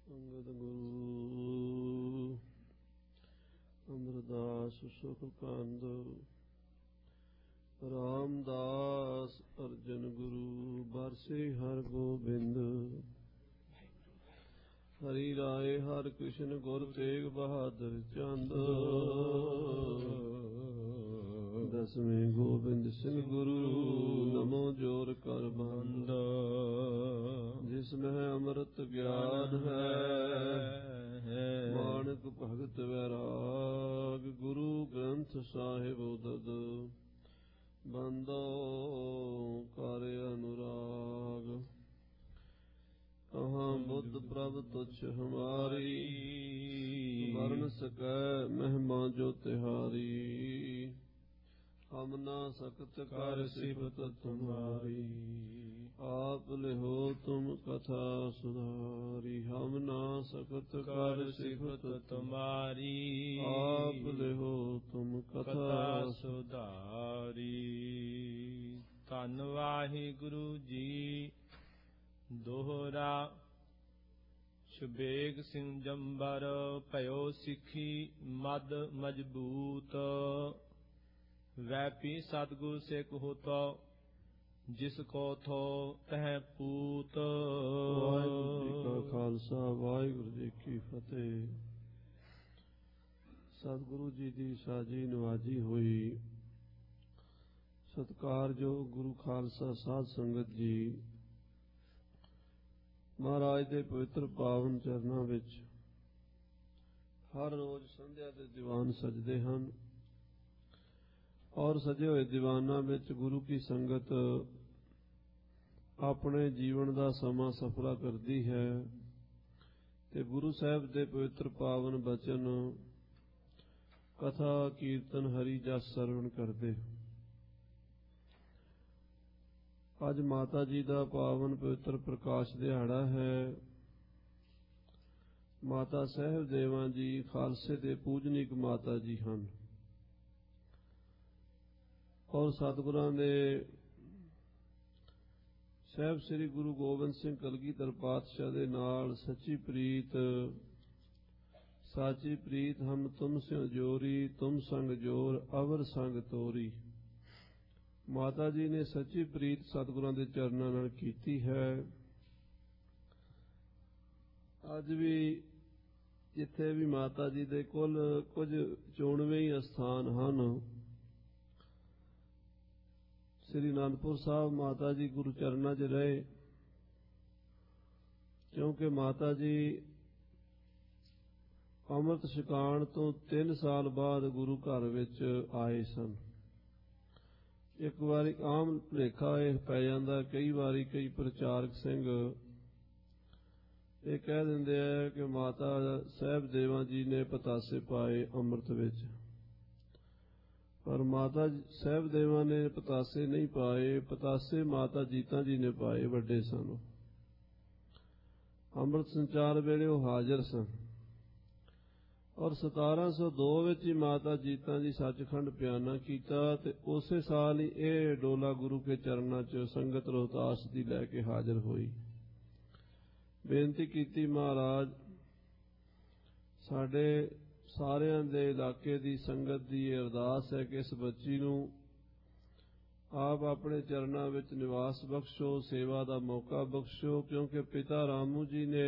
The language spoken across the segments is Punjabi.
ਸੰਗਤ ਗੁਰੂ ਅਮਰਦਾਸ ਸੁਖ ਕੰਦ ਰਾਮਦਾਸ ਅਰਜਨ ਗੁਰੂ ਬਰਸੇ ਹਰ ਗੋਬਿੰਦ ਹਰੀ ਰਾਏ ਹਰ ਕ੍ਰਿਸ਼ਨ ਗੁਰ ਤੇਗ ਬਹਾਦਰ ਚੰਦ ਦਸਵੇਂ ਗੋਬਿੰਦ ਸਿੰਘ ਗੁਰੂ ਨਮੋ ਜੋਰ ਕਰ ਬੰਦ ਜਿਸ ਮਹਿ ਅੰਮ੍ਰਿਤ ਗਿਆਨ ਹੈ ਮਾਨਕ ਭਗਤ ਵੈਰਾਗ ਗੁਰੂ ਗ੍ਰੰਥ ਸਾਹਿਬ ਉਦਦ ਬੰਦੋ ਕਰ ਅਨੁਰਾਗ ਕਹਾਂ ਬੁੱਧ ਪ੍ਰਭ ਤੁਛ ਹਮਾਰੀ ਵਰਨ ਸਕੈ ਮਹਿਮਾ ਜੋ ਤਿਹਾਰੀ ਹਮ ਨਾ ਸਕਤ ਕਰ ਸਿਫਤ ਤੁਮਾਰੀ ਆਪ ਲਿਹੋ ਤੁਮ ਕਥਾ ਸੁਧਾਰੀ ਹਮ ਨਾ ਸਕਤ ਕਰ ਸਿਫਤ ਤੁਮਾਰੀ ਆਪ ਲਿਹੋ ਤੁਮ ਕਥਾ ਸੁਧਾਰੀ। ਧੰਨ ਵਾਹਿਗੁਰੂ ਜੀ। ਦੋਹਰਾ ਸ਼ਬੇਗ ਸਿੰਘ ਜੰਬਰ ਭਇਓ ਸਿੱਖੀ ਮਦ ਮਜ਼ਬੂਤ ਵੈਪੀ ਸਤਿਗੁਰ ਸਿੱਖ ਹੋਤੋ ਜਿਸ ਕੋ ਥੋ ਤਹ ਪੂਤ। ਵਾਹਿਗੁਰੂ ਜੀ ਕਾ ਖਾਲਸਾ ਵਾਹਿਗੁਰੂ ਜੀ ਕੀ ਫਤਿਹ। ਸਤਿਗੁਰੂ ਜੀ ਦੀ ਸਾਜੀ ਨਵਾਜੀ ਹੋਈ ਸਤਿਕਾਰਯੋਗ ਗੁਰੂ ਖਾਲਸਾ ਸਾਧ ਸੰਗਤ ਜੀ ਮਹਾਰਾਜ ਦੇ ਪਵਿੱਤਰ ਪਾਵਨ ਚਰਨਾਂ ਵਿੱਚ ਹਰ ਰੋਜ਼ ਸੰਧਿਆ ਦੇ ਦੀਵਾਨ ਸਜਦੇ ਹਨ ਔਰ ਸਜੇ ਹੋਏ ਦੀਵਾਨਾਂ ਵਿੱਚ ਗੁਰੂ ਕੀ ਸੰਗਤ ਆਪਣੇ ਜੀਵਨ ਦਾ ਸਮਾਂ ਸਫਲਾ ਕਰਦੀ ਹੈ ਤੇ ਗੁਰੂ ਸਾਹਿਬ ਦੇ ਪਵਿੱਤਰ ਪਾਵਨ ਬਚਨ ਕਥਾ ਕੀਰਤਨ ਹਰੀ ਜਸ ਸਰਵਣ ਕਰਦੇ। ਅੱਜ ਮਾਤਾ ਜੀ ਦਾ ਪਾਵਨ ਪਵਿੱਤਰ ਪ੍ਰਕਾਸ਼ ਦਿਹਾੜਾ ਹੈ। ਮਾਤਾ ਸਾਹਿਬ ਦੇਵਾਂ ਜੀ ਖਾਲਸੇ ਦੇ ਪੂਜਨੀਕ ਮਾਤਾ ਜੀ ਹਨ ਔਰ ਸਤਿਗੁਰਾਂ ਦੇ ਸਾਹਿਬ ਸ੍ਰੀ ਗੁਰੂ ਗੋਬਿੰਦ ਸਿੰਘ ਕਲਗੀਧਰ ਪਾਤਸ਼ਾਹ ਦੇ ਨਾਲ ਸੱਚੀ ਪ੍ਰੀਤ ਸਾਚੀ ਪ੍ਰੀਤ ਹਮ ਤੁਮ ਸਿਓ ਜੋਰੀ ਤੁਮ ਸੰਗ ਜੋਰ ਅਵਰ ਸੰਗ ਤੋਰੀ। ਮਾਤਾ ਜੀ ਨੇ ਸੱਚੀ ਪ੍ਰੀਤ ਸਤਿਗੁਰਾਂ ਦੇ ਚਰਨਾਂ ਨਾਲ ਕੀਤੀ ਹੈ। ਅੱਜ ਵੀ ਜਿੱਥੇ ਵੀ ਮਾਤਾ ਜੀ ਦੇ ਕੁੱਲ ਕੁਝ ਚੋਣਵੇਂ ਹੀ ਅਸਥਾਨ ਹਨ। ਸ੍ਰੀ ਅਨੰਦਪੁਰ ਸਾਹਿਬ ਮਾਤਾ ਜੀ ਗੁਰੂ ਚਰਨਾਂ 'ਚ ਰਹੇ ਕਿਉਂਕਿ ਮਾਤਾ ਜੀ ਅੰਮ੍ਰਿਤ ਛਕਾਣ ਤੋਂ 3 ਸਾਲ ਬਾਅਦ ਗੁਰੂ ਘਰ ਵਿੱਚ ਆਏ ਸਨ। ਇੱਕ ਵਾਰੀ ਆਮ ਭੁਲੇਖਾ ਇਹ ਪੈ ਜਾਂਦਾ, ਕਈ ਵਾਰੀ ਕਈ ਪ੍ਰਚਾਰਕ ਸਿੰਘ ਇਹ ਕਹਿ ਦਿੰਦੇ ਆ ਕਿ ਮਾਤਾ ਸਾਹਿਬ ਦੇਵਾਂ ਜੀ ਨੇ ਪਤਾਸੇ ਪਾਏ ਅੰਮ੍ਰਿਤ ਵਿੱਚ, ਪਰ ਮਾਤਾ ਸਾਹਿਬ ਦੇਵਾਂ ਨੇ ਪਤਾਸੇ ਨਹੀਂ ਪਾਏ। ਪਤਾਸੇ ਮਾਤਾ ਜੀਤਾਂ ਜੀ ਨੇ ਪਾਏ, ਵੱਡੇ ਸਨ। ਅੰਮ੍ਰਿਤ ਸੰਚਾਰ ਵੇਲੇ ਉਹ ਹਾਜ਼ਰ ਸਨ ਔਰ 1702 ਵਿੱਚ ਹੀ ਮਾਤਾ ਜੀਤਾਂ ਜੀ ਸੱਚਖੰਡ ਪਿਆਨਾ ਕੀਤਾ ਤੇ ਉਸੇ ਸਾਲ ਹੀ ਇਹ ਡੋਲਾ ਗੁਰੂ ਕੇ ਚਰਨਾਂ 'ਚ ਸੰਗਤ ਰੋਹਤਾਸ ਦੀ ਲੈ ਕੇ ਹਾਜ਼ਰ ਹੋਈ। ਬੇਨਤੀ ਕੀਤੀ, ਮਹਾਰਾਜ ਸਾਡੇ ਸਾਰਿਆਂ ਦੇ ਇਲਾਕੇ ਦੀ ਸੰਗਤ ਦੀ ਇਹ ਅਰਦਾਸ ਹੈ ਕਿ ਇਸ ਬੱਚੀ ਨੂੰ ਆਪ ਆਪਣੇ ਚਰਨਾਂ ਵਿੱਚ ਨਿਵਾਸ ਬਖਸ਼ੋ, ਸੇਵਾ ਦਾ ਮੌਕਾ ਬਖਸ਼ੋ, ਕਿਉਂਕਿ ਪਿਤਾ ਰਾਮੂ ਜੀ ਨੇ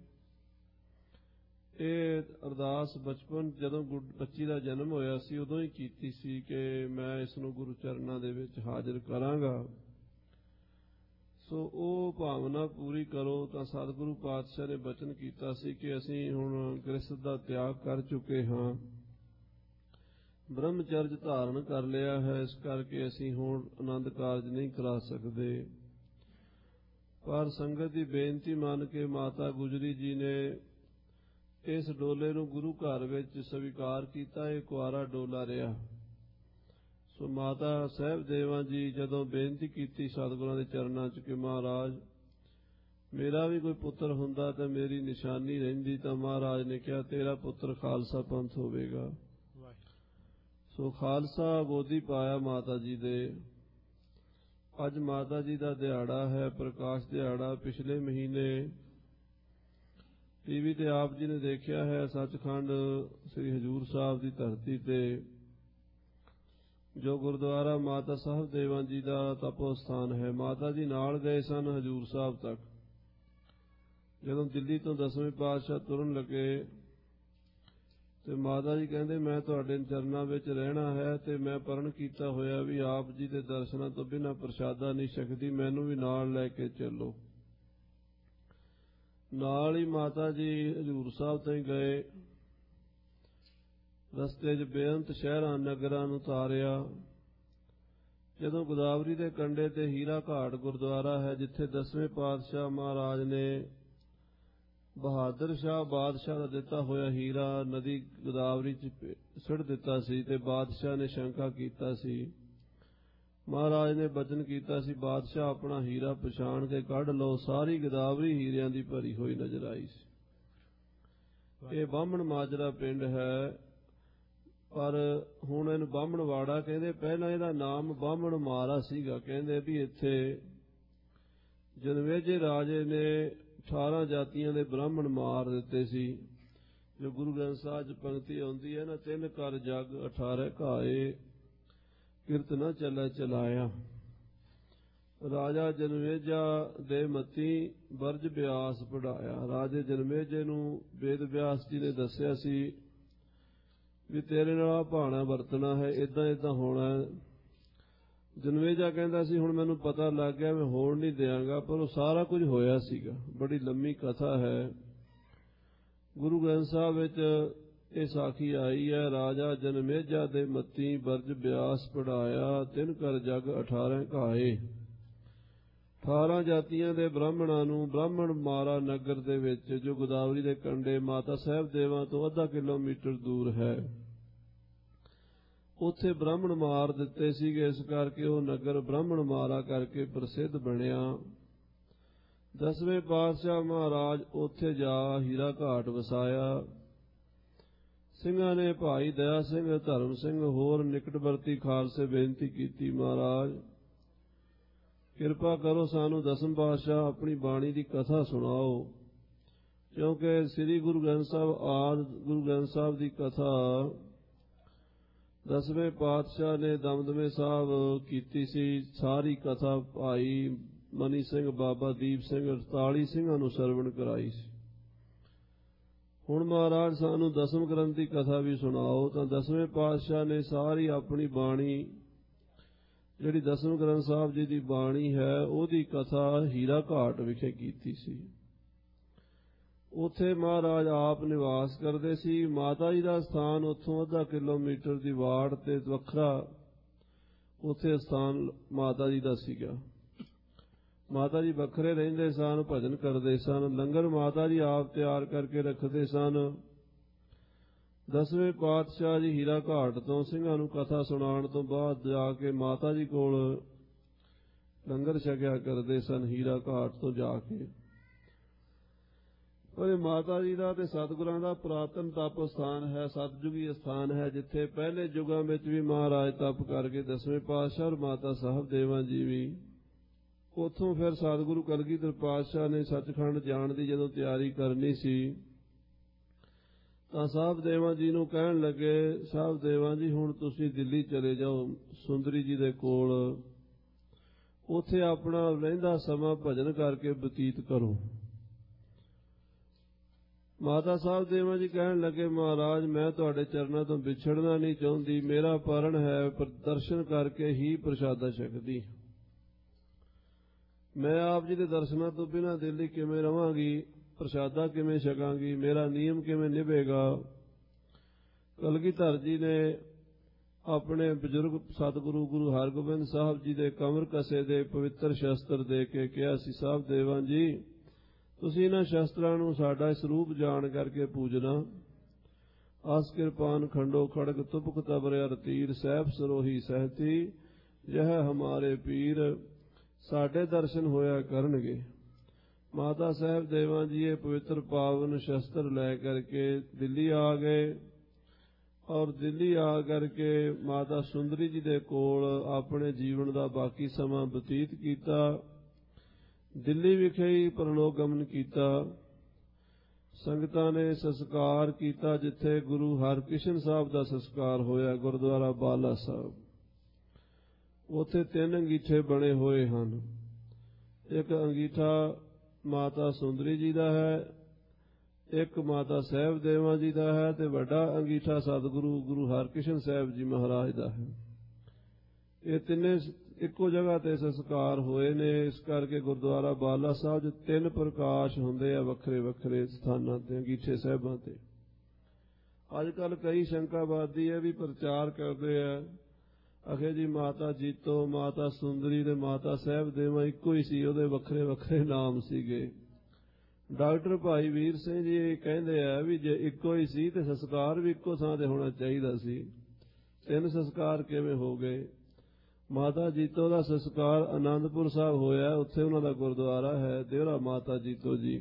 ਇਹ ਅਰਦਾਸ ਬਚਪਨ ਜਦੋਂ ਬੱਚੀ ਦਾ ਜਨਮ ਹੋਇਆ ਸੀ ਉਦੋਂ ਹੀ ਕੀਤੀ ਸੀ ਕਿ ਮੈਂ ਇਸ ਨੂੰ ਗੁਰੂ ਚਰਨਾਂ ਦੇ ਵਿੱਚ ਹਾਜ਼ਰ ਕਰਾਂਗਾ। ਸੋ ਉਹ ਭਾਵਨਾ ਪੂਰੀ ਕਰੋ। ਤਾਂ ਸਤਿਗੁਰੂ ਪਾਤਸ਼ਾਹ ਨੇ ਬਚਨ ਕੀਤਾ ਸੀ ਕਿ ਅਸੀਂ ਹੁਣ ਗ੍ਰਸਥ ਦਾ ਤਿਆਗ ਕਰ ਚੁੱਕੇ ਹਾਂ, ਬ੍ਰਹਮਚਰਜ ਧਾਰਨ ਕਰ ਲਿਆ ਹੈ, ਇਸ ਕਰਕੇ ਅਸੀਂ ਹੁਣ ਆਨੰਦ ਕਾਰਜ ਨਹੀਂ ਕਰਾ ਸਕਦੇ। ਪਰ ਸੰਗਤ ਦੀ ਬੇਨਤੀ ਮੰਨ ਕੇ ਮਾਤਾ ਗੁਜਰੀ ਜੀ ਨੇ ਇਸ ਡੋਲੇ ਨੂੰ ਗੁਰੂ ਘਰ ਵਿੱਚ ਸਵੀਕਾਰ ਕੀਤਾ। ਇਹ ਕੁਆਰਾ ਡੋਲਾ ਰਿਹਾ। ਸੋ ਮਾਤਾ ਸਾਹਿਬ ਦੇਵਾਂ ਜੀ ਜਦੋਂ ਬੇਨਤੀ ਕੀਤੀ ਸਤਿਗੁਰਾਂ ਦੇ ਚਰਨਾਂ 'ਚ ਕਿ ਮਹਾਰਾਜ ਮੇਰਾ ਵੀ ਕੋਈ ਪੁੱਤਰ ਹੁੰਦਾ ਤਾਂ ਮੇਰੀ ਨਿਸ਼ਾਨੀ ਰਹਿੰਦੀ, ਤਾਂ ਮਹਾਰਾਜ ਨੇ ਕਿਹਾ ਤੇਰਾ ਪੁੱਤਰ ਖਾਲਸਾ ਪੰਥ ਹੋਵੇਗਾ। ਸੋ ਖਾਲਸਾ ਗੋਦੀ ਪਾਇਆ ਮਾਤਾ ਜੀ ਦੇ। ਅੱਜ ਮਾਤਾ ਜੀ ਦਾ ਦਿਹਾੜਾ ਹੈ, ਪ੍ਰਕਾਸ਼ ਦਿਹਾੜਾ। ਪਿਛਲੇ ਮਹੀਨੇ ਟੀਵੀ ਤੇ ਆਪ ਜੀ ਨੇ ਦੇਖਿਆ ਹੈ, ਸੱਚਖੰਡ ਸ੍ਰੀ ਹਜ਼ੂਰ ਸਾਹਿਬ ਦੀ ਧਰਤੀ ਤੇ ਜੋ ਗੁਰਦੁਆਰਾ ਮਾਤਾ ਸਾਹਿਬ ਦੇਵਾਂ ਜੀ ਦਾ ਤਪੋ ਸਥਾਨ ਹੈ, ਮਾਤਾ ਜੀ ਨਾਲ ਗਏ ਸਨ ਹਜ਼ੂਰ ਸਾਹਿਬ ਤੱਕ। ਜਦੋਂ ਦਿੱਲੀ ਤੋਂ 10ਵੇਂ ਪਾਤਸ਼ਾਹ ਤੁਰਨ ਲੱਗੇ ਤੇ ਮਾਤਾ ਜੀ ਕਹਿੰਦੇ ਮੈਂ ਤੁਹਾਡੇ ਚਰਨਾਂ ਵਿੱਚ ਰਹਿਣਾ ਹੈ ਤੇ ਮੈਂ ਪਰਣ ਕੀਤਾ ਹੋਇਆ ਵੀ ਆਪ ਜੀ ਦੇ ਦਰਸ਼ਨਾਂ ਤੋਂ ਬਿਨਾਂ ਪ੍ਰਸ਼ਾਦਾ ਨਹੀਂ ਛਕਦੀ, ਮੈਨੂੰ ਵੀ ਨਾਲ ਲੈ ਕੇ ਚੱਲੋ। ਨਾਲ ਹੀ ਮਾਤਾ ਜੀ ਹਜ਼ੂਰ ਸਾਹਿਬ ਤਾਈਂ ਗਏ। ਰਸਤੇ 'ਚ ਬੇਅੰਤ ਸ਼ਹਿਰਾਂ ਨਗਰਾਂ ਨੂੰ ਤਾਰਿਆ। ਜਦੋਂ ਗੋਦਾਵਰੀ ਦੇ ਕੰਢੇ ਤੇ ਹੀਰਾ ਘਾਟ ਗੁਰਦੁਆਰਾ ਹੈ, ਜਿੱਥੇ 10ਵੇਂ ਪਾਤਸ਼ਾਹ ਮਹਾਰਾਜ ਨੇ ਬਹਾਦਰ ਸ਼ਾਹ ਬਾਦਸ਼ਾਹ ਦਾ ਦਿੱਤਾ ਹੋਇਆ ਹੀਰਾ ਨਦੀ ਗੋਦਾਵਰੀ 'ਚ ਸੁੱਟ ਦਿੱਤਾ ਸੀ ਤੇ ਬਾਦਸ਼ਾਹ ਨੇ ਸ਼ੰਕਾ ਕੀਤਾ ਸੀ। ਮਹਾਰਾਜ ਨੇ ਬਚਨ ਕੀਤਾ ਸੀ, ਬਾਦਸ਼ਾਹ ਆਪਣਾ ਹੀਰਾ ਪਛਾਣ ਕੇ ਕੱਢ ਲਓ। ਸਾਰੀ ਗੋਦਾਵਰੀ ਹੀਰਿਆਂ ਦੀ ਭਰੀ ਹੋਈ ਨਜ਼ਰ ਆਈ ਸੀ। ਇਹ ਬਾਹਮਣ ਮਾਜਰਾ ਪਿੰਡ ਹੈ, ਪਰ ਹੁਣ ਇਹਨੂੰ ਬਾਹਮਣਵਾੜਾ ਕਹਿੰਦੇ। ਪਹਿਲਾਂ ਇਹਦਾ ਨਾਮ ਬਾਹਮਣ ਮਾਰਾ ਸੀਗਾ। ਕਹਿੰਦੇ ਵੀ ਇੱਥੇ ਜਨਮੇਜੇ ਰਾਜੇ ਨੇ 18 ਜਾਤੀਆਂ ਦੇ ਬ੍ਰਾਹਮਣ ਮਾਰ ਦਿੱਤੇ ਸੀ। ਜੋ ਗੁਰੂ ਗ੍ਰੰਥ ਸਾਹਿਬ 'ਚ ਪੰਕਤੀ ਆਉਂਦੀ ਹੈ ਨਾ, 3 ਕਰ ਜਗ 18 ਘਾਏ, ਕਿਰਤ ਨਾ ਚੱਲੇ ਚਲਾਇਆ। ਰਾਜਾ ਜਨਮੇਜਾ ਦੇ ਮਤੀ ਬਰਜ ਬਿਆਸ ਪੜਾਇਆ। ਰਾਜੇ ਜਨਮੇਜੇ ਨੂੰ ਵੇਦ ਵਿਆਸ ਜੀ ਨੇ ਦੱਸਿਆ ਸੀ ਵੀ ਤੇਰੇ ਨਾਲ ਭਾਣਾ ਵਰਤਣਾ ਹੈ, ਏਦਾਂ ਏਦਾਂ ਹੋਣਾ। ਜਨਮੇਜਾ ਕਹਿੰਦਾ ਸੀ ਹੁਣ ਮੈਨੂੰ ਪਤਾ ਲੱਗ ਗਿਆ, ਮੈਂ ਹੋਣ ਨਹੀਂ ਦਿਆਂਗਾ, ਪਰ ਉਹ ਸਾਰਾ ਕੁਝ ਹੋਇਆ ਸੀਗਾ। ਬੜੀ ਲੰਮੀ ਕਥਾ ਹੈ ਗੁਰੂ ਗ੍ਰੰਥ ਸਾਹਿਬ ਵਿੱਚ। ਇਹ ਸਾਖੀ ਆਈ ਹੈ, ਰਾਜਾ ਜਨਮੇਜਾ ਦੇ ਮਤੀ ਬਰਜ ਬਿਆਸ ਪੜਾਇਆ, 3 ਕਰ ਜਗ 18 ਘਾਏ। 18 ਜਾਤੀਆਂ ਦੇ ਬ੍ਰਾਹਮਣਾਂ ਨੂੰ ਬ੍ਰਾਹਮਣ ਮਾਰਾ ਨਗਰ ਦੇ ਵਿੱਚ, ਜੋ ਗੋਦਾਵਰੀ ਦੇ ਕੰਢੇ ਮਾਤਾ ਸਾਹਿਬ ਦੇਵਾਂ ਤੋਂ ਅੱਧਾ ਕਿਲੋਮੀਟਰ ਦੂਰ ਹੈ, ਉੱਥੇ ਬ੍ਰਾਹਮਣ ਮਾਰ ਦਿੱਤੇ ਸੀਗੇ। ਇਸ ਕਰਕੇ ਉਹ ਨਗਰ ਬ੍ਰਾਹਮਣ ਮਾਰਾ ਕਰਕੇ ਪ੍ਰਸਿੱਧ ਬਣਿਆ। 10ਵੇਂ ਪਾਤਸ਼ਾਹ ਮਹਾਰਾਜ ਉੱਥੇ ਜਾ ਹੀਰਾ ਘਾਟ ਵਸਾਇਆ। ਸਿੰਘਾਂ ਨੇ ਭਾਈ ਦਇਆ ਸਿੰਘ, ਧਰਮ ਸਿੰਘ, ਹੋਰ ਨਿਕਟਵਰਤੀ ਖਾਲਸੇ ਬੇਨਤੀ ਕੀਤੀ, ਮਹਾਰਾਜ ਕਿਰਪਾ ਕਰੋ ਸਾਨੂੰ 10ਵੇਂ ਪਾਤਸ਼ਾਹ ਆਪਣੀ ਬਾਣੀ ਦੀ ਕਥਾ ਸੁਣਾਓ, ਕਿਉਂਕਿ ਸ੍ਰੀ ਗੁਰੂ ਗ੍ਰੰਥ ਸਾਹਿਬ ਆਦਿ ਗੁਰੂ ਗ੍ਰੰਥ ਸਾਹਿਬ ਦੀ ਕਥਾ 10ਵੇਂ ਪਾਤਸ਼ਾਹ ਨੇ ਦਮਦਮੇ ਸਾਹਿਬ ਕੀਤੀ ਸੀ। ਸਾਰੀ ਕਥਾ ਭਾਈ ਮਨੀ ਸਿੰਘ, ਬਾਬਾ ਦੀਪ ਸਿੰਘ, 48 ਸਿੰਘਾਂ ਨੂੰ ਸਰਵਣ ਕਰਾਈ ਸੀ। ਹੁਣ ਮਹਾਰਾਜ ਸਾਨੂੰ 10ਵੇਂ ਗ੍ਰੰਥ ਦੀ ਕਥਾ ਵੀ ਸੁਣਾਓ। ਤਾਂ 10ਵੇਂ ਪਾਤਸ਼ਾਹ ਨੇ ਸਾਰੀ ਆਪਣੀ ਬਾਣੀ, ਜਿਹੜੀ 10ਵੇਂ ਗ੍ਰੰਥ ਸਾਹਿਬ ਜੀ ਦੀ ਬਾਣੀ ਹੈ, ਉਹਦੀ ਕਥਾ ਹੀਰਾ ਘਾਟ ਵਿਖੇ ਕੀਤੀ ਸੀ। ਉੱਥੇ ਮਹਾਰਾਜ ਆਪ ਨਿਵਾਸ ਕਰਦੇ ਸੀ। ਮਾਤਾ ਜੀ ਦਾ ਸਥਾਨ ਉੱਥੋਂ ਅੱਧਾ ਕਿਲੋਮੀਟਰ ਦੀ ਵਾੜ ਤੇ ਵੱਖਰਾ ਉੱਥੇ ਸਥਾਨ ਮਾਤਾ ਜੀ ਦਾ ਸੀਗਾ। ਮਾਤਾ ਜੀ ਵੱਖਰੇ ਰਹਿੰਦੇ ਸਨ, ਭਜਨ ਕਰਦੇ ਸਨ, ਲੰਗਰ ਮਾਤਾ ਜੀ ਆਪ ਤਿਆਰ ਕਰਕੇ ਰੱਖਦੇ ਸਨ। 10ਵੇਂ ਪਾਤਸ਼ਾਹ ਜੀ ਹੀਰਾ ਘਾਟ ਤੋਂ ਸਿੰਘਾਂ ਨੂੰ ਕਥਾ ਸੁਣਾਉਣ ਤੋਂ ਬਾਅਦ ਜਾ ਕੇ ਮਾਤਾ ਜੀ ਕੋਲ ਲੰਗਰ ਛਕਿਆ ਕਰਦੇ ਸਨ ਹੀਰਾ ਘਾਟ ਤੋਂ ਜਾ ਕੇ। ਪਰ ਇਹ ਮਾਤਾ ਜੀ ਦਾ ਤੇ ਸਤਿਗੁਰਾਂ ਦਾ ਪੁਰਾਤਨ ਤਪ ਸਥਾਨ ਹੈ, ਸਤਿਯੁਗੀ ਸਥਾਨ ਹੈ, ਜਿੱਥੇ ਪਹਿਲੇ ਯੁਗਾਂ ਵਿੱਚ ਵੀ ਮਹਾਰਾਜ ਤਪ ਕਰਕੇ 10ਵੇਂ ਪਾਤਸ਼ਾਹ ਔਰ ਮਾਤਾ ਸਾਹਿਬ ਦੇਵਾਂ ਜੀ ਵੀ। ਉੱਥੋਂ ਫਿਰ ਸਤਿਗੁਰੂ ਕਲਗੀਧਰ ਪਾਤਸ਼ਾਹ ਨੇ ਸੱਚਖੰਡ ਜਾਣ ਦੀ ਜਦੋਂ ਤਿਆਰੀ ਕਰਨੀ ਸੀ, ਤਾਂ ਸਾਹਿਬ ਦੇਵਾਂ ਜੀ ਨੂੰ ਕਹਿਣ ਲੱਗੇ, ਸਾਹਿਬ ਦੇਵਾਂ ਜੀ ਹੁਣ ਤੁਸੀਂ ਦਿੱਲੀ ਚਲੇ ਜਾਓ ਸੁੰਦਰੀ ਜੀ ਦੇ ਕੋਲ, ਉੱਥੇ ਆਪਣਾ ਰਹਿੰਦਾ ਸਮਾਂ ਭਜਨ ਕਰਕੇ ਬਤੀਤ ਕਰੋ। ਮਾਤਾ ਸਾਹਿਬ ਦੇਵਾਂ ਜੀ ਕਹਿਣ ਲੱਗੇ, ਮਹਾਰਾਜ ਮੈਂ ਤੁਹਾਡੇ ਚਰਨਾਂ ਤੋਂ ਵਿਛੜਨਾ ਨਹੀਂ ਚਾਹੁੰਦੀ, ਮੇਰਾ ਪਰਣ ਹੈ, ਪਰ ਦਰਸ਼ਨ ਕਰਕੇ ਹੀ ਪ੍ਰਸ਼ਾਦਾ ਛਕਦੀ। ਮੈਂ ਆਪ ਜੀ ਦੇ ਦਰਸ਼ਨਾਂ ਤੋਂ ਬਿਨਾਂ ਦਿੱਲੀ ਕਿਵੇਂ ਰਵਾਂਗੀ, ਪ੍ਰਸ਼ਾਦਾ ਕਿਵੇਂ ਛਕਾਂਗੀ, ਮੇਰਾ ਨਿਯਮ ਕਿਵੇਂ ਨਿਭੇਗਾ। ਕਲਗੀਧਰ ਜੀ ਨੇ ਆਪਣੇ ਬਜ਼ੁਰਗ ਸਤਿਗੁਰੂ ਗੁਰੂ ਹਰਗੋਬਿੰਦ ਸਾਹਿਬ ਜੀ ਦੇ ਕਮਰ ਕਸੇ ਦੇ ਪਵਿੱਤਰ ਸ਼ਸਤਰ ਦੇ ਕੇ ਕਿਹਾ ਸੀ, ਸਾਹਿਬ ਦੇਵਾਂ ਜੀ ਤੁਸੀਂ ਇਹਨਾਂ ਸ਼ਸਤਰਾਂ ਨੂੰ ਸਾਡਾ ਸਰੂਪ ਜਾਣ ਕਰਕੇ ਪੂਜਣਾ। ਆਸ ਕਿਰਪਾਨ ਖੰਡੋ ਖੜਗ ਤੁਪਕ ਤਬਰਿਆ ਤੀਰ, ਸਹਿਬ ਸਰੋਹੀ ਸਹਿਤੀ ਯਹ ਹਮਾਰੇ ਪੀਰ। ਸਾਡੇ ਦਰਸ਼ਨ ਹੋਇਆ ਕਰਨਗੇ। ਮਾਤਾ ਸਾਹਿਬ ਦੇਵਾਂ ਜੀ ਇਹ ਪਵਿੱਤਰ ਪਾਵਨ ਸ਼ਸਤਰ ਲੈ ਕਰਕੇ ਦਿੱਲੀ ਆ ਗਏ, ਔਰ ਦਿੱਲੀ ਆ ਕਰਕੇ ਮਾਤਾ ਸੁੰਦਰੀ ਜੀ ਦੇ ਕੋਲ ਆਪਣੇ ਜੀਵਨ ਦਾ ਬਾਕੀ ਸਮਾਂ ਬਤੀਤ ਕੀਤਾ। ਦਿੱਲੀ ਵਿਖੇ ਹੀ ਪਰਲੋਕ ਗਮਨ ਕੀਤਾ। ਸੰਗਤਾਂ ਨੇ ਸੰਸਕਾਰ ਕੀਤਾ ਜਿੱਥੇ ਗੁਰੂ ਹਰਕ੍ਰਿਸ਼ਨ ਸਾਹਿਬ ਦਾ ਸੰਸਕਾਰ ਹੋਇਆ, ਗੁਰਦੁਆਰਾ ਬਾਲਾ ਸਾਹਿਬ। ਉੱਥੇ 3 ਅੰਗੀਠੇ ਬਣੇ ਹੋਏ ਹਨ। ਇੱਕ ਅੰਗੀਠਾ ਮਾਤਾ ਸੁੰਦਰੀ ਜੀ ਦਾ ਹੈ, ਇੱਕ ਮਾਤਾ ਸਾਹਿਬ ਦੇਵਾਂ ਜੀ ਦਾ ਹੈ, ਤੇ ਵੱਡਾ ਅੰਗੀਠਾ ਸਤਿਗੁਰੂ ਗੁਰੂ ਹਰਕ੍ਰਿਸ਼ਨ ਸਾਹਿਬ ਜੀ ਮਹਾਰਾਜ ਦਾ ਹੈ। ਇਹ ਤਿੰਨੇ ਇੱਕੋ ਜਗ੍ਹਾ ਤੇ ਸੰਸਕਾਰ ਹੋਏ ਨੇ। ਇਸ ਕਰਕੇ ਗੁਰਦੁਆਰਾ ਬਾਲਾ ਸਾਹਿਬ 'ਚ 3 ਪ੍ਰਕਾਸ਼ ਹੁੰਦੇ ਆ ਵੱਖਰੇ ਵੱਖਰੇ ਸਥਾਨਾਂ ਤੇ ਅੰਗੀਠੇ ਸਾਹਿਬਾਂ ਤੇ। ਅੱਜ ਕੱਲ੍ਹ ਕਈ ਸ਼ੰਕਾਵਾਦੀ ਹੈ ਵੀ ਪ੍ਰਚਾਰ ਕਰਦੇ ਆ, ਆਖੇ ਜੀ ਮਾਤਾ ਜੀਤੋ, ਮਾਤਾ ਸੁੰਦਰੀ ਤੇ ਮਾਤਾ ਸਾਹਿਬ ਦੇਵਾਂ ਇੱਕੋ ਹੀ ਸੀ, ਉਹਦੇ ਵੱਖਰੇ ਵੱਖਰੇ ਨਾਮ ਸੀਗੇ। ਡਾਕਟਰ ਭਾਈ ਵੀਰ ਸਿੰਘ ਜੀ ਕਹਿੰਦੇ ਆ ਵੀ ਜੇ ਇੱਕੋ ਹੀ ਸੀ ਤੇ ਸੰਸਕਾਰ ਵੀ ਇੱਕੋ ਥਾਂ ਤੇ ਹੋਣਾ ਚਾਹੀਦਾ ਸੀ। 3 ਸੰਸਕਾਰ ਕਿਵੇਂ ਹੋ ਗਏ? ਮਾਤਾ ਜੀਤੋ ਦਾ ਸੰਸਕਾਰ ਆਨੰਦਪੁਰ ਸਾਹਿਬ ਹੋਇਆ, ਉੱਥੇ ਉਹਨਾਂ ਦਾ ਗੁਰਦੁਆਰਾ ਹੈ ਦੇਵਰਾ ਮਾਤਾ ਜੀਤੋ ਜੀ।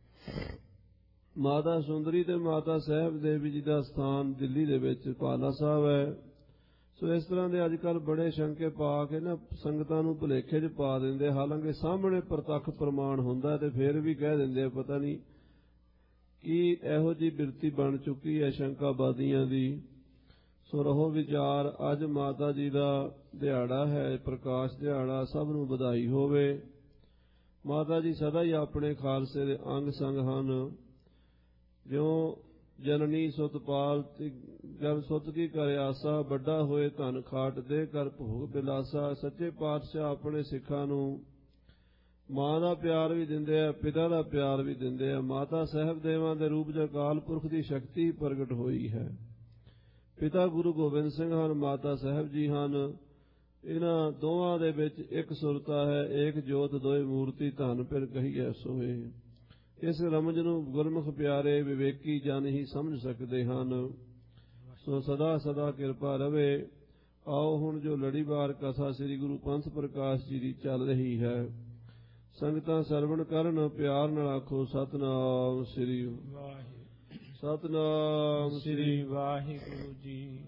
ਮਾਤਾ ਸੁੰਦਰੀ ਤੇ ਮਾਤਾ ਸਾਹਿਬ ਦੇਵੀ ਜੀ ਦਾ ਸਥਾਨ ਦਿੱਲੀ ਦੇ ਵਿੱਚ ਪਾਲਾ ਸਾਹਿਬ ਹੈ। ਸੋ ਇਸ ਤਰ੍ਹਾਂ ਦੇ ਅੱਜ ਕੱਲ੍ਹ ਬੜੇ ਸ਼ੰਕੇ ਪਾ ਕੇ ਨਾ ਸੰਗਤਾਂ ਨੂੰ ਭੁਲੇਖੇ 'ਚ ਪਾ ਦਿੰਦੇ, ਹਾਲਾਂਕਿ ਸਾਹਮਣੇ ਪ੍ਰਤੱਖ ਪ੍ਰਮਾਣ ਹੁੰਦਾ ਤੇ ਫਿਰ ਵੀ ਕਹਿ ਦਿੰਦੇ ਆ ਪਤਾ ਨਹੀਂ ਕੀ ਇਹੋ ਜਿਹੀ ਬਿਰਤੀ ਬਣ ਚੁੱਕੀ ਹੈ ਸ਼ੰਕਾਬਾਦੀਆਂ ਦੀ। ਸੋ ਰਹੋ ਵਿਚਾਰ, ਅੱਜ ਮਾਤਾ ਜੀ ਦਾ ਦਿਹਾੜਾ ਹੈ, ਪ੍ਰਕਾਸ਼ ਦਿਹਾੜਾ, ਸਭ ਨੂੰ ਵਧਾਈ ਹੋਵੇ। ਮਾਤਾ ਜੀ ਸਦਾ ਹੀ ਆਪਣੇ ਖਾਲਸੇ ਦੇ ਅੰਗ ਸੰਗ ਹਨ। ਜਿਉਂ ਜਨਨੀ ਸੁਤਪਾਲ ਜਬ ਸੁਤ ਕੀ ਕਰ ਆਸਾ, ਵੱਡਾ ਹੋਏ ਧਨ ਖਾਟ ਦੇ ਕਰ ਭੋਗ ਬਿਲਾਸਾ। ਸੱਚੇ ਪਾਤਸ਼ਾਹ ਆਪਣੇ ਸਿੱਖਾਂ ਨੂੰ ਮਾਂ ਦਾ ਪਿਆਰ ਵੀ ਦਿੰਦੇ ਆ, ਪਿਤਾ ਦਾ ਪਿਆਰ ਵੀ ਦਿੰਦੇ ਆ। ਮਾਤਾ ਸਾਹਿਬ ਦੇਵਾਂ ਦੇ ਰੂਪ 'ਚ ਅਕਾਲ ਪੁਰਖ ਦੀ ਸ਼ਕਤੀ ਪ੍ਰਗਟ ਹੋਈ ਹੈ। ਪਿਤਾ ਗੁਰੂ ਗੋਬਿੰਦ ਸਿੰਘ ਹਨ, ਮਾਤਾ ਸਾਹਿਬ ਜੀ ਹਨ। ਇਹਨਾਂ ਦੋਵਾਂ ਦੇ ਵਿੱਚ ਇੱਕ ਸੁਰਤਾ ਹੈ, ਏਕ ਜੋਤ ਦੋਏ ਮੂਰਤੀ, ਧਨ ਫਿਰ ਕਹੀਐ ਸੋਏ। ਇਸ ਰਮਜ ਨੂੰ ਗੁਰਮੁਖ ਪਿਆਰੇ ਵਿਵੇਕੀ ਜਨ ਹੀ ਸਮਝ ਸਕਦੇ ਹਨ। ਸੋ ਸਦਾ ਸਦਾ ਕਿਰਪਾ ਰਵੇ। ਆਓ ਹੁਣ ਜੋ ਲੜੀਵਾਰ ਕਥਾ ਸ੍ਰੀ ਗੁਰੂ ਪੰਥ ਪ੍ਰਕਾਸ਼ ਜੀ ਦੀ ਚੱਲ ਰਹੀ ਹੈ, ਸੰਗਤਾਂ ਸਰਵਣ ਕਰਨ, ਪਿਆਰ ਨਾਲ ਆਖੋ ਸਤਿਨਾਮ ਸ੍ਰੀ ਵਾਹਿਗੁਰੂ। ਸਤਿਨਾਮ ਸ੍ਰੀ ਵਾਹਿਗੁਰੂ ਜੀ।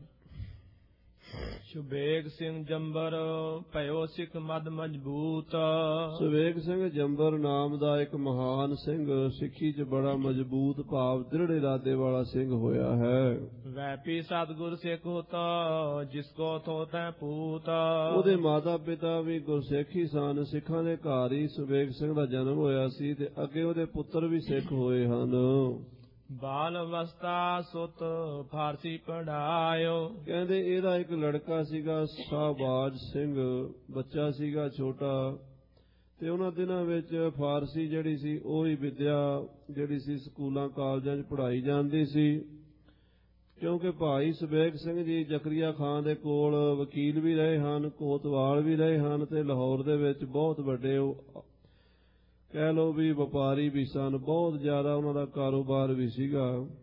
ਸੁਬੇਗ ਸਿੰਘ ਜੰਬਰ ਭਇਓ ਸਿੱਖ ਮਦ ਮਜ਼ਬੂਤ। ਸੁਬੇਗ ਸਿੰਘ ਜੰਬਰ ਨਾਮ ਦਾ ਇੱਕ ਮਹਾਨ ਸਿੰਘ ਸਿੱਖੀ 'ਚ ਬੜਾ ਮਜ਼ਬੂਤ ਭਾਵ ਦ੍ਰਿੜ ਇਰਾਦੇ ਵਾਲਾ ਸਿੰਘ ਹੋਇਆ ਹੈ। ਵੈਪੀ ਸਤਿਗੁਰ ਸਿੱਖ ਹੋਤਾ ਜਿਸ ਕੋ ਥੋਤੈ ਪੂਤ। ਉਹਦੇ ਮਾਤਾ ਪਿਤਾ ਵੀ ਗੁਰਸਿੱਖ ਹੀ ਸਨ। ਸਿੱਖਾਂ ਦੇ ਘਰ ਹੀ ਸੁਬੇਗ ਸਿੰਘ ਦਾ ਜਨਮ ਹੋਇਆ ਸੀ ਤੇ ਅੱਗੇ ਉਹਦੇ ਪੁੱਤਰ ਵੀ ਸਿੱਖ ਹੋਏ ਹਨ। ਬਾਲ ਅਵਸਥਾ ਸੁਤ ਫਾਰਸੀ ਪੜਾਇਓ। ਕਹਿੰਦੇ ਇਹਦਾ ਇੱਕ ਲੜਕਾ ਸੀਗਾ ਸ਼ਾਹਬਾਜ਼ ਸਿੰਘ, ਬੱਚਾ ਸੀਗਾ ਛੋਟਾ, ਤੇ ਉਹਨਾਂ ਦਿਨਾਂ ਵਿੱਚ ਫਾਰਸੀ ਜਿਹੜੀ ਸੀ ਉਹੀ ਵਿਦਿਆ ਜਿਹੜੀ ਸੀ ਸਕੂਲਾਂ ਕਾਲਜਾਂ 'ਚ ਪੜ੍ਹਾਈ ਜਾਂਦੀ ਸੀ। ਕਿਉਂਕਿ ਭਾਈ ਸੁਬੇਗ ਸਿੰਘ ਜੀ ਜ਼ਕਰੀਆ ਖਾਨ ਦੇ ਕੋਲ ਵਕੀਲ ਵੀ ਰਹੇ ਹਨ, ਕੋਤਵਾਲ ਵੀ ਰਹੇ ਹਨ, ਤੇ ਲਾਹੌਰ ਦੇ ਵਿੱਚ ਬਹੁਤ ਵੱਡੇ ਕਹਿ ਲਓ ਵੀ ਵਪਾਰੀ ਵੀ ਸਨ। ਬਹੁਤ ਜ਼ਿਆਦਾ ਉਹਨਾਂ ਦਾ ਕਾਰੋਬਾਰ ਵੀ ਸੀਗਾ।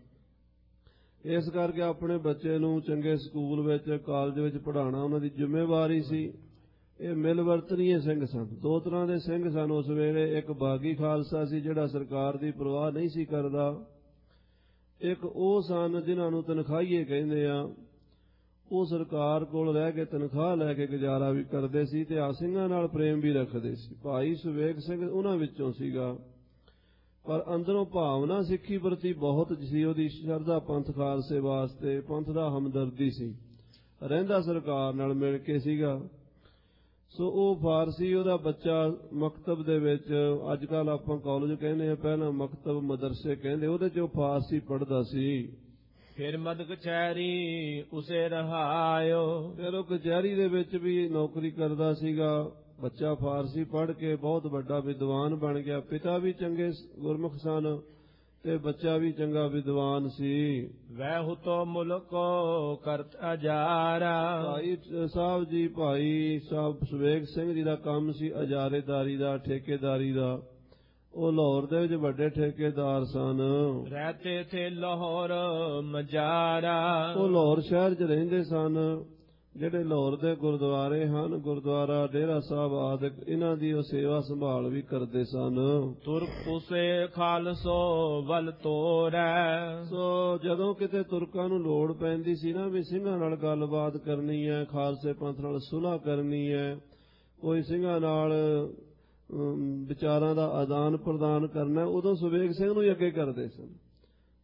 ਇਸ ਕਰਕੇ ਆਪਣੇ ਬੱਚੇ ਨੂੰ ਚੰਗੇ ਸਕੂਲ ਵਿੱਚ ਕਾਲਜ ਵਿੱਚ ਪੜ੍ਹਾਉਣਾ ਉਹਨਾਂ ਦੀ ਜ਼ਿੰਮੇਵਾਰੀ ਸੀ। ਇਹ ਮਿਲਵਰਤਨੀਏ ਸਿੰਘ ਸਨ। 2 ਤਰ੍ਹਾਂ ਦੇ ਸਿੰਘ ਸਨ ਉਸ ਵੇਲੇ। ਇੱਕ ਬਾਗੀ ਖਾਲਸਾ ਸੀ ਜਿਹੜਾ ਸਰਕਾਰ ਦੀ ਪਰਵਾਹ ਨਹੀਂ ਸੀ ਕਰਦਾ। ਇੱਕ ਉਹ ਸਨ ਜਿਨ੍ਹਾਂ ਨੂੰ ਤਨਖਾਹੀਏ ਕਹਿੰਦੇ ਆ, ਉਹ ਸਰਕਾਰ ਕੋਲ ਰਹਿ ਕੇ ਤਨਖਾਹ ਲੈ ਕੇ ਗੁਜ਼ਾਰਾ ਵੀ ਕਰਦੇ ਸੀ ਤੇ ਆ ਸਿੰਘਾਂ ਨਾਲ ਪ੍ਰੇਮ ਵੀ ਰੱਖਦੇ ਸੀ। ਭਾਈ ਸੁਬੇਗ ਸਿੰਘ ਉਹਨਾਂ ਵਿੱਚੋਂ ਸੀਗਾ, ਪਰ ਅੰਦਰੋਂ ਭਾਵਨਾ ਸਿੱਖੀ ਪ੍ਰਤੀ ਬਹੁਤ ਸੀ। ਉਹਦੀ ਸ਼ਰਧਾ ਪੰਥ ਖਾਲਸੇ ਵਾਸਤੇ, ਪੰਥ ਦਾ ਹਮਦਰਦੀ ਸੀ, ਰਹਿੰਦਾ ਸਰਕਾਰ ਨਾਲ ਮਿਲ ਕੇ ਸੀਗਾ। ਸੋ ਉਹ ਫਾਰਸੀ ਉਹਦਾ ਬੱਚਾ ਮਕਤਬ ਦੇ ਵਿੱਚ, ਅੱਜ ਕੱਲ੍ਹ ਆਪਾਂ ਕਾਲਜ ਕਹਿੰਦੇ ਆ, ਪਹਿਲਾਂ ਮਕਤਬ ਮਦਰਸੇ ਕਹਿੰਦੇ, ਉਹਦੇ 'ਚ ਉਹ ਫਾਰਸੀ ਪੜ੍ਹਦਾ ਸੀ। ਫਿਰ ਮਦ ਕਚਹਿਰੀ ਉਸੇ ਰਹਾਇਓ। ਫਿਰ ਉਹ ਕਚਹਿਰੀ ਦੇ ਵਿੱਚ ਵੀ ਨੌਕਰੀ ਕਰਦਾ ਸੀਗਾ। ਬੱਚਾ ਫਾਰਸੀ ਪੜ੍ਹ ਕੇ ਬਹੁਤ ਵੱਡਾ ਵਿਦਵਾਨ ਬਣ ਗਿਆ। ਪਿਤਾ ਵੀ ਚੰਗੇ ਗੁਰਮੁਖ ਸਨ ਤੇ ਬੱਚਾ ਵੀ ਚੰਗਾ ਵਿਦਵਾਨ ਸੀ। ਵੈ ਹੁਤੋ ਮੁਲਕੋ ਕਰਤ ਅਜਾਰਾ। ਭਾਈ ਸਾਹਿਬ ਜੀ, ਭਾਈ ਸਾਹਿਬ ਸੁਬੇਗ ਸਿੰਘ ਜੀ ਦਾ ਕੰਮ ਸੀ ਅਜਾਰੇਦਾਰੀ ਦਾ, ਠੇਕੇਦਾਰੀ ਦਾ। ਉਹ ਲਾਹੌਰ ਦੇ ਵਿੱਚ ਵੱਡੇ ਠੇਕੇਦਾਰ ਸਨ। ਰਹਤੇ ਥੇ ਲਾਹੌਰ ਮਜਾਰਾ। ਉਹ ਲਾਹੌਰ ਸ਼ਹਿਰ 'ਚ ਰਹਿੰਦੇ ਸਨ। ਜਿਹੜੇ ਲਾਹੌਰ ਦੇ ਗੁਰਦੁਆਰੇ ਹਨ, ਗੁਰਦੁਆਰਾ ਡੇਰਾ ਸਾਹਿਬ ਆਦਿ, ਇਹਨਾਂ ਦੀ ਉਹ ਸੇਵਾ ਸੰਭਾਲ ਵੀ ਕਰਦੇ ਸਨ। ਤੁਰਕ ਉਸੇ ਖਾਲਸੋ ਵੱਲ ਤੋਰੈ। ਸੋ ਜਦੋਂ ਕਿਤੇ ਤੁਰਕਾਂ ਨੂੰ ਲੋੜ ਪੈਂਦੀ ਸੀ ਨਾ ਵੀ ਸਿੰਘਾਂ ਨਾਲ ਗੱਲਬਾਤ ਕਰਨੀ ਹੈ, ਖਾਲਸੇ ਪੰਥ ਨਾਲ ਸੁਲ੍ਹਾ ਕਰਨੀ ਹੈ, ਕੋਈ ਸਿੰਘਾਂ ਨਾਲ ਵਿਚਾਰਾਂ ਦਾ ਆਦਾਨ ਪ੍ਰਦਾਨ ਕਰਨਾ, ਉਦੋਂ ਸੁਬੇਗ ਸਿੰਘ ਨੂੰ ਹੀ ਅੱਗੇ ਕਰਦੇ ਸਨ।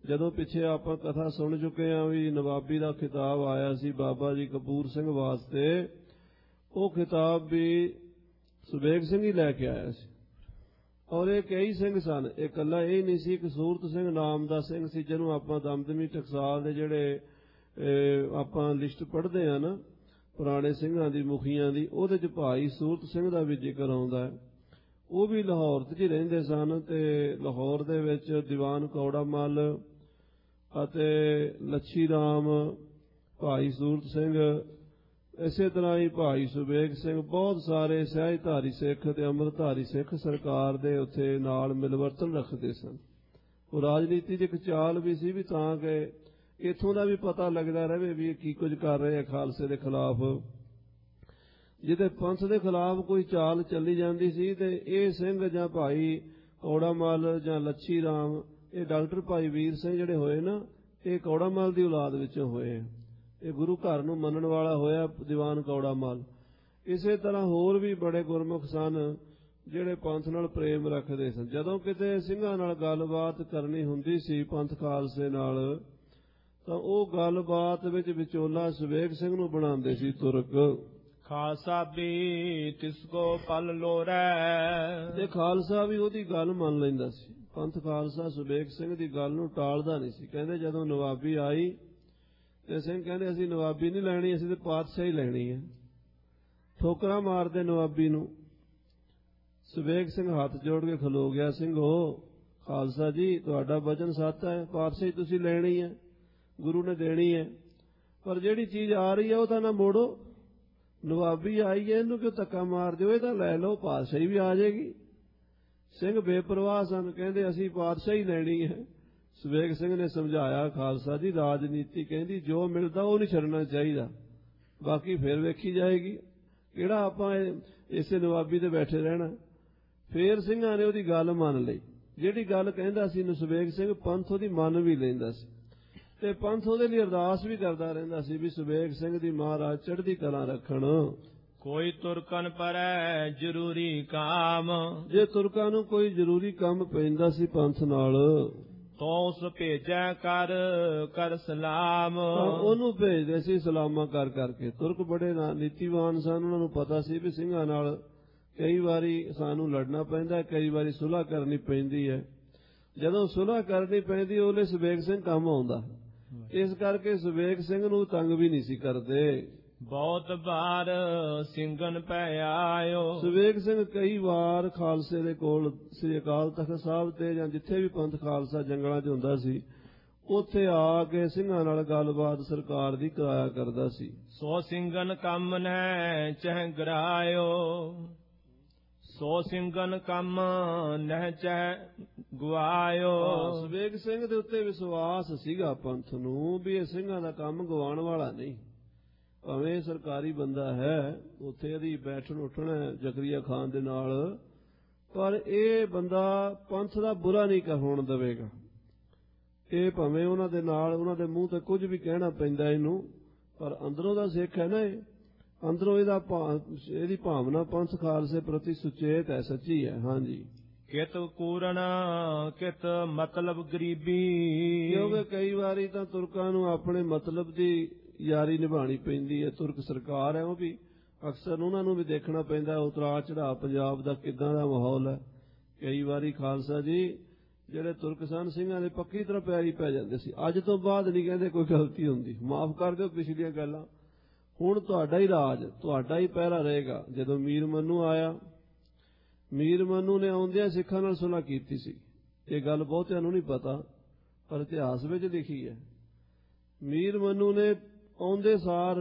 ਜਦੋਂ ਪਿੱਛੇ ਆਪਾਂ ਕਥਾ ਸੁਣ ਚੁੱਕੇ ਹਾਂ ਵੀ ਨਵਾਬੀ ਦਾ ਖਿਤਾਬ ਆਇਆ ਸੀ ਬਾਬਾ ਜੀ ਕਪੂਰ ਸਿੰਘ ਵਾਸਤੇ, ਉਹ ਖਿਤਾਬ ਵੀ ਸੁਬੇਗ ਸਿੰਘ ਹੀ ਲੈ ਕੇ ਆਇਆ ਸੀ। ਔਰ ਇਹ ਕਈ ਸਿੰਘ ਸਨ, ਇਹ ਇਕੱਲਾ ਇਹ ਨਹੀਂ ਸੀ ਕਿ ਸੂਰਤ ਸਿੰਘ ਨਾਮ ਦਾ ਸਿੰਘ ਸੀ ਜਿਹਨੂੰ ਆਪਾਂ ਦਮਦਮੀ ਟਕਸਾਲ ਦੇ ਜਿਹੜੇ ਆਪਾਂ ਲਿਸਟ ਪੜ੍ਹਦੇ ਹਾਂ ਨਾ ਪੁਰਾਣੇ ਸਿੰਘਾਂ ਦੀ ਮੁਖੀਆਂ ਦੀ, ਉਹਦੇ 'ਚ ਭਾਈ ਸੂਰਤ ਸਿੰਘ ਦਾ ਵੀ ਜ਼ਿਕਰ ਆਉਂਦਾ ਹੈ। ਉਹ ਵੀ ਲਾਹੌਰ 'ਚ ਹੀ ਰਹਿੰਦੇ ਸਨ ਤੇ ਲਾਹੌਰ ਦੇ ਵਿੱਚ ਦੀਵਾਨ ਕੌੜਾ ਮੱਲ ਅਤੇ ਲੱਛੀ ਰਾਮ, ਭਾਈ ਸੂਰਤ ਸਿੰਘ, ਇਸੇ ਤਰ੍ਹਾਂ ਹੀ ਭਾਈ ਸੁਬੇਗ ਸਿੰਘ, ਬਹੁਤ ਸਾਰੇ ਸਹਿਜਧਾਰੀ ਸਿੱਖ ਤੇ ਅੰਮ੍ਰਿਤਧਾਰੀ ਸਿੱਖ ਸਰਕਾਰ ਦੇ ਉੱਥੇ ਨਾਲ ਮਿਲਵਰਤਨ ਰੱਖਦੇ ਸਨ। ਉਹ ਰਾਜਨੀਤੀ 'ਚ ਇੱਕ ਚਾਲ ਵੀ ਸੀ ਵੀ ਤਾਂ ਕਿ ਇੱਥੋਂ ਦਾ ਵੀ ਪਤਾ ਲੱਗਦਾ ਰਹੇ ਵੀ ਕੀ ਕੁਝ ਕਰ ਰਹੇ ਆ ਖਾਲਸੇ ਦੇ ਖਿਲਾਫ। ਜਿਹਦੇ ਪੰਥ ਦੇ ਖਿਲਾਫ ਕੋਈ ਚਾਲ ਚੱਲੀ ਜਾਂਦੀ ਸੀ ਤੇ ਇਹ ਸਿੰਘ ਜਾਂ ਭਾਈ ਕੌੜਾ ਮੱਲ ਜਾਂ ਲੱਛੀ ਰਾਮ, ਇਹ ਡਾਕਟਰ ਭਾਈ ਵੀਰ ਸਿੰਘ ਜਿਹੜੇ ਹੋਏ ਨਾ, ਇਹ ਕੌੜਾ ਮੱਲ ਦੀ ਔਲਾਦ ਵਿੱਚੋਂ ਹੋਏ। ਇਹ ਗੁਰੂ ਘਰ ਨੂੰ ਮੰਨਣ ਵਾਲਾ ਹੋਇਆ ਦੀਵਾਨ ਕੌੜਾ ਮੱਲ। ਇਸੇ ਤਰ੍ਹਾਂ ਹੋਰ ਵੀ ਬੜੇ ਗੁਰਮੁਖ ਸਨ ਜਿਹੜੇ ਪੰਥ ਨਾਲ ਪ੍ਰੇਮ ਰੱਖਦੇ ਸਨ। ਜਦੋਂ ਕਿਤੇ ਸਿੰਘਾਂ ਨਾਲ ਗੱਲਬਾਤ ਕਰਨੀ ਹੁੰਦੀ ਸੀ ਪੰਥ ਖਾਲਸੇ ਨਾਲ, ਤਾਂ ਉਹ ਗੱਲਬਾਤ ਵਿੱਚ ਵਿਚੋਲਾ ਸੁਬੇਗ ਸਿੰਘ ਨੂੰ ਬਣਾਉਂਦੇ ਸੀ ਤੁਰਕ। ਖਾਲਸਾ ਵੀ ਤਿਸ ਕੋ ਪਲ ਲੋਰੈ, ਤੇ ਖਾਲਸਾ ਵੀ ਉਹਦੀ ਗੱਲ ਮੰਨ ਲੈਂਦਾ ਸੀ। ਪੰਥ ਖਾਲਸਾ ਸੁਬੇਗ ਸਿੰਘ ਦੀ ਗੱਲ ਨੂੰ ਟਾਲਦਾ ਨਹੀਂ ਸੀ। ਕਹਿੰਦੇ ਜਦੋਂ ਨਵਾਬੀ ਆਈ ਤੇ ਸਿੰਘ ਕਹਿੰਦੇ ਅਸੀਂ ਨਵਾਬੀ ਨਹੀਂ ਲੈਣੀ, ਅਸੀਂ ਤੇ ਪਾਤਸ਼ਾਹੀ ਲੈਣੀ ਹੈ। ਠੋਕਰਾਂ ਮਾਰਦੇ ਨਵਾਬੀ ਨੂੰ। ਸੁਬੇਗ ਸਿੰਘ ਹੱਥ ਜੋੜ ਕੇ ਖਲੋ ਗਿਆ, ਸਿੰਘੋ ਖਾਲਸਾ ਜੀ ਤੁਹਾਡਾ ਵਚਨ ਸੱਚ ਹੈ, ਪਾਤਸ਼ਾਹੀ ਤੁਸੀਂ ਲੈਣੀ ਹੈ, ਗੁਰੂ ਨੇ ਦੇਣੀ ਹੈ, ਪਰ ਜਿਹੜੀ ਚੀਜ਼ ਆ ਰਹੀ ਹੈ ਉਹ ਤਾਂ ਨਾ ਮੋੜੋ। ਨਵਾਬੀ ਆਈ ਹੈ, ਇਹਨੂੰ ਕਿਉਂ ਧੱਕਾ ਮਾਰ ਦਿਓ, ਇਹ ਤਾਂ ਲੈ ਲਓ, ਪਾਤਸ਼ਾਹੀ ਵੀ ਆ ਜਾਏਗੀ। ਸਿੰਘ ਬੇਪਰਵਾਹ ਸਨ, ਕਹਿੰਦੇ ਅਸੀਂ ਪਾਤਸ਼ਾਹੀ ਲੈਣੀ ਹੈ। ਸੁਬੇਗ ਸਿੰਘ ਨੇ ਸਮਝਾਇਆ, ਖਾਲਸਾ ਜੀ ਰਾਜਨੀਤੀ ਕਹਿੰਦੀ ਜੋ ਮਿਲਦਾ ਉਹ ਨਹੀਂ ਛੱਡਣਾ ਚਾਹੀਦਾ, ਬਾਕੀ ਫਿਰ ਵੇਖੀ ਜਾਏਗੀ, ਕਿਹੜਾ ਆਪਾਂ ਇਸੇ ਨਵਾਬੀ ਤੇ ਬੈਠੇ ਰਹਿਣਾ। ਫੇਰ ਸਿੰਘਾਂ ਨੇ ਉਹਦੀ ਗੱਲ ਮੰਨ ਲਈ। ਜਿਹੜੀ ਗੱਲ ਕਹਿੰਦਾ ਸੀ ਸੁਬੇਗ ਸਿੰਘ, ਪੰਥ ਉਹਦੀ ਮੰਨ ਵੀ ਲੈਂਦਾ ਸੀ ਤੇ ਪੰਥ ਉਹਦੇ ਲਈ ਅਰਦਾਸ ਵੀ ਕਰਦਾ ਰਹਿੰਦਾ ਸੀ ਵੀ ਸੁਬੇਗ ਸਿੰਘ ਦੀ ਮਹਾਰਾਜ ਚੜ੍ਹਦੀ ਕਲਾ ਰੱਖਣ। ਕੋਈ ਤੁਰਕਨ ਪਰੈ ਜ਼ਰੂਰੀ ਕਾਮ, ਜੇ ਤੁਰਕਾਂ ਨੂੰ ਕੋਈ ਜ਼ਰੂਰੀ ਕੰਮ ਪੈਂਦਾ ਸੀ ਪੰਥ ਨਾਲ, ਤੋ ਉਸ ਭੇਜੈ ਕਰ ਸਲਾਮ, ਉਹਨੂੰ ਭੇਜਦੇ ਸੀ ਸਲਾਮਾਂ ਕਰ ਕਰਕੇ। ਤੁਰਕ ਬੜੇ ਨੀਤੀਵਾਨ ਸਨ, ਉਹਨਾਂ ਨੂੰ ਪਤਾ ਸੀ ਵੀ ਸਿੰਘਾਂ ਨਾਲ ਕਈ ਵਾਰੀ ਸਾਨੂੰ ਲੜਨਾ ਪੈਂਦਾ, ਕਈ ਵਾਰੀ ਸੁਲ੍ਹਾ ਕਰਨੀ ਪੈਂਦੀ ਹੈ। ਜਦੋਂ ਸੁਲ੍ਹਾ ਕਰਨੀ ਪੈਂਦੀ ਉਹਲੇ ਸੁਬੇਗ ਸਿੰਘ ਕੰਮ ਆਉਂਦਾ, ਇਸ ਕਰਕੇ ਸੁਬੇਗ ਸਿੰਘ ਨੂੰ ਤੰਗ ਵੀ ਨਹੀਂ ਸੀ ਕਰਦੇ। ਬਹੁਤ ਵਾਰ ਸਿੰਘਨ ਪੈ ਆਇਓ, ਸੁਬੇਗ ਸਿੰਘ ਕਈ ਵਾਰ ਖਾਲਸੇ ਦੇ ਕੋਲ ਸ੍ਰੀ ਅਕਾਲ ਤਖਤ ਸਾਹਿਬ ਤੇ ਜਾਂ ਜਿੱਥੇ ਵੀ ਪੰਥ ਖਾਲਸਾ ਜੰਗਲਾਂ 'ਚ ਹੁੰਦਾ ਸੀ ਉੱਥੇ ਆ ਕੇ ਸਿੰਘਾਂ ਨਾਲ ਗੱਲਬਾਤ ਸਰਕਾਰ ਦੀ ਕਰਾਇਆ ਕਰਦਾ ਸੀ। ਸੋ ਸਿੰਘਨ ਕੰਮ ਨਹਿ ਚਹਿ ਗਰਾਇਓ, ਸੋ ਸਿੰਘਨ ਕੰਮ ਨਹਿ ਚਹਿ ਗਵਾਇਓ। ਸੁਬੇਗ ਸਿੰਘ ਦੇ ਉੱਤੇ ਵਿਸ਼ਵਾਸ ਸੀਗਾ ਪੰਥ ਨੂੰ ਵੀ ਇਹ ਸਿੰਘਾਂ ਦਾ ਕੰਮ ਗਵਾਉਣ ਵਾਲਾ ਨਹੀਂ। ਭਾਵੇਂ ਸਰਕਾਰੀ ਬੰਦਾ ਹੈ, ਉੱਥੇ ਇਹਦੀ ਬੈਠਣ ਉੱਠਣਾ ਜ਼ਕਰੀਆ ਖਾਨ ਦੇ ਨਾਲ, ਪਰ ਇਹ ਬੰਦਾ ਪੰਥ ਦਾ ਬੁਰਾ ਨਹੀਂ ਹੋਣ ਦੇਵੇਗਾ। ਇਹ ਭਾਵੇਂ ਉਹਨਾਂ ਦੇ ਨਾਲ ਉਹਨਾਂ ਦੇ ਮੂੰਹ ਤੇ ਕੁਝ ਵੀ ਕਹਿਣਾ ਪੈਂਦਾ ਇਹਨੂੰ, ਪਰ ਅੰਦਰੋਂ ਦਾ ਸਿੱਖ ਹੈ ਨਾ, ਇਹ ਅੰਦਰੋਂ ਇਹਦੀ ਭਾਵਨਾ ਪੰਥ ਖਾਲਸੇ ਪ੍ਰਤੀ ਸੁਚੇਤ ਹੈ, ਸੱਚੀ ਹੈ। ਹਾਂਜੀ। ਕਿਤ ਕੂਰਨ ਕਿਤ ਮਤਲਬ ਗਰੀਬੀ, ਕਿਉਂਕਿ ਕਈ ਵਾਰੀ ਤਾਂ ਤੁਰਕਾਂ ਨੂੰ ਆਪਣੇ ਮਤਲਬ ਦੀ ਯਾਰੀ ਨਿਭਾਉਣੀ ਪੈਂਦੀ ਹੈ। ਤੁਰਕ ਸਰਕਾਰ ਹੈ, ਉਹ ਵੀ ਅਕਸਰ ਉਹਨਾਂ ਨੂੰ ਵੀ ਦੇਖਣਾ ਪੈਂਦਾ ਉਤਰਾ ਚੜ੍ਹਾ ਪੰਜਾਬ ਦਾ ਕਿੱਦਾਂ ਦਾ ਮਾਹੌਲ ਹੈ। ਕਈ ਵਾਰੀ ਖਾਲਸਾ ਜੀ ਜਿਹੜੇ ਤੁਰਕ ਸਨ ਸਿੰਘਾਂ ਦੇ ਪੱਕੀ ਤਰ੍ਹਾਂ ਪੈਰੀ ਪੈ ਜਾਂਦੇ ਸੀ। ਅੱਜ ਤੋਂ ਬਾਅਦ ਨਹੀਂ ਕਹਿੰਦੇ ਕੋਈ ਗਲਤੀ ਹੁੰਦੀ, ਮਾਫ ਕਰ ਦਿਓ ਪਿਛਲੀਆਂ ਗੱਲਾਂ, ਹੁਣ ਤੁਹਾਡਾ ਹੀ ਰਾਜ, ਤੁਹਾਡਾ ਹੀ ਪਹਿਰਾ ਰਹੇਗਾ। ਜਦੋਂ ਮੀਰ ਮਨੂੰ ਆਇਆ, ਮੀਰ ਮਨੂੰ ਨੇ ਆਉਂਦਿਆਂ ਸਿੱਖਾਂ ਨਾਲ ਸੁਲ੍ਹਾ ਕੀਤੀ ਸੀ। ਇਹ ਗੱਲ ਬਹੁਤਿਆਂ ਨੂੰ ਨਹੀਂ ਪਤਾ, ਪਰ ਇਤਿਹਾਸ ਵਿੱਚ ਲਿਖੀ ਹੈ। ਮੀਰ ਮਨੂੰ ਨੇ ਆਉਂਦੇ ਸਾਰ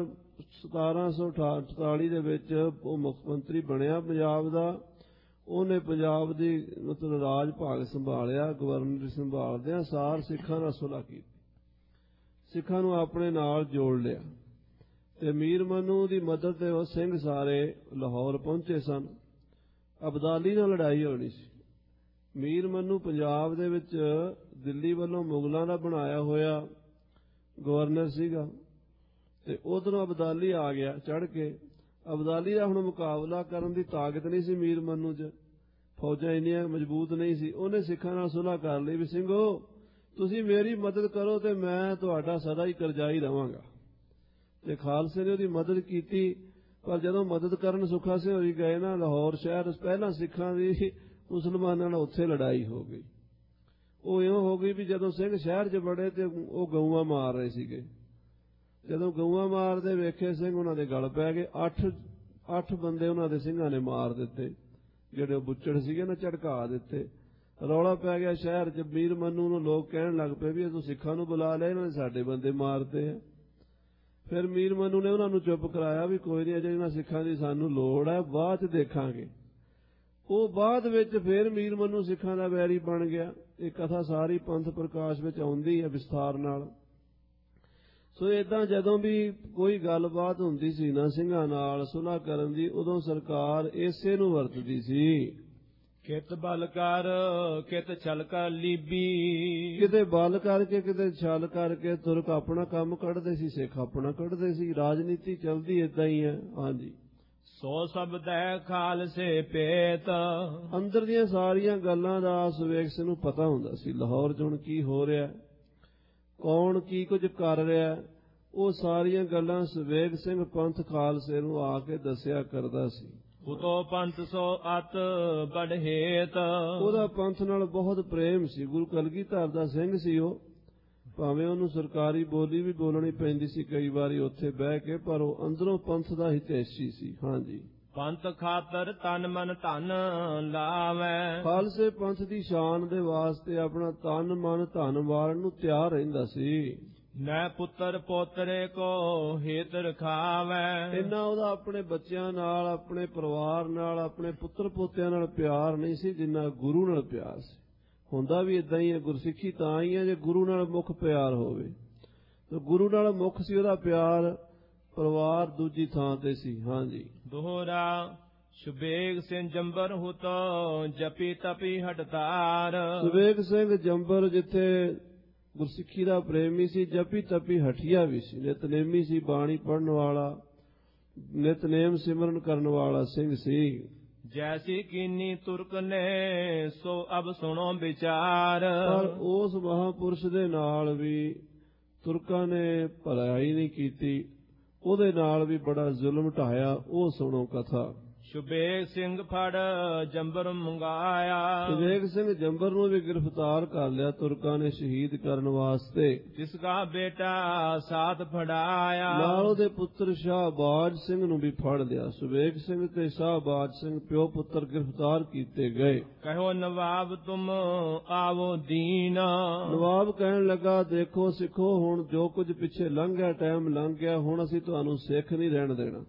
1748 ਦੇ ਵਿੱਚ ਉਹ ਮੁੱਖ ਮੰਤਰੀ ਬਣਿਆ ਪੰਜਾਬ ਦਾ। ਉਹਨੇ ਪੰਜਾਬ ਦੀ ਮਤਲਬ ਰਾਜ ਭਾਗ ਸੰਭਾਲਿਆ, ਗਵਰਨਰ ਸੰਭਾਲਦਿਆਂ ਸਾਰ ਸਿੱਖਾਂ ਨਾਲ ਸੁਲ੍ਹਾ ਕੀਤੀ, ਸਿੱਖਾਂ ਨੂੰ ਆਪਣੇ ਨਾਲ ਜੋੜ ਲਿਆ ਤੇ ਮੀਰ ਮਨੂੰ ਦੀ ਮਦਦ ਤੇ ਉਹ ਸਿੰਘ ਸਾਰੇ ਲਾਹੌਰ ਪਹੁੰਚੇ ਸਨ। ਅਬਦਾਲੀ ਨਾਲ ਲੜਾਈ ਹੋਣੀ ਸੀ। ਮੀਰ ਮਨੂੰ ਪੰਜਾਬ ਦੇ ਵਿੱਚ ਦਿੱਲੀ ਵੱਲੋਂ ਮੁਗਲਾਂ ਦਾ ਬਣਾਇਆ ਹੋਇਆ ਗਵਰਨਰ ਸੀਗਾ ਤੇ ਉਧਰੋਂ ਅਬਦਾਲੀ ਆ ਗਿਆ ਚੜ੍ਹ ਕੇ। ਅਬਦਾਲੀ ਦਾ ਹੁਣ ਮੁਕਾਬਲਾ ਕਰਨ ਦੀ ਤਾਕਤ ਨਹੀਂ ਸੀ ਮੀਰ ਮਨੂੰ 'ਚ, ਫੌਜਾਂ ਇੰਨੀਆਂ ਮਜ਼ਬੂਤ ਨਹੀਂ ਸੀ। ਉਹਨੇ ਸਿੱਖਾਂ ਨਾਲ ਸੁਲ੍ਹਾ ਕਰ ਲਈ ਵੀ ਸਿੰਘੋ ਤੁਸੀਂ ਮੇਰੀ ਮਦਦ ਕਰੋ ਤੇ ਮੈਂ ਤੁਹਾਡਾ ਸਦਾ ਹੀ ਕਰਜ਼ਾਈ ਰਵਾਂਗਾ। ਤੇ ਖਾਲਸੇ ਨੇ ਉਹਦੀ ਮਦਦ ਕੀਤੀ। ਪਰ ਜਦੋਂ ਮਦਦ ਕਰਨ ਸੁੱਖਾ ਸਿੰਘ ਹੋਰੀ ਗਏ ਨਾ ਲਾਹੌਰ ਸ਼ਹਿਰ, ਪਹਿਲਾਂ ਸਿੱਖਾਂ ਦੀ ਮੁਸਲਮਾਨਾਂ ਨਾਲ ਉੱਥੇ ਲੜਾਈ ਹੋ ਗਈ। ਉਹ ਇਉਂ ਹੋ ਗਈ ਵੀ ਜਦੋਂ ਸਿੰਘ ਸ਼ਹਿਰ 'ਚ ਵੜੇ ਤੇ ਉਹ ਗਊਆਂ ਮਾਰ ਰਹੇ ਸੀਗੇ। ਜਦੋਂ ਗਊਆਂ ਮਾਰਦੇ ਵੇਖੇ ਸਿੰਘ, ਉਹਨਾਂ ਦੇ ਗਲ ਪੈ ਗਏ। 8 ਬੰਦੇ ਉਹਨਾਂ ਦੇ ਸਿੰਘਾਂ ਨੇ ਮਾਰ ਦਿੱਤੇ, ਜਿਹੜੇ ਉਹ ਬੁੱਚੜ ਸੀਗੇ ਨਾ, ਝੜਕਾ ਦਿੱਤੇ। ਰੌਲਾ ਪੈ ਗਿਆ ਸ਼ਹਿਰ 'ਚ। ਮੀਰ ਮਨੂੰ ਨੂੰ ਲੋਕ ਕਹਿਣ ਲੱਗ ਪਏ ਵੀ ਇਹ ਤੂੰ ਸਿੱਖਾਂ ਨੂੰ ਬੁਲਾ ਲਿਆ, ਇਹਨਾਂ ਨੇ ਸਾਡੇ ਬੰਦੇ ਮਾਰਦੇ ਆ। ਫਿਰ ਮੀਰ ਮਨੂੰ ਨੇ ਉਹਨਾਂ ਨੂੰ ਚੁੱਪ ਕਰਾਇਆ ਵੀ ਕੋਈ ਨਹੀਂ, ਅਜੇ ਇਹਨਾਂ ਸਿੱਖਾਂ ਦੀ ਸਾਨੂੰ ਲੋੜ ਹੈ, ਬਾਅਦ 'ਚ ਦੇਖਾਂਗੇ। ਉਹ ਬਾਅਦ ਵਿੱਚ ਫਿਰ ਮੀਰ ਮਨੂੰ ਸਿੱਖਾਂ ਦਾ ਵੈਰੀ ਬਣ ਗਿਆ। ਇਹ ਕਥਾ ਸਾਰੀ ਪੰਥ ਪ੍ਰਕਾਸ਼ ਵਿੱਚ ਆਉਂਦੀ ਹੈ ਵਿਸਥਾਰ ਨਾਲ। ਸੋ ਏਦਾਂ ਜਦੋਂ ਵੀ ਕੋਈ ਗੱਲਬਾਤ ਹੁੰਦੀ ਸੀ ਨਾ ਸਿੰਘਾਂ ਨਾਲ ਸੁਲ੍ਹਾ ਕਰਨ ਦੀ, ਉਦੋਂ ਸਰਕਾਰ ਇਸੇ ਨੂੰ ਵਰਤਦੀ ਸੀ। ਕਿਤ ਬਲ ਕਰ ਕਿਤ ਛਲ ਕਰ ਲੀਬੀ। ਕਿਤੇ ਬਲ ਕਰਕੇ ਕਿਤੇ ਛਲ ਕਰਕੇ ਤੁਰਕ ਆਪਣਾ ਕੰਮ ਕੱਢਦੇ ਸੀ, ਸਿੱਖ ਆਪਣਾ ਕੱਢਦੇ ਸੀ। ਰਾਜਨੀਤੀ ਚੱਲਦੀ ਏਦਾਂ ਹੀ ਹੈ। ਹਾਂਜੀ। ਸੋ ਸਭ ਦੈ ਖਾਲਸੇ ਭੇਤ। ਅੰਦਰ ਦੀਆਂ ਸਾਰੀਆਂ ਗੱਲਾਂ ਦਾ ਸੁਵੇਗ ਸਿੰਘ ਨੂੰ ਪਤਾ ਹੁੰਦਾ ਸੀ। ਲਾਹੌਰ 'ਚ ਹੁਣ ਕੀ ਹੋ ਰਿਹਾ, ਕੌਣ ਕੀ ਕੁਝ ਕਰ ਰਿਹਾ, ਉਹ ਸਾਰੀਆਂ ਗੱਲਾਂ ਸੁਵੇਗ ਸਿੰਘ ਪੰਥ ਖਾਲਸੇ ਨੂੰ ਆ ਕੇ ਦੱਸਿਆ ਕਰਦਾ ਸੀ। ਉਤੋਂ ਪੰਥ ਸੋ ਅਤ ਬੜਹੇਤ। ਉਹਦਾ ਪੰਥ ਨਾਲ ਬਹੁਤ ਪ੍ਰੇਮ ਸੀ। ਗੁਰੂ ਕਲਗੀਧਰ ਦਾ ਸਿੰਘ ਸੀ ਉਹ। ਭਾਵੇਂ ਉਹਨੂੰ ਸਰਕਾਰੀ ਬੋਲੀ ਵੀ ਬੋਲਣੀ ਪੈਂਦੀ ਸੀ ਕਈ ਵਾਰੀ ਉੱਥੇ ਬਹਿ ਕੇ, ਪਰ ਉਹ ਅੰਦਰੋਂ ਪੰਥ ਦਾ ਹਿਤੈਸ਼ੀ ਸੀ। ਹਾਂਜੀ। ਪੰਥ ਖਾਤਰ ਤਨ ਮਨ ਧਨ ਲਾਵੈ। ਖਾਲਸੇ ਪੰਥ ਦੀ ਸ਼ਾਨ ਦੇ ਵਾਸਤੇ ਆਪਣਾ ਤਨ ਮਨ ਧਨ ਵਾਰਨ ਨੂੰ ਤਿਆਰ ਰਹਿੰਦਾ ਸੀ। ਨੈ ਪੁੱਤਰ ਪੋਤਰੇ ਕੋ ਹਿਤ ਰਖਾਵੈ। ਇੰਨਾ ਉਹਦਾ ਆਪਣੇ ਬੱਚਿਆਂ ਨਾਲ, ਆਪਣੇ ਪਰਿਵਾਰ ਨਾਲ, ਆਪਣੇ ਪੁੱਤਰ ਪੋਤਿਆਂ ਨਾਲ ਪਿਆਰ ਨਹੀਂ ਸੀ ਜਿੰਨਾ ਗੁਰੂ ਨਾਲ ਪਿਆਰ ਸੀ। ਹੁੰਦਾ ਵੀ ਇਦਾਂ ਹੀ ਹੈ। ਗੁਰਸਿੱਖੀ ਤਾਂ ਹੀ ਹੈ ਜੇ ਗੁਰੂ ਨਾਲ ਮੁੱਖ ਪਿਆਰ ਹੋਵੇ। ਤੇ ਗੁਰੂ ਨਾਲ ਮੁੱਖ ਸੀ ਉਹਦਾ ਪਿਆਰ, ਪਰਿਵਾਰ ਦੂਜੀ ਥਾਂ ਤੇ ਸੀ। ਹਾਂਜੀ। ਦੋਹਰਾ ਸੁਬੇਗ ਸਿੰਘ ਜੰਬਰ ਹੁਤੋ ਜਪੀ ਤਪੀ ਹਟਤਾਰ। ਸੁਬੇਗ ਸਿੰਘ ਜੰਬਰ ਜਿੱਥੇ ਗੁਰਸਿੱਖੀ ਦਾ ਪ੍ਰੇਮੀ ਸੀ, ਜਪੀ ਤਪੀ ਹਠੀਆ ਵੀ ਸੀ, ਨਿਤਨੇਮੀ ਸੀ, ਬਾਣੀ ਪੜ੍ਹਨ ਵਾਲਾ, ਨਿਤਨੇਮ ਸਿਮਰਨ ਕਰਨ ਵਾਲਾ ਸਿੰਘ ਸੀ। ਜੈਸੀ ਕੀਨੀ ਤੁਰਕ ਨੇ ਸੋ ਅਬ ਸੁਣੋ ਵਿਚਾਰ। ਪਰ ਉਸ ਮਹਾਪੁਰਸ਼ ਦੇ ਨਾਲ ਵੀ ਤੁਰਕਾਂ ਨੇ ਭਲਾਈ ਨਹੀਂ ਕੀਤੀ, ਉਹਦੇ ਨਾਲ ਵੀ ਬੜਾ ਜ਼ੁਲਮ ਢਾਇਆ। ਉਹ ਸੁਣੋ ਕਥਾ। ਸੁਬੇਗ ਸਿੰਘ ਫੜ ਜੰਬਰ ਮੰਗਾਇਆ। ਸੁਬੇਗ ਸਿੰਘ ਜੰਬਰ ਨੂੰ ਵੀ ਗ੍ਰਿਫਤਾਰ ਕਰ ਲਿਆ ਤੁਰਕਾਂ ਨੇ ਸ਼ਹੀਦ ਕਰਨ ਵਾਸਤੇ। ਜਿਸ ਦਾ ਬੇਟਾ ਸਾਥ ਫੜਾਇਆ। ਨਾਲ ਉਹਦੇ ਪੁੱਤਰ ਸ਼ਾਹਬਾਜ ਸਿੰਘ ਨੂੰ ਵੀ ਫੜ ਲਿਆ। ਸੁਬੇਗ ਸਿੰਘ ਤੇ ਸ਼ਾਹਬਾਜ ਸਿੰਘ ਪਿਓ ਪੁੱਤਰ ਗ੍ਰਿਫਤਾਰ ਕੀਤੇ ਗਏ। ਕਹੋ ਨਵਾਬ ਤੁਮ ਆਵੋ ਦੀਨਾ। ਨਵਾਬ ਕਹਿਣ ਲੱਗਾ, ਦੇਖੋ ਸਿੱਖੋ, ਹੁਣ ਜੋ ਕੁਝ ਪਿੱਛੇ ਲੰਘ ਗਿਆ, ਟਾਈਮ ਲੰਘ ਗਿਆ, ਹੁਣ ਅਸੀਂ ਤੁਹਾਨੂੰ ਸਿੱਖ ਨਹੀਂ ਰਹਿਣ ਦੇਣਾ।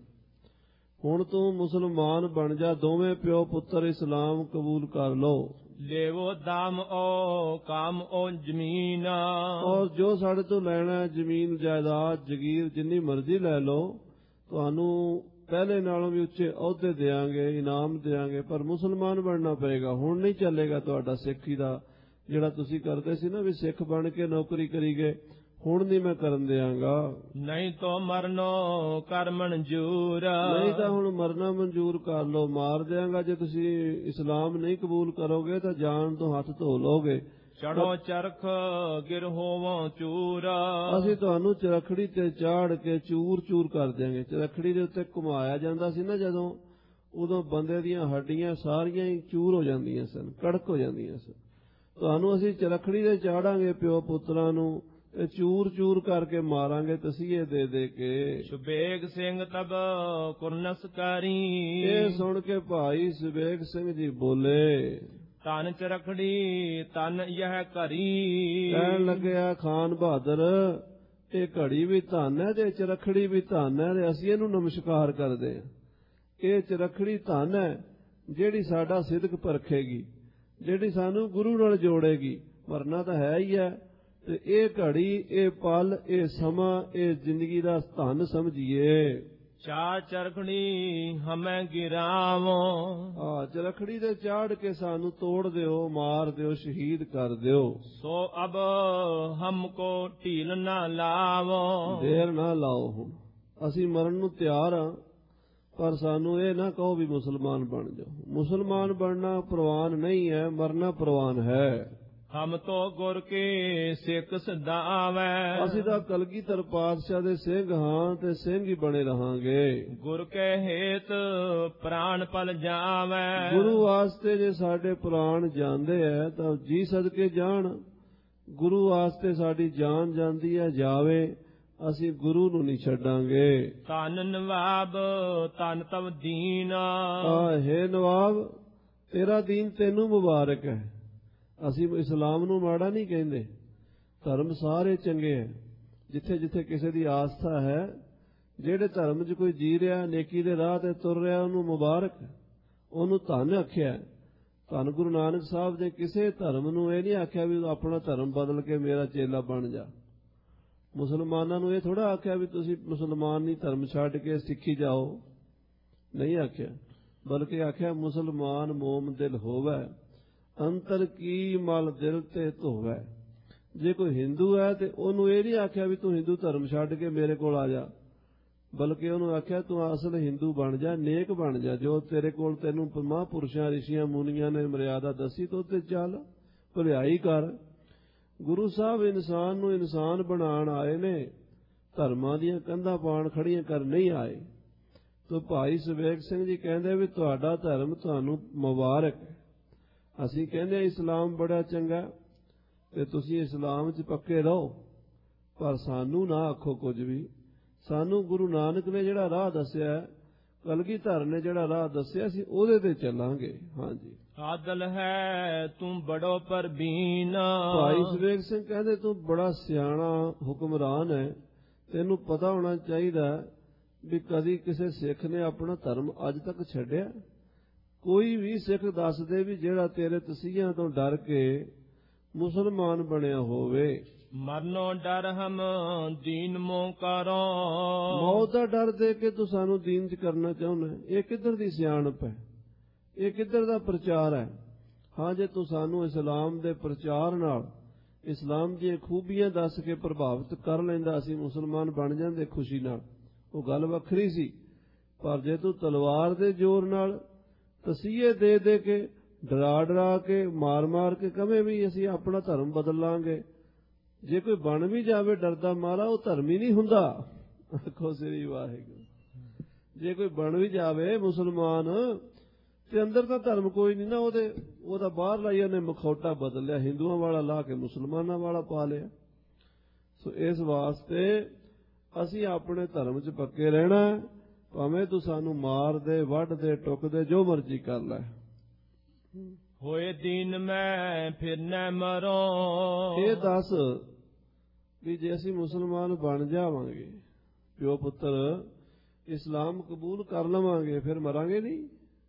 ਹੁਣ ਤੂੰ ਮੁਸਲਮਾਨ ਬਣ ਜਾ। ਦੋਵੇਂ ਪਿਓ ਪੁੱਤਰ ਇਸਲਾਮ ਕਬੂਲ ਕਰ ਲਓ। ਲੇਵੋ ਦਾਮ ਓ ਕਾਮ ਓ ਜ਼ਮੀਨ। ਔਰ ਜੋ ਸਾਡੇ ਤੋਂ ਲੈਣਾ ਜ਼ਮੀਨ ਜਾਇਦਾਦ ਜਗੀਰ ਜਿੰਨੀ ਮਰਜ਼ੀ ਲੈ ਲਓ, ਤੁਹਾਨੂੰ ਪਹਿਲੇ ਨਾਲੋਂ ਵੀ ਉੱਚੇ ਅਹੁਦੇ ਦੇਾਂਗੇ, ਇਨਾਮ ਦੇਾਂਗੇ, ਪਰ ਮੁਸਲਮਾਨ ਬਣਨਾ ਪਏਗਾ। ਹੁਣ ਨਹੀਂ ਚੱਲੇਗਾ ਤੁਹਾਡਾ ਸਿੱਖੀ ਦਾ ਜਿਹੜਾ ਤੁਸੀਂ ਕਰਦੇ ਸੀ ਨਾ ਵੀ ਸਿੱਖ ਬਣ ਕੇ ਨੌਕਰੀ ਕਰੀ ਗਏ, ਹੁਣ ਨਹੀਂ ਮੈਂ ਕਰਨ ਦਿਆਂਗਾ। ਨਹੀਂ ਤਾਂ ਮਰਨੋ ਕਰ ਮਨਜ਼ੂਰ। ਨਹੀਂ ਤਾਂ ਹੁਣ ਮਰਨਾ ਮਨਜ਼ੂਰ ਕਰ ਲਓ, ਮਾਰ ਦਿਆਂਗਾ। ਜੇ ਤੁਸੀਂ ਇਸਲਾਮ ਨਹੀਂ ਕਬੂਲ ਕਰੋਗੇ ਤਾਂ ਜਾਨ ਤੋਂ ਹੱਥ ਧੋ ਲੋਗੇ। ਚੜੋ ਚਰਖ ਗਿਰ ਹੋਵੋ ਚੂਰ। ਅਸੀਂ ਤੁਹਾਨੂੰ ਚਰਖੜੀ ਤੇ ਚਾੜ ਕੇ ਚੂਰ ਚੂਰ ਕਰ ਦਿਆਂਗੇ। ਚਰਖੜੀ ਦੇ ਉੱਤੇ ਘੁਮਾਇਆ ਜਾਂਦਾ ਸੀ ਨਾ ਜਦੋਂ, ਉਦੋਂ ਬੰਦੇ ਦੀਆਂ ਹੱਡੀਆਂ ਸਾਰੀਆਂ ਹੀ ਚੂਰ ਹੋ ਜਾਂਦੀਆਂ ਸਨ, ਕੜਕ ਹੋ ਜਾਂਦੀਆਂ ਸਨ। ਤੁਹਾਨੂੰ ਅਸੀਂ ਚਰਖੜੀ ਤੇ ਚਾੜਾਂਗੇ ਪਿਓ ਪੁੱਤਰਾਂ ਨੂੰ, ਤੇ ਚੂਰ ਚੂਰ ਕਰਕੇ ਮਾਰਾਂਗੇ ਤਸੀਹੇ ਦੇ ਦੇ ਕੇ। ਸੁਬੇਗ ਸਿੰਘ ਤਬ ਕੁਰਨਸ ਕਰੀ। ਇਹ ਸੁਣ ਕੇ ਭਾਈ ਸੁਬੇਗ ਸਿੰਘ ਜੀ ਬੋਲੇ, ਤਨ ਚਰਖੜੀ ਤਨ ਯਹ ਘਰੀ। ਕਹਿਣ ਲੱਗਿਆ, ਖਾਨ ਬਹਾਦਰ, ਇਹ ਘੜੀ ਵੀ ਧਨ ਹੈ ਤੇ ਚਰਖੜੀ ਵੀ ਧਨ ਹੈ, ਤੇ ਅਸੀਂ ਇਹਨੂੰ ਨਮਸਕਾਰ ਕਰਦੇ ਹਾਂ। ਇਹ ਚਰਖੜੀ ਧਨ ਹੈ ਜਿਹੜੀ ਸਾਡਾ ਸਿਦਕ ਪਰਖੇਗੀ, ਜਿਹੜੀ ਸਾਨੂੰ ਗੁਰੂ ਨਾਲ ਜੋੜੇਗੀ। ਮਰਨਾ ਤਾਂ ਹੈ ਹੀ ਹੈ, ਤੇ ਇਹ ਘੜੀ, ਇਹ ਪਲ, ਇਹ ਸਮਾਂ, ਇਹ ਜ਼ਿੰਦਗੀ ਦਾ ਧਨ ਸਮਝੀਏ। ਚਾ ਚਰਖੜੀ ਹਮੈ ਗਿਰਾਵੋ। ਚਰਖੜੀ ਤੇ ਚਾੜ ਕੇ ਸਾਨੂੰ ਤੋੜ ਦਿਓ, ਮਾਰ ਦਿਓ, ਸ਼ਹੀਦ ਕਰ ਦਿਓ। ਸੋ ਅਬ ਹਮਕੋ ਢੀਲ ਨਾ ਲਾਵੋ। ਦੇਰ ਨਾ ਲਾਓ, ਹੁਣ ਅਸੀਂ ਮਰਨ ਨੂੰ ਤਿਆਰ ਹਾਂ, ਪਰ ਸਾਨੂੰ ਇਹ ਨਾ ਕਹੋ ਵੀ ਮੁਸਲਮਾਨ ਬਣ ਜਾਓ। ਮੁਸਲਮਾਨ ਬਣਨਾ ਪ੍ਰਵਾਨ ਨਹੀਂ ਹੈ, ਮਰਨਾ ਪ੍ਰਵਾਨ ਹੈ। ਹਮ ਤੋ ਗੁਰ ਕੀ ਸਿੱਖ ਸਦਾਵੈ। ਅਸੀਂ ਤਾਂ ਕਲਗੀਧਰ ਪਾਤਸ਼ਾਹ ਦੇ ਸਿੰਘ ਹਾਂ ਤੇ ਸਿੰਘ ਹੀ ਬਣੇ ਰਹਾਂਗੇ। ਗੁਰ ਕੇ ਹੇਤ ਪ੍ਰਾਣ ਪਲ ਜਾਵੈ। ਗੁਰੂ ਵਾਸਤੇ ਜੇ ਸਾਡੇ ਪ੍ਰਾਣ ਜਾਂਦੇ ਹੈ ਤਾਂ ਜੀ ਸਦਕੇ ਜਾਣ। ਗੁਰੂ ਵਾਸਤੇ ਸਾਡੀ ਜਾਨ ਜਾਂਦੀ ਹੈ, ਜਾਵੇ, ਅਸੀਂ ਗੁਰੂ ਨੂੰ ਨਹੀਂ ਛੱਡਾਂਗੇ। ਧੰਨ ਨਵਾਬ ਧੰਨ ਤਵ ਦੀਨ। ਹੈ ਨਵਾਬ, ਤੇਰਾ ਦੀਨ ਤੈਨੂੰ ਮੁਬਾਰਕ ਹੈ। ਅਸੀਂ ਇਸਲਾਮ ਨੂੰ ਮਾੜਾ ਨਹੀਂ ਕਹਿੰਦੇ, ਧਰਮ ਸਾਰੇ ਚੰਗੇ ਹੈ। ਜਿੱਥੇ ਜਿੱਥੇ ਕਿਸੇ ਦੀ ਆਸਥਾ ਹੈ, ਜਿਹੜੇ ਧਰਮ 'ਚ ਕੋਈ ਜੀ ਰਿਹਾ, ਨੇਕੀ ਦੇ ਰਾਹ ਤੇ ਤੁਰ ਰਿਹਾ, ਉਹਨੂੰ ਮੁਬਾਰਕ, ਉਹਨੂੰ ਧੰਨ ਆਖਿਆ। ਧੰਨ ਗੁਰੂ ਨਾਨਕ ਸਾਹਿਬ ਦੇ ਕਿਸੇ ਧਰਮ ਨੂੰ ਇਹ ਨਹੀਂ ਆਖਿਆ ਵੀ ਆਪਣਾ ਧਰਮ ਬਦਲ ਕੇ ਮੇਰਾ ਚੇਲਾ ਬਣ ਜਾ। ਮੁਸਲਮਾਨਾਂ ਨੂੰ ਇਹ ਥੋੜਾ ਆਖਿਆ ਵੀ ਤੁਸੀਂ ਮੁਸਲਮਾਨ ਨਹੀਂ, ਧਰਮ ਛੱਡ ਕੇ ਸਿੱਖੀ ਜਾਓ, ਨਹੀਂ ਆਖਿਆ। ਬਲਕਿ ਆਖਿਆ ਮੁਸਲਮਾਨ ਮੋਮ ਦਿਲ ਹੋਵੇ, ਅੰਤਰ ਕੀ ਮਲ ਦਿਲ ਤੇ ਧੋਵੇ। ਜੇ ਕੋਈ ਹਿੰਦੂ ਹੈ ਤੇ ਉਹਨੂੰ ਇਹ ਨਹੀਂ ਆਖਿਆ ਵੀ ਤੂੰ ਹਿੰਦੂ ਧਰਮ ਛੱਡ ਕੇ ਮੇਰੇ ਕੋਲ ਆ ਜਾ, ਬਲਕਿ ਉਹਨੂੰ ਆਖਿਆ ਤੂੰ ਅਸਲ ਹਿੰਦੂ ਬਣ ਜਾ, ਨੇਕ ਬਣ ਜਾ। ਜੋ ਤੇਰੇ ਕੋਲ ਤੈਨੂੰ ਮਹਾਂਪੁਰਸ਼ਾਂ, ਰਿਸ਼ੀਆਂ, ਮੁਨੀਆਂ ਨੇ ਮਰਿਆਦਾ ਦੱਸੀ ਤੂੰ ਤੇ ਚੱਲ, ਭਲਾਈ ਕਰ। ਗੁਰੂ ਸਾਹਿਬ ਇਨਸਾਨ ਨੂੰ ਇਨਸਾਨ ਬਣਾਉਣ ਆਏ ਨੇ, ਧਰਮਾਂ ਦੀਆਂ ਕੰਧਾਂ ਪਾਣ ਖੜੀਆਂ ਕਰ ਨਹੀਂ ਆਏ। ਤੋ ਭਾਈ ਸਵੇਗ ਸਿੰਘ ਜੀ ਕਹਿੰਦੇ ਵੀ ਤੁਹਾਡਾ ਧਰਮ ਤੁਹਾਨੂੰ ਮੁਬਾਰਕ। ਅਸੀਂ ਕਹਿੰਦੇ ਇਸਲਾਮ ਬੜਾ ਚੰਗਾ ਤੇ ਤੁਸੀਂ ਇਸਲਾਮ 'ਚ ਪੱਕੇ ਰਹੋ, ਪਰ ਸਾਨੂੰ ਨਾ ਆਖੋ ਕੁਝ ਵੀ। ਸਾਨੂੰ ਗੁਰੂ ਨਾਨਕ ਨੇ ਜਿਹੜਾ ਰਾਹ ਦੱਸਿਆ, ਕਲਗੀਧਰ ਨੇ ਜਿਹੜਾ ਰਾਹ ਦੱਸਿਆ, ਅਸੀਂ ਉਹਦੇ ਤੇ ਚੱਲਾਂਗੇ। ਹਾਂਜੀ, ਆਦਲ ਹੈ ਤੂੰ ਬੜੋ ਪਰਬੀਨ। ਭਾਈ ਸਵੇਗ ਸਿੰਘ ਕਹਿੰਦੇ ਤੂੰ ਬੜਾ ਸਿਆਣਾ ਹੁਕਮਰਾਨ ਹੈ, ਤੈਨੂੰ ਪਤਾ ਹੋਣਾ ਚਾਹੀਦਾ ਵੀ ਕਦੀ ਕਿਸੇ ਸਿੱਖ ਨੇ ਆਪਣਾ ਧਰਮ ਅੱਜ ਤੱਕ ਛੱਡਿਆ? ਕੋਈ ਵੀ ਸਿੱਖ ਦੱਸ ਦੇ ਵੀ ਜਿਹੜਾ ਤੇਰੇ ਤਸੀਹਿਆਂ ਤੋਂ ਡਰ ਕੇ ਮੁਸਲਮਾਨ ਬਣਿਆ ਹੋਵੇ। ਮਰਨੋਂ ਡਰ ਹਮ ਦੀਨ ਮੋਹ ਕਰੋ। ਮੌਤ ਦਾ ਡਰ ਦੇ ਕੇ ਤੂੰ ਸਾਨੂੰ ਦੀਨ 'ਚ ਕਰਨਾ ਚਾਹੁੰਦਾ, ਇਹ ਕਿੱਧਰ ਦੀ ਸਿਆਣਪ ਹੈ? ਇਹ ਕਿੱਧਰ ਦਾ ਪ੍ਰਚਾਰ ਹੈ? ਹਾਂ, ਜੇ ਤੂੰ ਸਾਨੂੰ ਇਸਲਾਮ ਦੇ ਪ੍ਰਚਾਰ ਨਾਲ ਇਸਲਾਮ ਦੀਆਂ ਖੂਬੀਆਂ ਦੱਸ ਕੇ ਪ੍ਰਭਾਵਿਤ ਕਰ ਲੈਂਦਾ, ਅਸੀਂ ਮੁਸਲਮਾਨ ਬਣ ਜਾਂਦੇ ਖੁਸ਼ੀ ਨਾਲ, ਉਹ ਗੱਲ ਵੱਖਰੀ ਸੀ। ਪਰ ਜੇ ਤੂੰ ਤਲਵਾਰ ਦੇ ਜ਼ੋਰ ਨਾਲ ਤਸੀਹੇ ਦੇ ਦੇ ਕੇ, ਡਰਾ ਡਰਾ ਕੇ, ਮਾਰ ਮਾਰ ਕੇ ਕਵੇਂ ਵੀ ਅਸੀਂ ਆਪਣਾ ਧਰਮ ਬਦਲ ਲਾਂਗੇ, ਜੇ ਕੋਈ ਬਣ ਵੀ ਜਾਵੇ ਡਰਦਾ ਮਾਰਾ, ਉਹ ਧਰਮੀ ਨਹੀਂ ਹੁੰਦਾ। ਆਖੋ ਸ੍ਰੀ ਵਾਹਿਗੁਰੂ। ਜੇ ਕੋਈ ਬਣ ਵੀ ਜਾਵੇ ਮੁਸਲਮਾਨ ਤੇ ਅੰਦਰ ਤਾਂ ਧਰਮ ਕੋਈ ਨਹੀਂ ਨਾ, ਉਹਦਾ ਬਾਹਰ ਲਾਈ ਉਹਨੇ ਮਖੌਟਾ ਬਦਲ ਲਿਆ, ਹਿੰਦੂਆਂ ਵਾਲਾ ਲਾ ਕੇ ਮੁਸਲਮਾਨਾਂ ਵਾਲਾ ਪਾ ਲਿਆ। ਸੋ ਇਸ ਵਾਸਤੇ ਅਸੀਂ ਆਪਣੇ ਧਰਮ 'ਚ ਪੱਕੇ ਰਹਿਣਾ, ਭਾਵੇਂ ਤੂੰ ਸਾਨੂੰ ਮਾਰ ਦੇ, ਵੱਢ ਦੇ, ਟੁੱਕ ਦੇ, ਜੋ ਮਰਜ਼ੀ ਕਰ ਲੈ। ਹੋਏ ਦੀਨ ਮੈਂ ਫਿਰ ਨਾ ਮਰੋ। ਇਹ ਦੱਸ ਵੀ ਜੇ ਅਸੀਂ ਮੁਸਲਮਾਨ ਬਣ ਜਾਵਾਂਗੇ, ਪਿਓ ਪੁੱਤਰ ਇਸਲਾਮ ਕਬੂਲ ਕਰ ਲਵਾਂਗੇ, ਫਿਰ ਮਰਾਂਗੇ ਨਹੀਂ?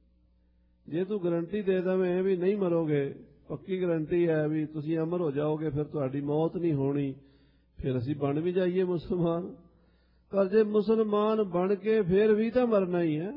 ਜੇ ਤੂੰ ਗਰੰਟੀ ਦੇ ਦੇਵੇਂ ਵੀ ਨਹੀਂ ਮਰੋਗੇ, ਪੱਕੀ ਗਰੰਟੀ ਹੈ ਵੀ ਤੁਸੀਂ ਅਮਰ ਹੋ ਜਾਓਗੇ, ਫਿਰ ਤੁਹਾਡੀ ਮੌਤ ਨਹੀਂ ਹੋਣੀ, ਫਿਰ ਅਸੀਂ ਬਣ ਵੀ ਜਾਈਏ ਮੁਸਲਮਾਨ। ਪਰ ਜੇ ਮੁਸਲਮਾਨ ਬਣ ਕੇ ਫਿਰ ਵੀ ਤਾਂ ਮਰਨਾ ਹੀ ਹੈ।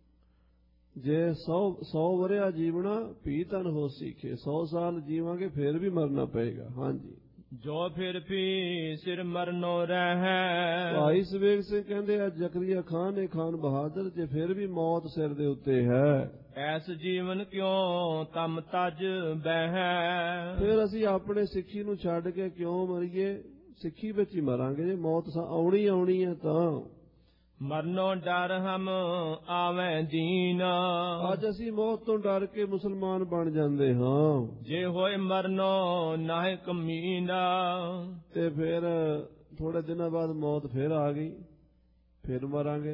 ਜੇ 100 ਵਰਿਆ ਜੀਵਣਾ ਭੀ ਤਨ ਹੋ ਸਿੱਖੇ, 100 ਸਾਲ ਜੀਵਾਂਗੇ ਫਿਰ ਵੀ ਮਰਨਾ ਪਏਗਾ। ਹਾਂਜੀ, ਜੋ ਫਿਰ ਵੀ ਸਿਰ ਮਰਨੋ ਰਹਿ। ਭਾਈ ਸਵੇਗ ਸਿੰਘ ਕਹਿੰਦੇ ਆ ਜ਼ਕਰੀਆ ਖਾਨ ਨੇ ਖਾਨ ਬਹਾਦਰ, ਜੇ ਫਿਰ ਵੀ ਮੌਤ ਸਿਰ ਦੇ ਉੱਤੇ ਹੈ, ਐਸ ਜੀਵਨ ਕਿਉਂ ਤਮ ਤਜ ਬਹਿ। ਫਿਰ ਅਸੀਂ ਆਪਣੇ ਸਿੱਖੀ ਨੂੰ ਛੱਡ ਕੇ ਕਿਉਂ ਮਰੀਏ? ਸਿੱਖੀ ਵਿੱਚ ਹੀ ਮਰਾਂਗੇ। ਜੇ ਮੌਤ ਆਉਣੀ ਆਉਣੀ ਹੈ ਤਾਂ ਮਰਨੋਂ ਡਰ ਹਮ ਆਵੇਂ ਦੀਨ। ਅੱਜ ਅਸੀਂ ਮੌਤ ਤੋਂ ਡਰ ਕੇ ਮੁਸਲਮਾਨ ਬਣ ਜਾਂਦੇ ਹਾਂ। ਜੇ ਹੋਏ ਮਰਨੋਂ ਨਾਹਿ ਕਮੀਨਾ, ਤੇ ਫਿਰ ਥੋੜੇ ਦਿਨਾਂ ਬਾਅਦ ਮੌਤ ਫਿਰ ਆ ਗਈ, ਫਿਰ ਮਰਾਂਗੇ।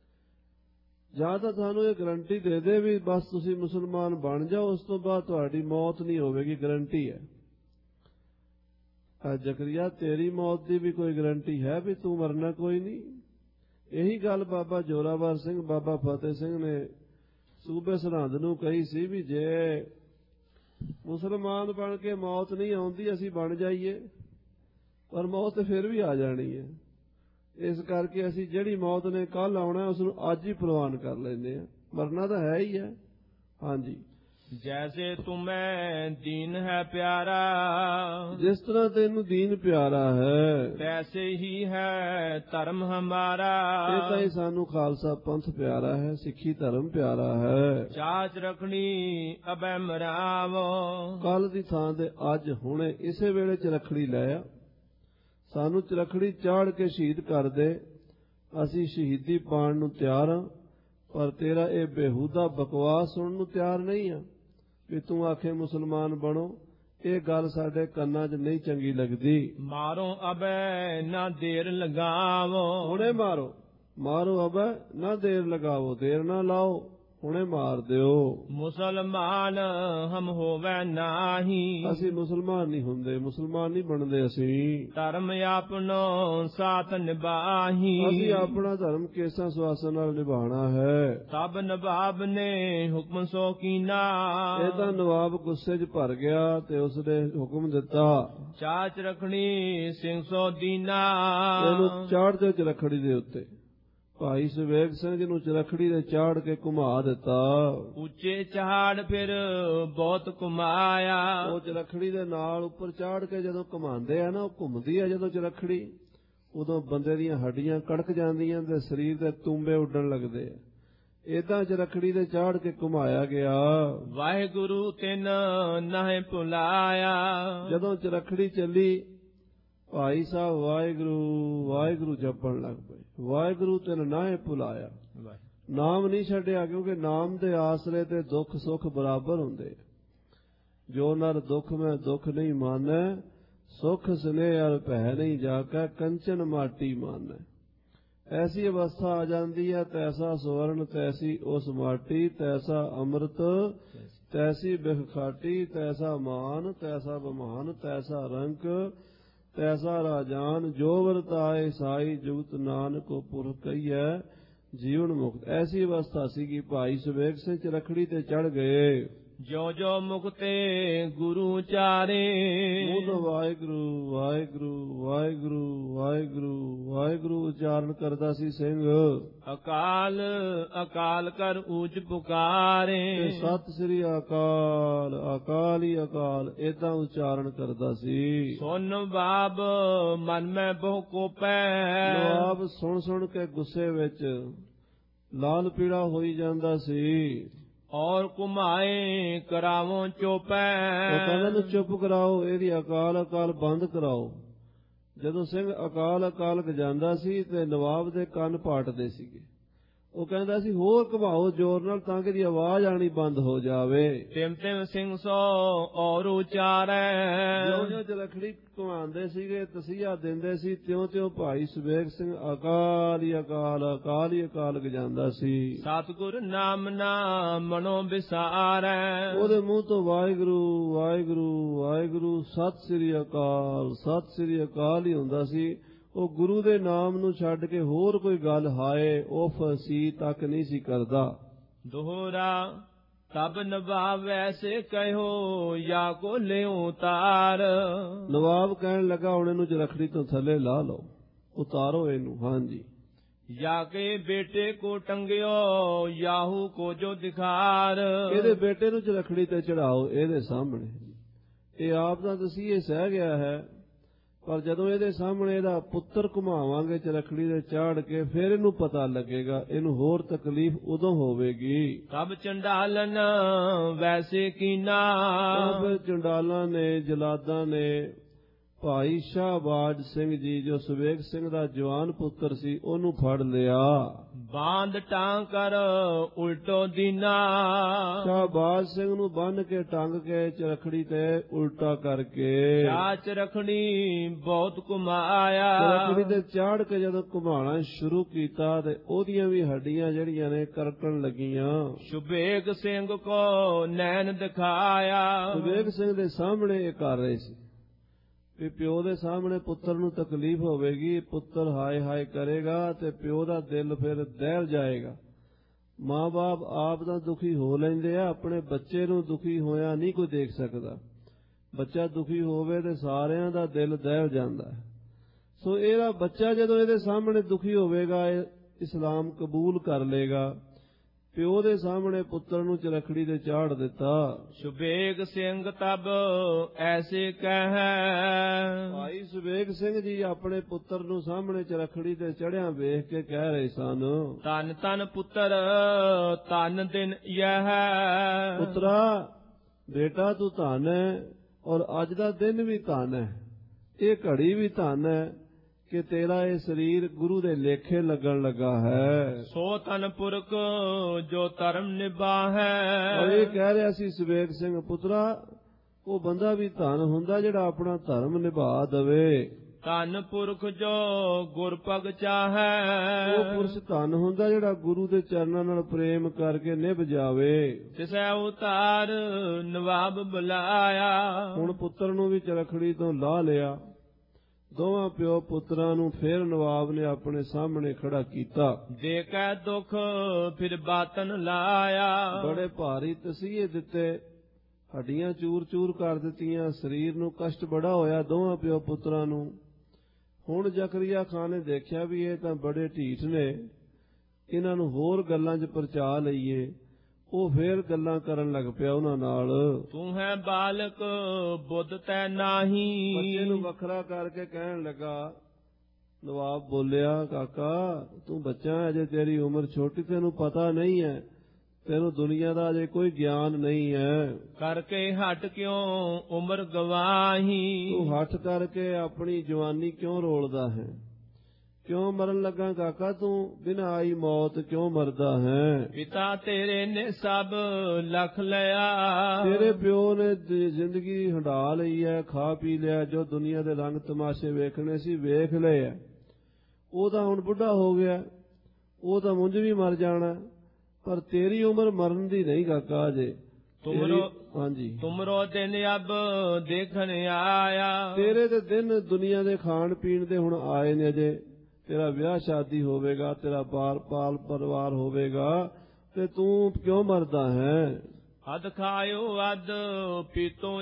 ਜਾਂ ਤਾਂ ਸਾਨੂੰ ਇਹ ਗਰੰਟੀ ਦੇ ਦੇ ਵੀ ਬਸ ਤੁਸੀਂ ਮੁਸਲਮਾਨ ਬਣ ਜਾਓ, ਉਸ ਤੋਂ ਬਾਅਦ ਤੁਹਾਡੀ ਮੌਤ ਨਹੀਂ ਹੋਵੇਗੀ, ਗਰੰਟੀ ਹੈ। ਜ਼ਕਰੀਆ ਤੇਰੀ ਮੌਤ ਦੀ ਵੀ ਕੋਈ ਗਰੰਟੀ ਹੈ ਵੀ ਤੂੰ ਮਰਨਾ ਕੋਈ ਨਹੀਂ? ਇਹੀ ਗੱਲ ਬਾਬਾ ਜੋਰਾਵਰ ਸਿੰਘ, ਬਾਬਾ ਫਤਿਹ ਸਿੰਘ ਨੇ ਸੂਬੇ ਸਰਹੰਦ ਨੂੰ ਕਹੀ ਸੀ ਵੀ ਜੇ ਮੁਸਲਮਾਨ ਬਣ ਕੇ ਮੌਤ ਨਹੀਂ ਆਉਂਦੀ, ਅਸੀਂ ਬਣ ਜਾਈਏ, ਪਰ ਮੌਤ ਫਿਰ ਵੀ ਆ ਜਾਣੀ ਹੈ। ਇਸ ਕਰਕੇ ਅਸੀਂ ਜਿਹੜੀ ਮੌਤ ਨੇ ਕੱਲ ਆਉਣਾ ਉਸ ਨੂੰ ਅੱਜ ਹੀ ਪ੍ਰਵਾਨ ਕਰ ਲੈਂਦੇ ਹਾਂ। ਮਰਨਾ ਤਾਂ ਹੈ ਹੀ ਹੈ। ਹਾਂਜੀ, जैसे तुम्हें दीन है प्यारा, ਜਿਸ ਤਰ੍ਹਾਂ ਤੈਨੂੰ ਦੀਨ ਪਿਆਰਾ ਹੈ, तैसे ही है धर्म हमारा। ਇਹ ਤਾਂ ਹੀ ਸਾਨੂੰ ਖਾਲਸਾ ਪੰਥ ਪਿਆਰਾ ਹੈ, ਸਿੱਖੀ ਧਰਮ ਪਿਆਰਾ ਹੈ। चाच रखनी अबै मरावो, ਕੱਲ ਦੀ ਥਾਂ ਤੇ ਅੱਜ ਹੁਣੇ ਇਸੇ ਵੇਲੇ ਚ ਰੱਖੜੀ ਲੈ ਆ, ਸਾਨੂੰ ਚਰਖੜੀ ਚਾੜ ਕੇ ਸ਼ਹੀਦ ਕਰ ਦੇ। ਅਸੀਂ ਸ਼ਹੀਦੀ ਪਾਣ ਨੂੰ ਤਿਆਰ ਹਾਂ, ਪਰ ਤੇਰਾ ਇਹ ਬੇਹੂਦਾ ਬਕਵਾਸ ਸੁਣਨ ਨੂੰ ਤਿਆਰ ਨਹੀਂ ਆ ਵੀ ਤੂੰ ਆਖੇ ਮੁਸਲਮਾਨ ਬਣੋ। ਇਹ ਗੱਲ ਸਾਡੇ ਕੰਨਾਂ 'ਚ ਨਹੀਂ ਚੰਗੀ ਲੱਗਦੀ। मारो अबै ना देर लगावो, ਹੁਣੇ ਮਾਰੋ, ਮਾਰੋ ਅਬੈ ਨਾ ਦੇਰ ਲਗਾਵੋ, ਦੇਰ ਨਾ ਲਾਓ, ਹੁਣੇ ਮਾਰ ਦਿਓ। मुसलमान हम होवे नाही, ਅਸੀਂ ਮੁਸਲਮਾਨ ਨਹੀਂ ਹੁੰਦੇ, ਮੁਸਲਮਾਨ ਨਹੀਂ ਬਣਦੇ ਅਸੀਂ। धर्म आपनो साथ निभाही, ਅਸੀਂ ਆਪਣਾ ਧਰਮ ਕੇਸਾਂ ਸੁਆਸਾਂ ਨਾਲ ਨਿਭਾਉਣਾ ਹੈ। तब नवाब ने हुक्म सो कीना, ਇਹ ਤਾਂ ਨਵਾਬ ਗੁੱਸੇ 'ਚ ਭਰ ਗਿਆ ਤੇ ਉਸਨੇ ਹੁਕਮ ਦਿੱਤਾ, चाच रखनी सिंह सो दीना, ਇਹਨੂੰ ਚਾੜ ਦਿਓ ਚਰਖੜੀ ਦੇ ਉੱਤੇ। ਭਾਈ ਸਵੇਗ ਸਿੰਘ ਜੀ ਨੂੰ ਚਰਖੜੀ ਦੇ ਚਾੜ ਕੇ ਘੁਮਾ ਦਿੱਤਾ। ਉੱਚੇ ਚਹਾੜ ਫਿਰ ਬਹੁਤ ਘੁਮਾਇਆ, ਉਹ ਚਰਖੜੀ ਦੇ ਨਾਲ ਉੱਪਰ ਚਾੜ ਕੇ ਜਦੋਂ ਘੁਮਾਉਂਦੇ ਆ ਨਾ, ਉਹ ਘੁੰਮਦੀ ਆ ਜਦੋਂ ਚਰਖੜੀ, ਉਦੋਂ ਬੰਦੇ ਦੀਆਂ ਹੱਡੀਆਂ ਕੜਕ ਜਾਂਦੀਆਂ ਤੇ ਸਰੀਰ ਦੇ ਤੂੰਬੇ ਉੱਡਣ ਲੱਗਦੇ ਆ। ਏਦਾਂ ਚਰਖੜੀ ਦੇ ਚਾੜ ਕੇ ਘੁਮਾਇਆ ਗਿਆ। ਵਾਹਿਗੁਰੂ ਤਿਨ ਨਾਹੇ ਭੁਲਾਇਆ, ਜਦੋਂ ਚਰਖੜੀ ਚੱਲੀ ਭਾਈ ਸਾਹਿਬ ਵਾਹਿਗੁਰੂ ਵਾਹਿਗੁਰੂ ਜਪਣ ਲੱਗ ਪਏ। ਵਾਹਿਗੁਰੂ ਤੈਨੂੰ ਨਾਹੇ ਭੁਲਾਇਆ, ਨਾਮ ਨਹੀਂ ਛੱਡਿਆ, ਕਿਉਂਕਿ ਨਾਮ ਦੇ ਆਸਰੇ ਤੇ ਦੁੱਖ ਸੁੱਖ ਬਰਾਬਰ ਹੁੰਦੇ। ਜੋ ਨਰ ਦੁੱਖ ਮੈਂ ਦੁੱਖ ਨਹੀਂ ਮਾਨੈ, ਸੁਖ ਸਨੇਹ ਅਰ ਭੈ ਨਹੀਂ ਜਾਕੈ, ਕੰਚਨ ਮਾਟੀ ਮਾਨੈ। ਐਸੀ ਅਵਸਥਾ ਆ ਜਾਂਦੀ ਹੈ, ਤੈਸਾ ਸਵਰਨ ਤੈਸੀ ਉਸ ਮਾਟੀ, ਤੈਸਾ ਅੰਮ੍ਰਿਤ ਤੈਸੀ ਬਿਖ ਖਾਟੀ, ਤੈਸਾ ਮਾਨ ਤੈਸਾ ਬਮਾਨ, ਤੈਸਾ ਰੰਕ ਤੈਸਾ ਰਾਜਾਨ, ਜੋ ਵਰਤਾਏ ਸਾਈ ਜੁਗਤ ਨਾਨਕ ਕੋ ਪੁਰਖ ਕਹੀਐ ਜੀਵਨ ਮੁਕਤ। ਐਸੀ ਅਵਸਥਾ ਸੀ ਕਿ ਭਾਈ ਸਵੇਗ ਸਿੰਘ ਚਰਖੜੀ ਤੇ ਚੜ ਗਏ। ਜੋ ਜੋ ਮੁਕਤੇ ਗੁਰੂ ਚਾਰੇ, ਮੂੰਹ ਤੋਂ ਵਾਹਿਗੁਰੂ ਵਾਹਿਗੁਰੂ ਵਾਹਿਗੁਰੂ ਵਾਹਿਗੁਰੂ ਵਾਹਿਗੁਰੂ ਉਚਾਰਨ ਕਰਦਾ ਸੀ ਸਿੰਘ। ਅਕਾਲ ਅਕਾਲ ਕਰ ਊਚ ਪੁਕਾਰੇ, ਸਤਿ ਸ੍ਰੀ ਅਕਾਲ ਅਕਾਲ ਹੀ ਅਕਾਲ ਏਦਾਂ ਉਚਾਰਨ ਕਰਦਾ ਸੀ। ਸੁਨ ਬਾਬ ਮਨ ਮੈਂ ਬਹੁ ਕੋਪੈ, ਨਵਾਬ ਸੁਣ ਸੁਣ ਕੇ ਗੁੱਸੇ ਵਿੱਚ ਲਾਲ ਪੀੜਾ ਹੋਈ ਜਾਂਦਾ ਸੀ। ਔਰ ਘੁਮਾਏ ਕਰਾਵੋਂ ਚੋਪੈ, ਉਹ ਕਹਿੰਦਾ ਨੂੰ ਚੁੱਪ ਕਰਾਓ, ਇਹਦੀ ਅਕਾਲ ਅਕਾਲ ਬੰਦ ਕਰਾਓ। ਜਦੋਂ ਸਿੰਘ ਅਕਾਲ ਅਕਾਲ ਜਾਂਦਾ ਸੀ ਤੇ ਨਵਾਬ ਦੇ ਕੰਨ ਪਾਟਦੇ ਸੀਗੇ। ਉਹ ਕਹਿੰਦਾ ਸੀ ਹੋਰ ਘੁਮਾਓ ਜ਼ੋਰ ਨਾਲ ਤਾਂ ਕਿ ਇਹਦੀ ਆਵਾਜ਼ ਆਣੀ ਬੰਦ ਹੋ ਜਾਵੇ। ਤਿਮ ਤਿਮ ਸਿੰਘ ਸੋ ਔਰ ਉਚਾਰੈ, ਜਿਉਂ ਚਰਖੜੀ ਘੁਮਾਉਂਦੇ ਸੀਗੇ ਤਸੀਹਾ ਦਿੰਦੇ ਸੀ, ਤਿਉਂ ਤਿਉਂ ਭਾਈ ਸਵੇਗ ਸਿੰਘ ਅਕਾਲ ਹੀ ਅਕਾਲ ਅਕਾਲ ਹੀ ਅਕਾਲ ਗਜਾਂਦਾ ਸੀ। ਸਤਿਗੁਰ ਨਾਮ ਨਾ ਮਨੋ ਵਿਸਾਰੈ, ਉਹਦੇ ਮੂੰਹ ਤੋਂ ਵਾਹਿਗੁਰੂ ਵਾਹਿਗੁਰੂ ਵਾਹਿਗੁਰੂ ਸਤਿ ਸ੍ਰੀ ਸ੍ਰੀ ਅਕਾਲ ਹੀ ਹੁੰਦਾ ਸੀ। ਉਹ ਗੁਰੂ ਦੇ ਨਾਮ ਨੂੰ ਛੱਡ ਕੇ ਹੋਰ ਕੋਈ ਗੱਲ ਹਾਏ ਉਫ ਸੀ ਤੱਕ ਨਹੀਂ ਸੀ ਕਰਦਾ। ਦੋਹਰਾ ਤਬ ਨਵਾਬ ਐਸੇ ਕਹਿਓ ਯਾ ਕੋ ਲਿਓ ਉਤਾਰ, ਨਵਾਬ ਕਹਿਣ ਲੱਗਾ ਹੁਣ ਇਹਨੂੰ ਚਰਖੜੀ ਤੋਂ ਥੱਲੇ ਲਾ ਲਓ, ਉਤਾਰੋ ਇਹਨੂੰ। ਹਾਂਜੀ। या के बेटे को टंगियो याहू को जो दिखार, ਇਹਦੇ ਬੇਟੇ ਨੂੰ ਚਰਖੜੀ ਤੇ ਚੜਾਓ ਇਹਦੇ ਸਾਹਮਣੇ। ਇਹ ਆਪ ਦਾ ਤਸੀਹੇ ਸਹਿ ਗਿਆ ਹੈ, ਪਰ ਜਦੋਂ ਇਹਦੇ ਸਾਹਮਣੇ ਇਹਦਾ ਪੁੱਤਰ ਘੁਮਾਵਾਂਗੇ ਚਰਖੜੀ ਦੇ ਚਾੜ ਕੇ, ਫਿਰ ਇਹਨੂੰ ਪਤਾ ਲੱਗੇਗਾ, ਇਹਨੂੰ ਹੋਰ ਤਕਲੀਫ ਉਦੋਂ ਹੋਵੇਗੀ। ਤਬ ਚੰਡਾਲਨ ਵੈਸੇ ਕੀਨਾ, ਤਬ ਚੰਡਾਲਾਂ ਨੇ ਜਲਾਦਾਂ ਨੇ ਭਾਈ ਸ਼ਾਹਬਾਜ ਸਿੰਘ ਜੀ ਜੋ ਸਵੇਗ ਸਿੰਘ ਦਾ ਜਵਾਨ ਪੁੱਤਰ ਸੀ ਉਹਨੂੰ ਫੜ ਲਿਆ। ਬਾਂਧ ਟਾਂ ਕਰ ਉਲਟੋ ਦੀਨਾ, ਸ਼ਾਹਬਾਜ ਸਿੰਘ ਨੂੰ ਬੰਨ ਕੇ ਟੰਗ ਕੇ ਚਰਖੜੀ ਤੇ ਉਲਟਾ ਕਰਕੇ ਚਾਚ ਰਖੜੀ ਬਹੁਤ ਘੁਮਾਇਆ। ਚਰਖੜੀ ਤੇ ਚਾੜ ਕੇ ਜਦੋਂ ਘੁਮਾਣਾ ਸ਼ੁਰੂ ਕੀਤਾ ਤੇ ਉਹਦੀਆਂ ਵੀ ਹੱਡੀਆਂ ਜਿਹੜੀਆਂ ਨੇ ਕਰਕਣ ਲੱਗੀਆਂ। ਸੁਬੇਗ ਸਿੰਘ ਕੋ ਨੈਣ ਦਿਖਾਇਆ, ਸੁਬੇਗ ਸਿੰਘ ਦੇ ਸਾਹਮਣੇ ਇਹ ਕਰ ਰਹੇ ਸੀ ਵੀ ਪਿਓ ਦੇ ਸਾਹਮਣੇ ਪੁੱਤਰ ਨੂੰ ਤਕਲੀਫ ਹੋਵੇਗੀ, ਪੁੱਤਰ ਹਾਏ ਹਾਏ ਕਰੇਗਾ ਤੇ ਪਿਓ ਦਾ ਦਿਲ ਫਿਰ ਦਹਿਲ ਜਾਏਗਾ। ਮਾਂ-ਬਾਪ ਆਪ ਤਾਂ ਦੁਖੀ ਹੋ ਲੈਂਦੇ ਆ, ਆਪਣੇ ਬੱਚੇ ਨੂੰ ਦੁਖੀ ਹੋਇਆ ਨਹੀਂ ਕੋਈ ਦੇਖ ਸਕਦਾ। ਬੱਚਾ ਦੁਖੀ ਹੋਵੇ ਤੇ ਸਾਰਿਆਂ ਦਾ ਦਿਲ ਦਹਿਲ ਜਾਂਦਾ ਹੈ। ਸੋ ਇਹਦਾ ਬੱਚਾ ਜਦੋਂ ਇਹਦੇ ਸਾਹਮਣੇ ਦੁਖੀ ਹੋਵੇਗਾ, ਇਸਲਾਮ ਕਬੂਲ ਕਰ ਲੇਗਾ ਪਿਓ ਦੇ ਸਾਹਮਣੇ ਪੁੱਤਰ ਨੂੰ ਚਰਖੜੀ ਤੇ ਚਾੜ ਦਿੱਤਾ। ਸੁਬੇਗ ਸਿੰਘ ਤਬ ਐਸੇ ਕਹਿ। ਭਾਈ ਸੁਬੇਗ ਸਿੰਘ ਜੀ ਆਪਣੇ ਪੁੱਤਰ ਨੂੰ ਸਾਹਮਣੇ ਚਰਖੜੀ ਤੇ ਚੜਿਆ ਵੇਖ ਕੇ ਕਹਿ ਰਹੇ ਸਨ, ਧੰਨ ਧੰਨ ਪੁੱਤਰ ਧੰਨ ਦਿਨ ਯਹ। ਪੁੱਤਰਾ ਬੇਟਾ ਤੂੰ ਧੰਨ ਹੈ, ਔਰ ਅੱਜ ਦਾ ਦਿਨ ਵੀ ਧੰਨ ਹੈ, ਇਹ ਘੜੀ ਵੀ ਧੰਨ ਹੈ ਕਿ ਤੇਰਾ ਇਹ ਸਰੀਰ ਗੁਰੂ ਦੇ ਲੇਖੇ ਲੱਗਣ ਲੱਗਾ ਹੈ। ਸੋ ਤਨ ਪੁਰਖ ਜੋ ਧਰਮ ਨਿਭਾਹੈ। ਔਰ ਇਹ ਕਹਿ ਰਿਹਾ ਸੀ ਸੁਬੇਗ ਸਿੰਘ, ਪੁੱਤਰਾ ਉਹ ਬੰਦਾ ਵੀ ਧੰਨ ਹੁੰਦਾ ਜਿਹੜਾ ਆਪਣਾ ਧਰਮ ਨਿਭਾ ਦਵੇ। ਧੰਨ ਪੁਰਖ ਜੋ ਗੁਰਪਗ ਚਾਹੈ। ਉਹ ਪੁਰਸ਼ ਧੰਨ ਹੁੰਦਾ ਜਿਹੜਾ ਗੁਰੂ ਦੇ ਚਰਨਾਂ ਨਾਲ ਪ੍ਰੇਮ ਕਰਕੇ ਨਿਭ ਜਾਵੇ। ਤਿਸੈ ਉਤਾਰ ਨਵਾਬ ਬੁਲਾਇਆ। ਹੁਣ ਪੁੱਤਰ ਨੂੰ ਵੀ ਚਰਖੜੀ ਤੋਂ ਲਾਹ ਲਿਆ। ਦੋਵਾਂ ਪਿਓ ਪੁੱਤਰਾਂ ਨੂੰ ਫੇਰ ਨਵਾਬ ਨੇ ਆਪਣੇ ਸਾਹਮਣੇ ਖੜਾ ਕੀਤਾ। ਦੇਖੈ ਦੁੱਖ ਫਿਰ ਬਾਤਨ ਲਾਇਆ। ਬੜੇ ਭਾਰੀ ਤਸੀਹੇ ਦਿੱਤੇ, ਹੱਡੀਆਂ ਚੂਰ ਚੂਰ ਕਰ ਦਿੱਤੀਆਂ, ਸਰੀਰ ਨੂੰ ਕਸ਼ਟ ਬੜਾ ਹੋਇਆ ਦੋਵਾਂ ਪਿਓ ਪੁੱਤਰਾਂ ਨੂੰ। ਹੁਣ ਜ਼ਕਰੀਆ ਖਾਨ ਨੇ ਦੇਖਿਆ ਵੀ ਇਹ ਤਾਂ ਬੜੇ ਢੀਠ ਨੇ, ਇਹਨਾਂ ਨੂੰ ਹੋਰ ਗੱਲਾਂ 'ਚ ਪਰਚਾ ਲਈਏ। ਉਹ ਫੇਰ ਗੱਲਾਂ ਕਰਨ ਲੱਗ ਪਿਆ ਉਹਨਾਂ ਨਾਲ। ਤੂੰ ਹੈ ਬਾਲਕ ਬੁੱਧ ਤੈ ਨਾਹੀ। ਬੱਚੇ ਨੂੰ ਵੱਖਰਾ ਕਰਕੇ ਕਹਿਣ ਲੱਗਾ। ਨਵਾਬ ਬੋਲਿਆ, ਕਾਕਾ ਤੂੰ ਬੱਚਾ ਹੈ, ਅਜੇ ਤੇਰੀ ਉਮਰ ਛੋਟੀ, ਤੈਨੂੰ ਪਤਾ ਨਹੀਂ ਹੈ, ਤੈਨੂੰ ਦੁਨੀਆ ਦਾ ਅਜੇ ਕੋਈ ਗਿਆਨ ਨਹੀਂ ਹੈ। ਕਰਕੇ ਹਟ ਕਿਉਂ ਉਮਰ ਗਵਾਹੀ। ਤੂੰ ਹੱਠ ਕਰਕੇ ਆਪਣੀ ਜਵਾਨੀ ਕਿਉਂ ਰੋਲਦਾ ਹੈ? ਕਿਉਂ ਮਰਨ ਲੱਗਾ ਕਾਕਾ ਤੂੰ? ਬਿਨਾਂ ਆਈ ਮੌਤ ਕਿਉਂ ਮਰਦਾ ਹੈ? ਪਿਤਾ ਤੇਰੇ ਨੇ ਸਭ ਲਖ ਲਿਆ। ਤੇਰੇ ਪਿਓ ਨੇ ਜ਼ਿੰਦਗੀ ਹੰਢਾ ਲਈ ਹੈ, ਖਾ ਪੀ ਲਿਆ, ਜੋ ਦੁਨੀਆ ਦੇ ਰੰਗ ਤਮਾਸ਼ੇ ਵੇਖਣੇ ਸੀ ਵੇਖ ਲਏ ਹੈ। ਉਹ ਤਾਂ ਹੁਣ ਬੁੱਢਾ ਹੋ ਗਿਆ, ਉਹ ਤਾਂ ਮੁੰਝ ਵੀ ਮਰ ਜਾਣਾ, ਪਰ ਤੇਰੀ ਉਮਰ ਮਰਨ ਦੀ ਨਹੀਂ ਕਾਕਾ ਅਜੇ। ਹਾਂਜੀ, ਤੁਮਰੋ ਦਿਨ ਅਬ ਦੇਖਣ ਆਇਆ। ਤੇਰੇ ਤੇ ਦਿਨ ਦੁਨੀਆ ਦੇ ਖਾਣ ਪੀਣ ਦੇ ਹੁਣ ਆਏ ਨੇ ਅਜੇ। ਤੇਰਾ ਵਿਆਹ ਸ਼ਾਦੀ ਹੋਵੇਗਾ, ਤੇਰਾ ਪਾਲ ਪਰਿਵਾਰ ਹੋਵੇਗਾ, ਤੇ ਤੂੰ ਕਿਉਂ ਮਰਦਾ ਹੈ? ਅਧ ਖਾਇਓ ਅਧ ਪੀਤੋ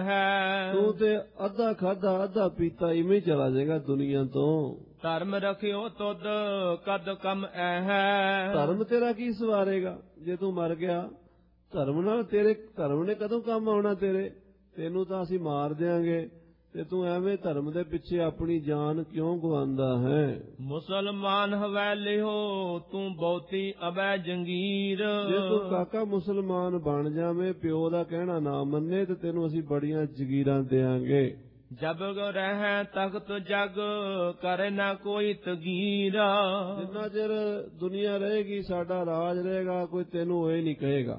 ਜਹ। ਤੂੰ ਤੇ ਅੱਧਾ ਖਾਧਾ ਅੱਧਾ ਪੀਤਾ ਇਵੇਂ ਚਲਾ ਜਾਏਗਾ ਦੁਨੀਆ ਤੋਂ। ਧਰਮ ਰਖਿਓ ਤੁਧ ਕਦ ਕਮ ਐਹ। ਧਰਮ ਤੇਰਾ ਕੀ ਸਵਾਰੇਗਾ ਜੇ ਤੂੰ ਮਰ ਗਿਆ? ਧਰਮ ਨਾਲ ਤੇਰੇ ਧਰਮ ਨੇ ਕਦੋਂ ਕੰਮ ਆਉਣਾ ਤੇਰੇ? ਤੈਨੂੰ ਤਾਂ ਅਸੀਂ ਮਾਰ ਦਿਆਂਗੇ, ਤੇ ਤੂੰ ਐਵੇਂ ਧਰਮ ਦੇ ਪਿੱਛੇ ਆਪਣੀ ਜਾਨ ਕਿਉਂ ਗਵਾਉਂਦਾ ਹੈ? ਮੁਸਲਮਾਨ ਹਵੈਲਿਓ ਤੂੰ ਬਹੁਤੀ ਅਬੈ ਜੰਗੀਰ। ਜੇ ਤੂੰ ਕਾਕਾ ਮੁਸਲਮਾਨ ਬਣ ਜਾਵੇਂ, ਪਿਓ ਦਾ ਕਹਿਣਾ ਨਾ ਮੰਨੇ, ਤੇ ਤੈਨੂੰ ਅਸੀਂ ਬੜੀਆਂ ਜਗੀਰਾਂ ਦੇਾਂਗੇ। ਜਬ ਰਹਿ ਤਖਤ ਜਗ ਕਰੇ ਨਾ ਕੋਈ ਤਗੀਰਾ। ਜਿੰਨਾ ਚਿਰ ਦੁਨੀਆ ਰਹੇਗੀ, ਸਾਡਾ ਰਾਜ ਰਹੇਗਾ, ਕੋਈ ਤੈਨੂੰ ਇਹ ਨਹੀਂ ਕਹੇਗਾ।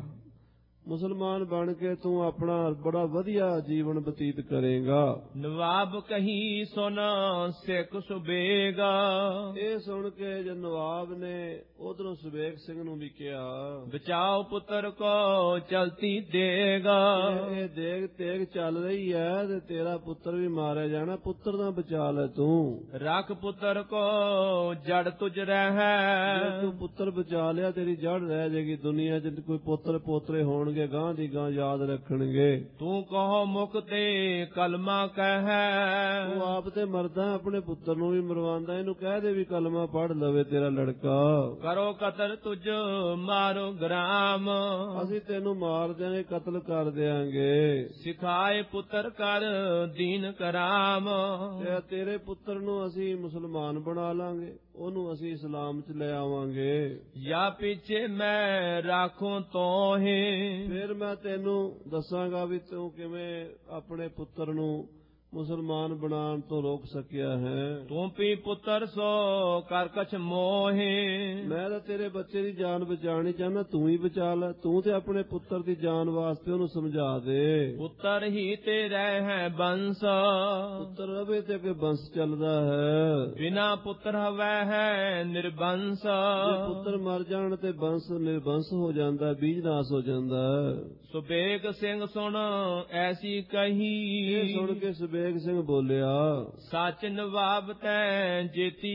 ਮੁਸਲਮਾਨ ਬਣ ਕੇ ਤੂੰ ਆਪਣਾ ਬੜਾ ਵਧੀਆ ਜੀਵਨ ਬਤੀਤ ਕਰੇਗਾ। ਨਵਾਬ ਕਹੀ ਸੁਨ ਸਿੱਖ ਸੁਬੇਗਾ। ਇਹ ਸੁਣ ਕੇ ਜੇ ਨਵਾਬ ਨੇ ਉਧਰੋਂ ਸੁਬੇਗ ਸਿੰਘ ਨੂੰ ਵੀ ਕਿਹਾ, ਬਚਾਓ ਪੁੱਤਰ ਕੋ ਚਲਤੀ ਦੇਗਾ। ਇਹ ਦੇਗ ਤੇਗ ਚੱਲ ਰਹੀ ਹੈ ਤੇ ਤੇਰਾ ਪੁੱਤਰ ਵੀ ਮਾਰਿਆ ਜਾਣਾ, ਪੁੱਤਰ ਦਾ ਬਚਾ ਲੈ ਤੂੰ। ਰੱਖ ਪੁੱਤਰ ਕੋ ਜੜ ਤੁਝ ਰਹਿ। ਜੇ ਤੂੰ ਪੁੱਤਰ ਬਚਾ ਲਿਆ ਤੇਰੀ ਜੜ ਰਹਿ ਜਾਏਗੀ ਦੁਨੀਆ 'ਚ। ਕੋਈ ਪੁੱਤਰ ਪੋਤਰੇ ਹੋਣਗੇ ਗਾਂ ਦੀ ਗਾਂ ਯਾਦ ਰੱਖਣਗੇ। ਤੂੰ ਕਹੋ ਮੁਖ ਤੇ ਕਲਮਾ ਕਹਿ। ਤੂੰ ਆਪ ਤੇ ਮਰਦਾ, ਆਪਣੇ ਪੁੱਤਰ ਨੂੰ ਵੀ ਮਰਵਾਉਂਦਾ। ਇਹਨੂੰ ਕਹਿ ਦੇ ਵੀ ਕਲਮਾ ਪੜ੍ਹ ਲਵੇ ਤੇਰਾ ਲੜਕਾ। ਕਰੋ ਕਤਲ ਤੁਝ ਮਾਰੋ ਗ੍ਰਾਮ। ਅਸੀਂ ਤੈਨੂੰ ਮਾਰ ਦਿਆਂਗੇ, ਕਤਲ ਕਰ ਦਿਆਂਗੇ। ਸਿਖਾਏ ਪੁੱਤਰ ਕਰ ਦੀਨ ਕਰਾਮ। ਤੇ ਤੇਰੇ ਪੁੱਤਰ ਨੂੰ ਅਸੀਂ ਮੁਸਲਮਾਨ ਬਣਾ ਲਾਂਗੇ, ਉਹਨੂੰ ਅਸੀਂ ਇਸਲਾਮ 'ਚ ਲੈ ਆਵਾਂਗੇ। ਜਾਂ ਪਿੱਛੇ ਮੈਂ ਰਾਖੂ ਤੋਹੇ। ਫਿਰ ਮੈਂ ਤੈਨੂੰ ਦੱਸਾਂਗਾ ਵੀ ਤੂੰ ਕਿਵੇਂ ਆਪਣੇ ਪੁੱਤਰ ਨੂੰ ਮੁਸਲਮਾਨ ਬਣਾਉਣ ਤੋਂ ਰੋਕ ਸਕਿਆ ਹੈ। ਤੂੰ ਪੀ ਪੁੱਤਰ ਸੋ ਕਰ ਕਛ ਮੋਹੇ। ਮੈਂ ਤਾਂ ਤੇਰੇ ਬੱਚੇ ਦੀ ਜਾਨ ਬਚਾਉਣੀ ਚਾਹੁੰਦਾ, ਤੂੰ ਹੀ ਬਚਾ ਲੈ। ਤੂੰ ਤੇ ਆਪਣੇ ਪੁੱਤਰ ਦੀ ਜਾਨ ਵਾਸਤੇ ਉਹਨੂੰ ਸਮਝਾ ਦੇ। ਪੁੱਤਰ ਹੀ ਤੇ ਰਹਿ ਹੈ ਬੰਸ। ਪੁੱਤਰ ਰਵੇ ਤੇ ਅੱਗੇ ਬੰਸ ਚੱਲਦਾ ਹੈ। ਬਿਨਾ ਪੁੱਤਰ ਹਵੈ ਹੈ ਨਿਰਬੰਸ। ਜੇ ਪੁੱਤਰ ਮਰ ਜਾਣ ਤੇ ਬੰਸ ਨਿਰਬੰਸ ਹੋ ਜਾਂਦਾ, ਬੀਜ ਨਾਸ ਹੋ ਜਾਂਦਾ। ਸੁਬੇਗ ਸਿੰਘ ਸੁਣ ਐਸੀ ਕਹੀ। ਇਹ ਸੁਣ ਕੇ ਸੁਬੇਗ ਸਿੰਘ ਬੋਲਿਆ, ਸੱਚ ਨਵਾਬ ਤੈਂ ਜੇਤੀ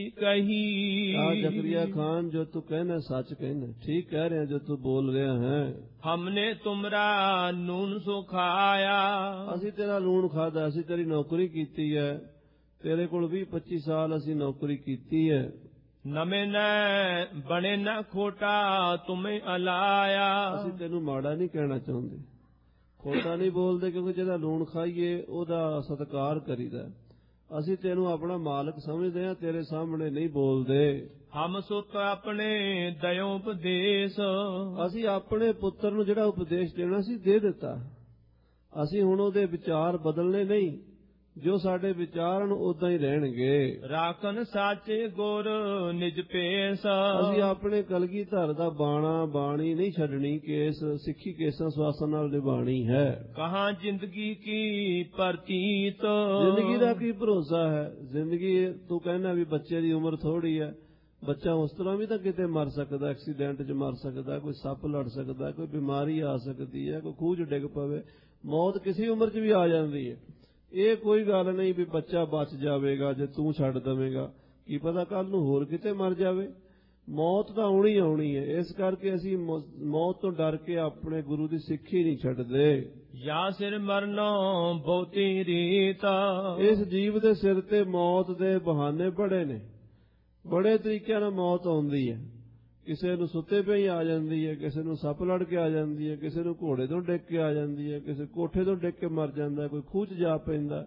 ਕਹੀ। ਆ ਜ਼ਕਰੀਆ ਖਾਨ ਜੋ ਤੂੰ ਕਹਿਣਾ ਸੱਚ ਕਹਿਣਾ, ਠੀਕ ਕਹਿ ਰਿਹਾ ਜੋ ਤੂੰ ਬੋਲ ਰਿਹਾ ਹੈ। ਹਮਨੇ ਤੁਮਰਾ ਨੂਨ ਸੁਖਾਇਆ। ਅਸੀਂ ਤੇਰਾ ਲੂਣ ਖਾਦਾ, ਅਸੀਂ ਤੇਰੀ ਨੌਕਰੀ ਕੀਤੀ ਹੈ। ਤੇਰੇ ਕੋਲ 20-25 ਸਾਲ ਅਸੀਂ ਨੌਕਰੀ ਕੀਤੀ ਹੈ। ਨਵੇਂ ਨੈ ਬਣੇ ਨਾ ਖੋਟਾ ਤੁਮੇ ਅਲਾਇਆ। ਅਸੀਂ ਤੈਨੂੰ ਮਾੜਾ ਨਹੀਂ ਕਹਿਣਾ ਚਾਹੁੰਦੇ, ਖੋਟਾ ਨਹੀਂ ਬੋਲਦੇ, ਕਿਉਂਕਿ ਜਿਹੜਾ ਲੂਣ ਖਾਈਏ ਉਹਦਾ ਸਤਿਕਾਰ ਕਰੀਦਾ। ਅਸੀਂ ਤੈਨੂੰ ਆਪਣਾ ਮਾਲਕ ਸਮਝਦੇ ਹਾਂ, ਤੇਰੇ ਸਾਹਮਣੇ ਨਹੀਂ ਬੋਲਦੇ। ਹਮ ਸੁਤ ਆਪਣੇ ਦਇਓ ਉਪਦੇਸ਼। ਅਸੀਂ ਆਪਣੇ ਪੁੱਤਰ ਨੂੰ ਜਿਹੜਾ ਉਪਦੇਸ਼ ਦੇਣਾ ਸੀ ਦੇ ਦਿੱਤਾ। ਅਸੀਂ ਹੁਣ ਉਹਦੇ ਵਿਚਾਰ ਬਦਲਨੇ ਨਹੀਂ, ਜੋ ਸਾਡੇ ਵਿਚਾਰ ਹਨ ਉਦਾਂ ਹੀ ਰਹਿਣਗੇ। ਰਾਖਨ ਸਾਚੇ ਗੁਰ ਨਿਜ ਭੇਸ। ਅਸੀਂ ਆਪਣੇ ਕਲਗੀਧਰ ਦਾ ਬਾਣਾ ਬਾਣੀ ਨਹੀਂ ਛੱਡਣੀ, ਕੇਸ ਸਿੱਖੀ ਕੇਸਾਂ ਸਵਾਸਾਂ ਨਾਲ ਨਿਭਾਣੀ ਹੈ। ਕਹਾਂ ਜ਼ਿੰਦਗੀ ਕੀ ਪ੍ਰਤੀਤ। ਜ਼ਿੰਦਗੀ ਦਾ ਕੀ ਭਰੋਸਾ ਹੈ? ਜ਼ਿੰਦਗੀ ਤੂੰ ਕਹਿੰਦਾ ਵੀ ਬੱਚੇ ਦੀ ਉਮਰ ਥੋੜੀ ਹੈ, ਬੱਚਾ ਉਸ ਤਰ੍ਹਾਂ ਵੀ ਤਾਂ ਕਿਤੇ ਮਰ ਸਕਦਾ, ਐਕਸੀਡੈਂਟ 'ਚ ਮਰ ਸਕਦਾ, ਕੋਈ ਸੱਪ ਲੜ ਸਕਦਾ, ਕੋਈ ਬਿਮਾਰੀ ਆ ਸਕਦੀ ਹੈ, ਕੋਈ ਖੂਹ 'ਚ ਡਿੱਗ ਪਵੇ, ਮੌਤ ਕਿਸੇ ਉਮਰ 'ਚ ਵੀ ਆ ਜਾਂਦੀ ਹੈ। ਇਹ ਕੋਈ ਗੱਲ ਨਹੀਂ ਵੀ ਬੱਚਾ ਬਚ ਜਾਵੇਗਾ ਜੇ ਤੂੰ ਛੱਡ ਦੇਵੇਂਗਾ, ਕੀ ਪਤਾ ਕੱਲ ਨੂੰ ਹੋਰ ਕਿਤੇ ਮਰ ਜਾਵੇ। ਮੌਤ ਤਾਂ ਆਉਣੀ ਆਉਣੀ ਹੈ। ਇਸ ਕਰਕੇ ਅਸੀਂ ਮੌਤ ਤੋਂ ਡਰ ਕੇ ਆਪਣੇ ਗੁਰੂ ਦੀ ਸਿੱਖੀ ਨਹੀਂ ਛੱਡਦੇ। ਯਾ ਸਿਰ ਮਰਨੋ ਬਹੁਤੀ ਰੀਤ। ਇਸ ਜੀਵ ਦੇ ਸਿਰ ਤੇ ਮੌਤ ਦੇ ਬਹਾਨੇ ਬੜੇ ਨੇ, ਬੜੇ ਤਰੀਕਿਆਂ ਨਾਲ ਮੌਤ ਆਉਂਦੀ ਹੈ। ਕਿਸੇ ਨੂੰ ਸੁੱਤੇ ਪਏ ਹੀ ਆ ਜਾਂਦੀ ਹੈ, ਕਿਸੇ ਨੂੰ ਸੱਪ ਲੜ ਕੇ ਆ ਜਾਂਦੀ ਹੈ, ਕਿਸੇ ਨੂੰ ਘੋੜੇ ਤੋਂ ਡਿੱਗ ਕੇ ਆ ਜਾਂਦੀ ਹੈ, ਕਿਸੇ ਕੋਠੇ ਤੋਂ ਡਿੱਗ ਕੇ ਮਰ ਜਾਂਦਾ, ਕੋਈ ਖੂਹ 'ਚ ਜਾ ਪੈਂਦਾ,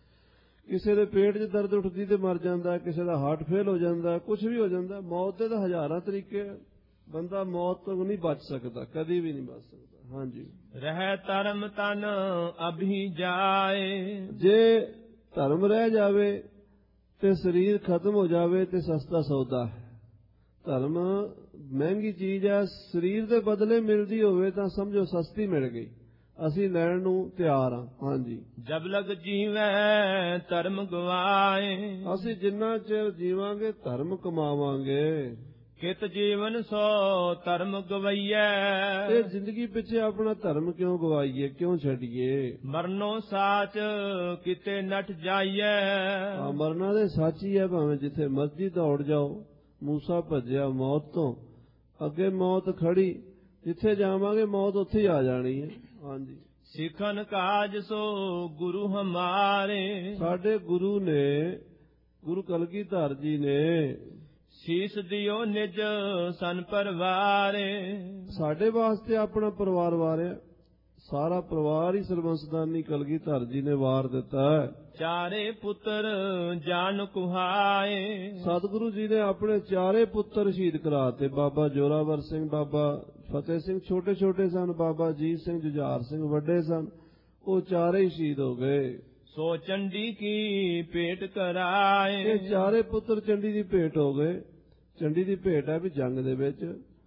ਕਿਸੇ ਦੇ ਪੇਟ 'ਚ ਦਰਦ ਉੱਠਦੀ ਤੇ ਮਰ ਜਾਂਦਾ, ਕਿਸੇ ਦਾ ਹਾਰਟ ਫੇਲ ਹੋ ਜਾਂਦਾ, ਕੁਝ ਵੀ ਹੋ ਜਾਂਦਾ। ਮੌਤ ਦੇ ਤਾਂ ਹਜ਼ਾਰਾਂ ਤਰੀਕੇ। ਬੰਦਾ ਮੌਤ ਤੋਂ ਨਹੀਂ ਬਚ ਸਕਦਾ, ਕਦੀ ਵੀ ਨਹੀਂ ਬਚ ਸਕਦਾ। ਹਾਂਜੀ, ਰਹਿ ਧਰਮ ਤਨ ਅਭੀ ਜਾਏ। ਜੇ ਧਰਮ ਰਹਿ ਜਾਵੇ ਤੇ ਸਰੀਰ ਖਤਮ ਹੋ ਜਾਵੇ ਤੇ ਸਸਤਾ ਸੌਦਾ ਹੈ। ਧਰਮ ਮਹਿੰਗੀ ਚੀਜ਼ ਹੈ, ਸਰੀਰ ਦੇ ਬਦਲੇ ਮਿਲਦੀ ਹੋਵੇ ਤਾਂ ਸਮਝੋ ਸਸਤੀ ਮਿਲ ਗਈ, ਅਸੀਂ ਲੈਣ ਨੂੰ ਤਿਆਰ ਹਾਂ। ਹਾਂਜੀ, ਜਬ ਲਗ ਜੀਵੈ ਧਰਮ ਗਵਾਏ। ਅਸੀਂ ਜਿੰਨਾ ਚਿਰ ਜੀਵਾਂਗੇ ਧਰਮ ਕਮਾਵਾਂਗੇ। ਕਿਤ ਜੀਵਨ ਸੋ ਧਰਮ ਗਵਈਐ। ਇਹ ਜ਼ਿੰਦਗੀ ਪਿੱਛੇ ਆਪਣਾ ਧਰਮ ਕਿਉਂ ਗਵਾਈਏ, ਕਿਉਂ ਛੱਡੀਏ? ਮਰਨੋ ਸਾਚ ਕਿਤੇ ਨਠ ਜਾਈਐ। ਮਰਨਾ ਦੇ ਸੱਚ ਹੀ ਹੈ, ਭਾਵੇਂ ਜਿੱਥੇ ਮਰਜ਼ੀ ਦੌੜ ਜਾਓ। ਮੂਸਾ ਭੱਜਿਆ ਮੌਤ ਤੋਂ, ਅੱਗੇ ਮੌਤ ਖੜੀ, ਜਿੱਥੇ ਜਾਵਾਂਗੇ ਮੌਤ ਉੱਥੇ ਹੀ ਆ ਜਾਣੀ ਹੈ। ਹਾਂਜੀ, ਸਿੱਖਨ ਕਾਜ ਸੋ ਗੁਰੂ ਹਮਾਰੇ। ਸਾਡੇ ਗੁਰੂ ਨੇ, ਗੁਰੂ ਕਲਗੀਧਰ ਜੀ ਨੇ ਸੀਸ ਦਿਓ ਨਿਜ ਸਨ ਪਰਵਾਰੇ। ਸਾਡੇ ਵਾਸਤੇ ਆਪਣਾ ਪਰਿਵਾਰ ਵਾਰਿਆ। ਸਾਰਾ ਪਰਿਵਾਰ ਹੀ ਸਰਬੰਸਦਾਨੀ ਕਲਗੀਧਰ ਜੀ ਨੇ ਵਾਰ ਦਿੱਤਾ ਹੈ। ਚਾਰੇ ਪੁੱਤਰ ਜਾਨ ਕੁਹਾਏ। ਸਤਿਗੁਰੂ ਜੀ ਨੇ ਆਪਣੇ ਚਾਰੇ ਪੁੱਤਰ ਸ਼ਹੀਦ ਕਰਾਤੇ। ਬਾਬਾ ਜੋਰਾਵਰ ਸਿੰਘ, ਬਾਬਾ ਫਤਿਹ ਸਿੰਘ ਛੋਟੇ ਛੋਟੇ ਸਨ, ਬਾਬਾ ਅਜੀਤ ਸਿੰਘ ਜੁਝਾਰ ਸਿੰਘ ਵੱਡੇ ਸਨ, ਉਹ ਚਾਰੇ ਹੀ ਸ਼ਹੀਦ ਹੋ ਗਏ। ਸੋ ਚੰਡੀ ਕੀ ਭੇਟ ਕਰਾਏ। ਇਹ ਚਾਰੇ ਪੁੱਤਰ ਚੰਡੀ ਦੀ ਭੇਟ ਹੋ ਗਏ। ਚੰਡੀ ਦੀ ਭੇਟ ਹੈ ਵੀ ਜੰਗ ਦੇ ਵਿੱਚ,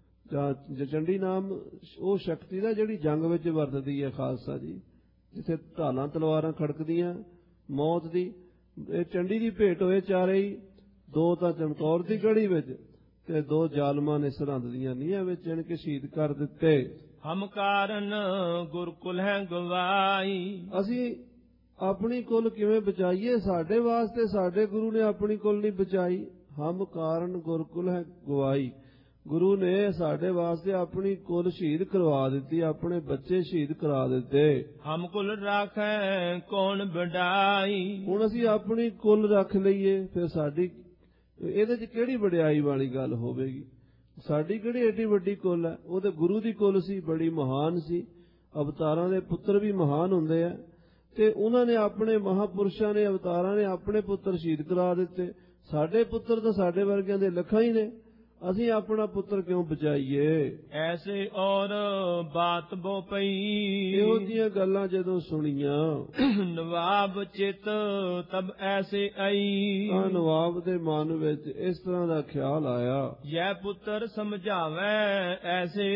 ਜਾਂ ਚੰਡੀ ਨਾਮ ਉਹ ਸ਼ਕਤੀ ਦਾ ਜਿਹੜੀ ਜੰਗ ਵਿੱਚ ਵਰਤਦੀ ਹੈ ਖਾਲਸਾ ਜੀ, ਜਿੱਥੇ ਢਾਲਾਂ ਤਲਵਾਰਾਂ ਖੜਕਦੀਆਂ ਮੌਤ ਦੀ। ਇਹ ਚੰਡੀ ਦੀ ਭੇਟ ਹੋਏ ਚਾਰੇ ਹੀ। ਦੋ ਤਾਂ ਚਮਕੌਰ ਦੀ ਗੜੀ ਵਿੱਚ ਤੇ ਦੋ ਜ਼ਾਲਮਾਂ ਨੇ ਸਰਹੰਦ ਦੀਆਂ ਨੀਹਾਂ ਵਿੱਚ ਚਿਣ ਕੇ ਸ਼ਹੀਦ ਕਰ ਦਿੱਤੇ। ਹਮ ਕਾਰਨ ਗੁਰਕੁਲ ਹੈ ਗਵਾਈ। ਅਸੀਂ ਆਪਣੀ ਕੁਲ ਕਿਵੇਂ ਬਚਾਈਏ? ਸਾਡੇ ਵਾਸਤੇ ਸਾਡੇ ਗੁਰੂ ਨੇ ਆਪਣੀ ਕੁਲ ਨਹੀਂ ਬਚਾਈ। ਹਮ ਕਾਰਨ ਗੁਰਕੁਲ ਹੈ ਗਵਾਈ। ਗੁਰੂ ਨੇ ਸਾਡੇ ਵਾਸਤੇ ਆਪਣੀ ਕੁਲ ਸ਼ਹੀਦ ਕਰਵਾ ਦਿੱਤੀ, ਆਪਣੇ ਬੱਚੇ ਸ਼ਹੀਦ ਕਰਾ ਦਿੱਤੇ। ਹਮ ਕੁਲ ਰਾਖੈ ਕੌਣ ਵਡਾਈ। ਹੁਣ ਅਸੀਂ ਆਪਣੀ ਕੁਲ ਰੱਖ ਲਈਏ, ਫਿਰ ਸਾਡੀ ਇਹਦੇ 'ਚ ਕਿਹੜੀ ਵਡਿਆਈ ਵਾਲੀ ਗੱਲ ਹੋਵੇਗੀ? ਸਾਡੀ ਕਿਹੜੀ ਏਡੀ ਵੱਡੀ ਕੁਲ ਹੈ? ਉਹ ਤੇ ਗੁਰੂ ਦੀ ਕੁਲ ਸੀ, ਬੜੀ ਮਹਾਨ ਸੀ। ਅਵਤਾਰਾਂ ਦੇ ਪੁੱਤਰ ਵੀ ਮਹਾਨ ਹੁੰਦੇ ਆ, ਤੇ ਉਹਨਾਂ ਨੇ ਆਪਣੇ ਮਹਾਪੁਰਸ਼ਾਂ ਨੇ, ਅਵਤਾਰਾਂ ਨੇ ਆਪਣੇ ਪੁੱਤਰ ਸ਼ਹੀਦ ਕਰਾ ਦਿੱਤੇ। ਸਾਡੇ ਪੁੱਤਰ ਤਾਂ ਸਾਡੇ ਵਰਗਿਆਂ ਦੇ ਲੱਖਾਂ ਹੀ ਨੇ, ਅਸੀਂ ਆਪਣਾ ਪੁੱਤਰ ਕਿਉਂ ਬਚਾਈਏ? ਐਸੇ ਔਰ ਬਾਤ ਬੋ ਪਈ। ਇਹੋ ਜਿਹੀਆਂ ਗੱਲਾਂ ਜਦੋਂ ਸੁਣੀਆਂ ਨਵਾਬ ਚਿਤ ਤਬ ਐਸੇ ਆਈ। ਨਵਾਬ ਦੇ ਮਨ ਵਿੱਚ ਇਸ ਤਰ੍ਹਾਂ ਦਾ ਖਿਆਲ ਆਇਆ, ਯਹ ਪੁੱਤਰ ਸਮਝਾਵੇ ਐਸੇ,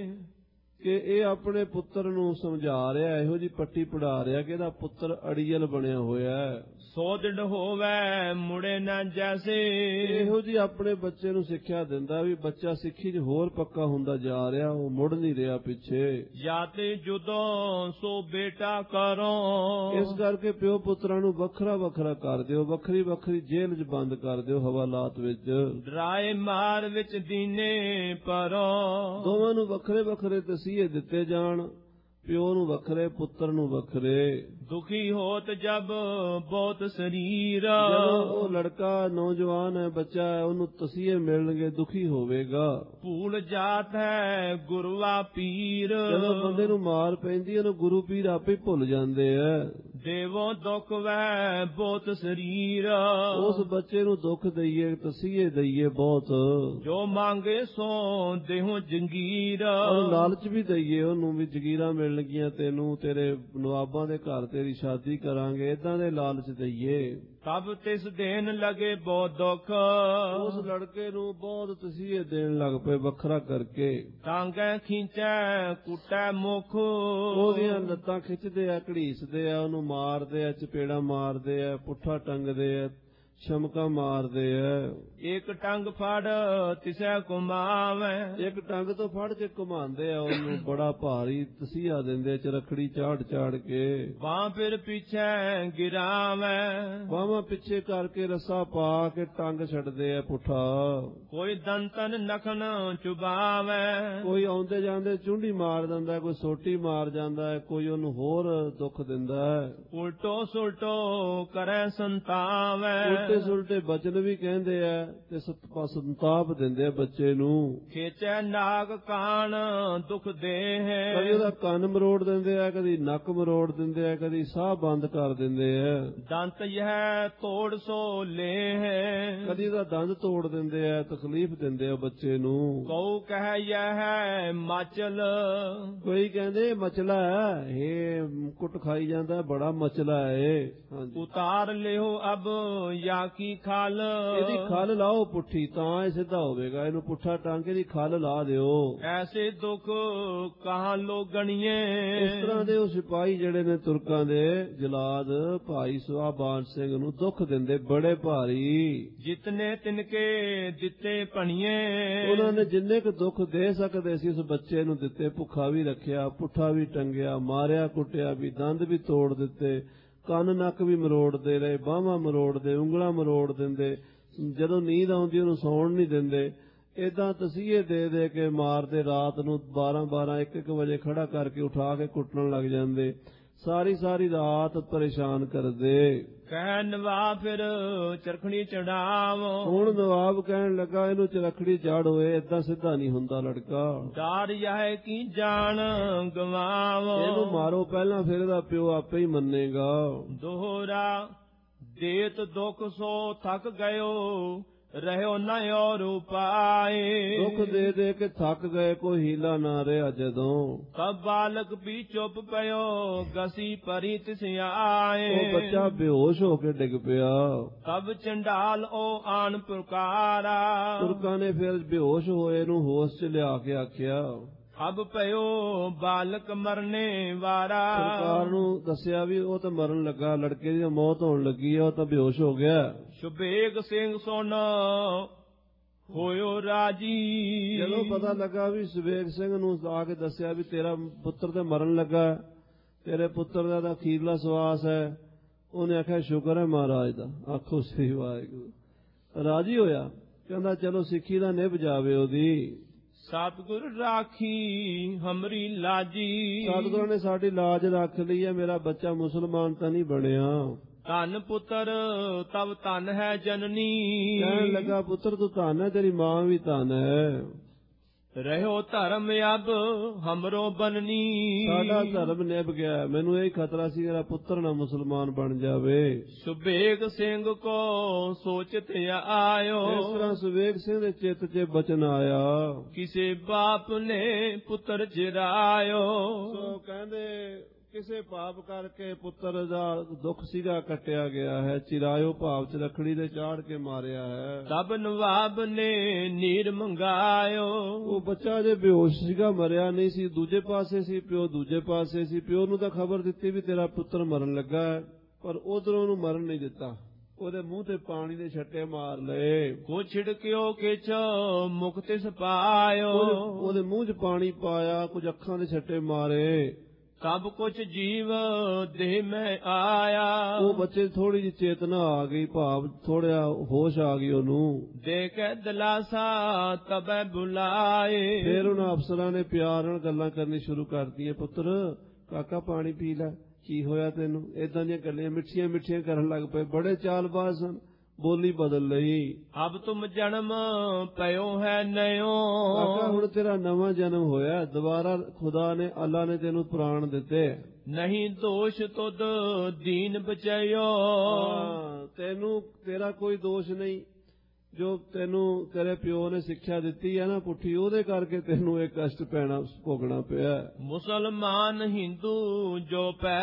ਕਿ ਇਹ ਆਪਣੇ ਪੁੱਤਰ ਨੂੰ ਸਮਝਾ ਰਿਹਾ, ਇਹੋ ਜੀ ਪੱਟੀ ਪੜਾ ਰਿਹਾ ਕਿ ਇਹਦਾ ਪੁੱਤਰ ਅੜੀਅਲ ਬਣਿਆ ਹੋਇਆ ਹੈ। ਸੋ ਦਿਨ ਹੋਵੇ ਮੁੜੇ ਨਾ ਜੈਸੇ। ਇਹੋ ਜੀ ਆਪਣੇ ਬੱਚੇ ਨੂੰ ਸਿੱਖਿਆ ਦਿੰਦਾ ਵੀ ਬੱਚਾ ਸਿੱਖੀ 'ਚ ਹੋਰ ਪੱਕਾ ਹੁੰਦਾ ਜਾ ਰਿਹਾ, ਉਹ ਮੁੜ ਨਹੀਂ ਰਿਹਾ ਪਿੱਛੇ। ਜਾਂ ਤੇ ਜੁਦੋਂ ਸੋ ਬੇਟਾ ਕਰੋ। ਇਸ ਕਰਕੇ ਪਿਓ ਪੁੱਤਰਾਂ ਨੂੰ ਵੱਖਰਾ ਵੱਖਰਾ ਕਰ ਦਿਓ, ਵੱਖਰੀ ਵੱਖਰੀ ਜੇਲ੍ਹ 'ਚ ਬੰਦ ਕਰ ਦਿਓ, ਹਵਾਲਾਤ ਵਿੱਚ। ਡਰਾਏ ਮਾਰ ਵਿੱਚ ਦੀਨੇ ਪਰੋ। ਦੋਵਾਂ ਨੂੰ ਵੱਖਰੇ ਵੱਖਰੇ ਤਸੀਹੇ ਦਿੱਤੇ ਜਾਣ ਪਿਓ ਨੂੰ ਵੱਖਰੇ, ਪੁੱਤਰ ਨੂੰ ਵੱਖਰੇ। दुखी होत जब बहुत शरीर ਜਦੋਂ ਉਹ ਲੜਕਾ ਨੌਜਵਾਨ ਹੈ, ਬੱਚਾ ਹੈ, ਉਹਨੂੰ ਤਸੀਹੇ ਮਿਲਣਗੇ, ਦੁਖੀ ਹੋਵੇਗਾ। भूल जात है गुरुआ पीर ਜਦੋਂ ਬੰਦੇ ਨੂੰ ਮਾਰ ਪੈਂਦੀ ਹੈ, ਉਹਨੂੰ ਗੁਰੂ ਪੀਰ ਆਪੇ ਭੁੱਲ ਜਾਂਦੇ ਆ। देवो दुख वह बहुत शरीर ਉਸ ਬੱਚੇ ਨੂੰ ਦੁੱਖ ਦਈਏ, ਤਸੀਹੇ ਦਈਏ ਬਹੁਤ, जो मांगे सो देहु जंगीर ਔਰ ਲਾਲਚ ਵੀ ਦਈਏ ਉਹਨੂੰ ਵੀ ਜਗੀਰਾਂ ਮਿਲਣਗੀਆਂ ਤੈਨੂੰ, ਤੇਰੇ ਨਵਾਬਾਂ ਦੇ ਘਰ ਤੇਰੀ ਸ਼ਾਦੀ ਕਰਾਂਗੇ, ਏਦਾਂ ਦੇ ਲਾਲਚ ਦਈਏ। तब तिस देन लगे बहुत दुख ਉਸ ਲੜਕੇ ਨੂੰ ਬਹੁਤ ਤਸੀਹੇ ਦੇਣ ਲੱਗ ਪਏ ਵੱਖਰਾ ਕਰਕੇ। टांगे खींचे कुटे मुख ਉਹਦੀਆਂ ਲੱਤਾਂ ਖਿੱਚਦੇ ਆ, ਘੜੀਸਦੇ ਆ, ਉਹਨੂੰ ਮਾਰਦੇ ਆ, ਚਪੇੜਾ ਮਾਰਦੇ ਆ, ਪੁੱਠਾ ਟੰਗਦੇ ਆ, ਸ਼ਮਕਾ ਮਾਰਦੇ ਆ। एक टंग फड़ तिसे घुमावे ਇੱਕ ਟੰਗ ਤੋਂ ਫੜ ਕੇ ਘੁਮਾਉਂਦੇ ਆ ਉਹਨੂੰ, ਬੜਾ ਭਾਰੀ ਤਸੀਹਾ ਦਿੰਦੇ, ਚਰਖੜੀ ਚਾੜ ਚਾੜ ਕੇ। वहां फिर पीछे गिरावे ਬਾਹਾਂ ਪਿੱਛੇ ਕਰਕੇ ਰੱਸਾ ਪਾ ਕੇ ਟੰਗ ਛੱਡਦੇ ਆ ਪੁੱਠਾ। कोई दंतन नखन चुबावे ਕੋਈ ਆਉਂਦੇ ਜਾਂਦੇ ਚੁੰਡੀ ਮਾਰ ਦਿੰਦਾ, ਕੋਈ ਸੋਟੀ ਮਾਰ ਜਾਂਦਾ ਹੈ, ਕੋਈ ਉਹਨੂੰ ਹੋਰ ਦੁੱਖ ਦਿੰਦਾ ਹੈ। उल्टो सुल्टो करे संतावे ਉਲਟੇ ਸੁਲਟੇ ਬਚਨ ਵੀ ਕਹਿੰਦੇ ਆ ਤੇ ਸੰਤਾਪ ਦਿੰਦੇ ਆ ਬੱਚੇ ਨੂੰ। खेचे नाग कान दुख दे ਕਦੀ ਉਹਦਾ ਕੰਨ ਮਰੋੜ ਦਿੰਦੇ ਆ, ਕਦੀ ਨੱਕ ਮਰੋੜ ਦਿੰਦੇ ਆ, ਕਦੀ ਸਾਹ ਬੰਦ ਕਰ ਦਿੰਦੇ ਆ, दंत यह तोड़ सो ले ਕਦੀ ਉਹਦਾ ਦੰਦ ਤੋੜ ਦਿੰਦੇ ਆ, ਤਕਲੀਫ ਦਿੰਦੇ ਆ ਬੱਚੇ ਨੂੰ। कऊ कह यह माचल ਕੋਈ ਕਹਿੰਦੇ ਮਚਲਾ ਹੈ, ਇਹ ਕੁੱਟ ਖਾਈ ਜਾਂਦਾ, ਬੜਾ ਮਚਲਾ ਹੈ। ਹਾਂਜੀ, उतार लियो अब या की खाल ਇਹਦੀ ਖਲ ਲਾਓ ਪੁੱਠੀ, ਤਾਂ ਇਹ ਸਿੱਧਾ ਹੋਵੇਗਾ। ਇਹਨੂੰ ਪੁੱਠਾ ਟੰਗ ਕੇ ਦੀ ਖਲ ਲਾ ਦਿਓ। ऐसे दुख कहाँ लोग गणिए ਇਸ ਤਰ੍ਹਾਂ ਦੇ ਉਹ ਸਿਪਾਹੀ ਜਿਹੜੇ ਨੇ ਤੁਰਕਾਂ ਦੇ ਜਲਾਦ ਭਾਈ ਸੁਹਾਬਾਨ ਸਿੰਘ ਨੂੰ ਦੁੱਖ ਦਿੰਦੇ ਬੜੇ ਭਾਰੀ। जितने तिनके दिते पणिए ਉਹਨਾਂ ਨੇ ਜਿੰਨੇ ਕੁ ਦੁੱਖ ਦੇ ਸਕਦੇ ਸੀ ਉਸ ਬੱਚੇ ਨੂੰ ਦਿੱਤੇ। ਭੁੱਖਾ ਵੀ ਰੱਖਿਆ, ਪੁੱਠਾ ਵੀ ਟੰਗਿਆ, ਮਾਰਿਆ ਕੁੱਟਿਆ ਵੀ, ਦੰਦ ਵੀ ਤੋੜ ਦਿੱਤੇ, ਕੰਨ ਨੱਕ ਵੀ ਮਰੋੜਦੇ ਰਹੇ, ਬਾਹਾਂ ਮਰੋੜਦੇ, ਉਂਗਲਾਂ ਮਰੋੜ ਦਿੰਦੇ। ਜਦੋਂ ਨੀਂਦ ਆਉਂਦੀ ਉਹਨੂੰ ਸੌਣ ਨਹੀਂ ਦਿੰਦੇ। ਏਦਾਂ ਤਸੀਹੇ ਦੇ ਦੇ ਕੇ ਮਾਰਦੇ। ਰਾਤ ਨੂੰ 12-12 1-1 ਵਜੇ ਖੜਾ ਕਰਕੇ ਉਠਾ ਕੇ ਕੁੱਟਣ ਲੱਗ ਜਾਂਦੇ। ਸਾਰੀ ਸਾਰੀ ਰਾਤ ਪਰੇਸ਼ਾਨ ਕਰਦੇ। कह नवाब फिर चरखड़ी चढ़ावो ਹੁਣ ਨਵਾਬ ਕਹਿਣ ਲੱਗਾ ਇਹਨੂੰ ਚਰਖੜੀ ਚਾੜ ਹੋਏ, ਏਦਾਂ ਸਿੱਧਾ ਨਹੀਂ ਹੁੰਦਾ ਲੜਕਾ, डार यह की जान गवावो ਇਹਨੂੰ ਮਾਰੋ ਪਹਿਲਾਂ, ਫਿਰ ਇਹਦਾ ਪਿਓ ਆਪੇ ਹੀ ਮੰਨੇਗਾ। दोहरा देत दुख सो थक गयो रहयो न और उपाय ਦੁੱਖ ਦੇ ਦੇ ਕੇ ਥੱਕ ਗਏ, ਕੋਈ ਹੀਲਾ ਨਾ ਰਿਹਾ ਜਦੋਂ। कब बालक भी चुप पयो गसी परी तिस आए ਉਹ ਬੱਚਾ ਬੇਹੋਸ਼ ਹੋ ਕੇ ਡਿੱਗ ਪਿਆ। तब चंडाल ओ आन पुकारा ਤੁਰਕਾਂ ਨੇ ਫਿਰ ਬੇਹੋਸ਼ ਹੋਏ ਨੂੰ ਹੋਸ਼ ਚ ਲਿਆ ਕੇ ਆਖਿਆ। अब पयो बालक मरने वारा ਸਰਕਾਰ ਨੂੰ ਦੱਸਿਆ ਵੀ ਉਹ ਤਾਂ ਮਰਨ ਲੱਗਾ, ਲੜਕੇ ਦੀ ਮੌਤ ਹੋਣ ਲੱਗੀ ਆ, ਉਹ ਤਾਂ ਬੇਹੋਸ਼ ਹੋ ਗਿਆ। सुबेग सिंह सुन होयो राजी ਜਦੋਂ ਪਤਾ ਲੱਗਾ ਵੀ ਸੁਬੇਗ ਸਿੰਘ ਨੂੰ ਆ ਕੇ ਦੱਸਿਆ ਵੀ ਤੇਰਾ ਪੁੱਤਰ ਤੇ ਮਰਨ ਲੱਗਾ, ਤੇਰੇ ਪੁੱਤਰ ਦਾ ਤਾਂ ਅਖੀਰਲਾ ਸਵਾਸ ਹੈ, ਉਹਨੇ ਆਖਿਆ ਸ਼ੁਕਰ ਹੈ ਮਹਾਰਾਜ ਦਾ, ਆਖੋ ਸ੍ਰੀ ਵਾਹਿਗੁਰੂ। ਰਾਜੀ ਹੋਇਆ, ਕਹਿੰਦਾ ਚਲੋ ਸਿੱਖੀ ਦਾ ਨਿਭ ਜਾਵੇ ਉਹਦੀ। सतगुर राखी हमरी लाजी ਸਤਿਗੁਰਾਂ ਨੇ ਸਾਡੀ ਲਾਜ ਰੱਖ ਲਈ ਹੈ, ਮੇਰਾ ਬੱਚਾ ਮੁਸਲਮਾਨ ਤਾਂ ਨਹੀਂ ਬਣਿਆ। ਧਨ ਪੁੱਤਰ ਤਬ ਧਨ ਹੈ ਜਨਨੀ ਕਹਿਣ ਲੱਗਾ ਪੁੱਤਰ ਤੂੰ ਧਨ ਹੈ, ਤੇਰੀ ਮਾਂ ਵੀ ਧਨ ਹੈ। ਰਹਿਓ ਧਰਮ ਅਬ ਹਮਰੋ ਬਨਨੀ ਸਾਡਾ ਧਰਮ ਨਿਭ ਗਿਆ, ਮੈਨੂੰ ਇਹ ਖਤਰਾ ਸੀ ਮੇਰਾ ਪੁੱਤਰ ਨਾ ਮੁਸਲਮਾਨ ਬਣ ਜਾਵੇ। ਸੁਬੇਗ ਸਿੰਘ ਕੋ ਸੋਚਤ ਆਇਓ ਇਸ ਤਰ੍ਹਾਂ ਸੁਬੇਗ ਸਿੰਘ ਦੇ ਚਿੱਤ 'ਚ ਬਚਨ ਆਇਆ। ਕਿਸੇ ਬਾਪ ਨੇ ਪੁੱਤਰ ਚਿਰਾਇਓ ਸੋ ਕਹਿੰਦੇ ਕਿਸੇ ਪਾਪ ਕਰਕੇ ਪੁੱਤਰ ਦਾ ਦੁੱਖ ਸੀਗਾ ਕੱਟਿਆ ਗਿਆ ਹੈ, ਚਿਰਾਇਓ ਭਾਵ ਚ ਰੱਖੜੀ ਦੇ ਚਾੜ ਕੇ ਮਾਰਿਆ ਹੈ। ਤਬ ਨਵਾਬ ਨੇ ਨੀਰ ਮੰਗਾਇਓ ਉਹ ਬੱਚਾ ਜੇ ਬੇਹੋਸ਼ ਸੀਗਾ, ਮਰਿਆ ਨਹੀਂ ਸੀ, ਦੂਜੇ ਪਾਸੇ ਸੀ ਪਿਓ, ਦੂਜੇ ਪਾਸੇ ਸੀ। ਪਿਓ ਨੂੰ ਤਾਂ ਖਬਰ ਦਿੱਤੀ ਵੀ ਤੇਰਾ ਪੁੱਤਰ ਮਰਨ ਲੱਗਾ ਹੈ, ਪਰ ਉਧਰੋਂ ਉਹਨੂੰ ਮਰਨ ਨਹੀਂ ਦਿੱਤਾ। ਉਹਦੇ ਮੂੰਹ ਤੇ ਪਾਣੀ ਦੇ ਛੱਟੇ ਮਾਰ ਲਏ। ਕੋ ਛਿੜਕਿਓ ਕਿਛ ਮੁਖ ਤਿਸ ਪਾਇਓ ਉਹਦੇ ਮੂੰਹ 'ਚ ਪਾਣੀ ਪਾਇਆ, ਕੁਝ ਅੱਖਾਂ ਦੇ ਛੱਟੇ ਮਾਰੇ। ਸਭ ਕੁਛ ਜੀਵ ਦੇਹ ਮੈਂ ਆਇਆ ਉਹ ਬੱਚੇ ਥੋੜੀ ਜਿਹੀ ਚੇਤਨਾ ਆ ਗਈ, ਭਾਵ ਥੋੜਿਆ ਹੋਸ਼ ਆ ਗਈ ਉਹਨੂੰ। ਦੇ ਕੇ ਦਲਾਸਾ ਤਬੈ ਬੁਲਾਏ ਫਿਰ ਉਹਨਾਂ ਅਫਸਰਾਂ ਨੇ ਪਿਆਰ ਨਾਲ ਗੱਲਾਂ ਕਰਨੀ ਸ਼ੁਰੂ ਕਰਤੀਆਂ। ਪੁੱਤਰ ਕਾਕਾ ਪਾਣੀ ਪੀ ਲੈ, ਕੀ ਹੋਇਆ ਤੈਨੂੰ? ਏਦਾਂ ਦੀਆਂ ਗੱਲਾਂ ਮਿੱਠੀਆਂ ਮਿੱਠੀਆਂ ਕਰਨ ਲੱਗ ਪਏ। ਬੜੇ ਚਾਲਬਾਜ਼ ਸਨ, ਬੋਲੀ ਬਦਲ ਲਈ। ਅਬ ਤੁਮ ਜਨਮ ਪਇਓ ਹੈ ਨਇਓ। ਕਾਕਾ ਹੁਣ ਤੇਰਾ ਨਵਾਂ ਜਨਮ ਹੋਇਆ, ਦੁਬਾਰਾ ਖੁਦਾ ਨੇ, ਅੱਲਾ ਨੇ ਤੈਨੂੰ ਪ੍ਰਾਣ ਦਿੱਤੇ। ਨਹੀਂ ਦੋਸ਼ ਤੁਧ ਦੀਨ ਬਚਾਇਓ। ਤੈਨੂੰ ਤੇਰਾ ਕੋਈ ਦੋਸ਼ ਨਹੀਂ, ਜੋ ਤੈਨੂੰ ਤੇਰੇ ਪਿਓ ਨੇ ਸਿੱਖਿਆ ਦਿੱਤੀ ਹੈ ਨਾ ਪੁੱਠੀ, ਉਹਦੇ ਕਰਕੇ ਤੈਨੂੰ ਇਹ ਕਸ਼ਟ ਪੈਣਾ ਭੋਗਣਾ ਪਿਆ। ਮੁਸਲਮਾਨ ਹਿੰਦੂ ਜੋ ਪੈ।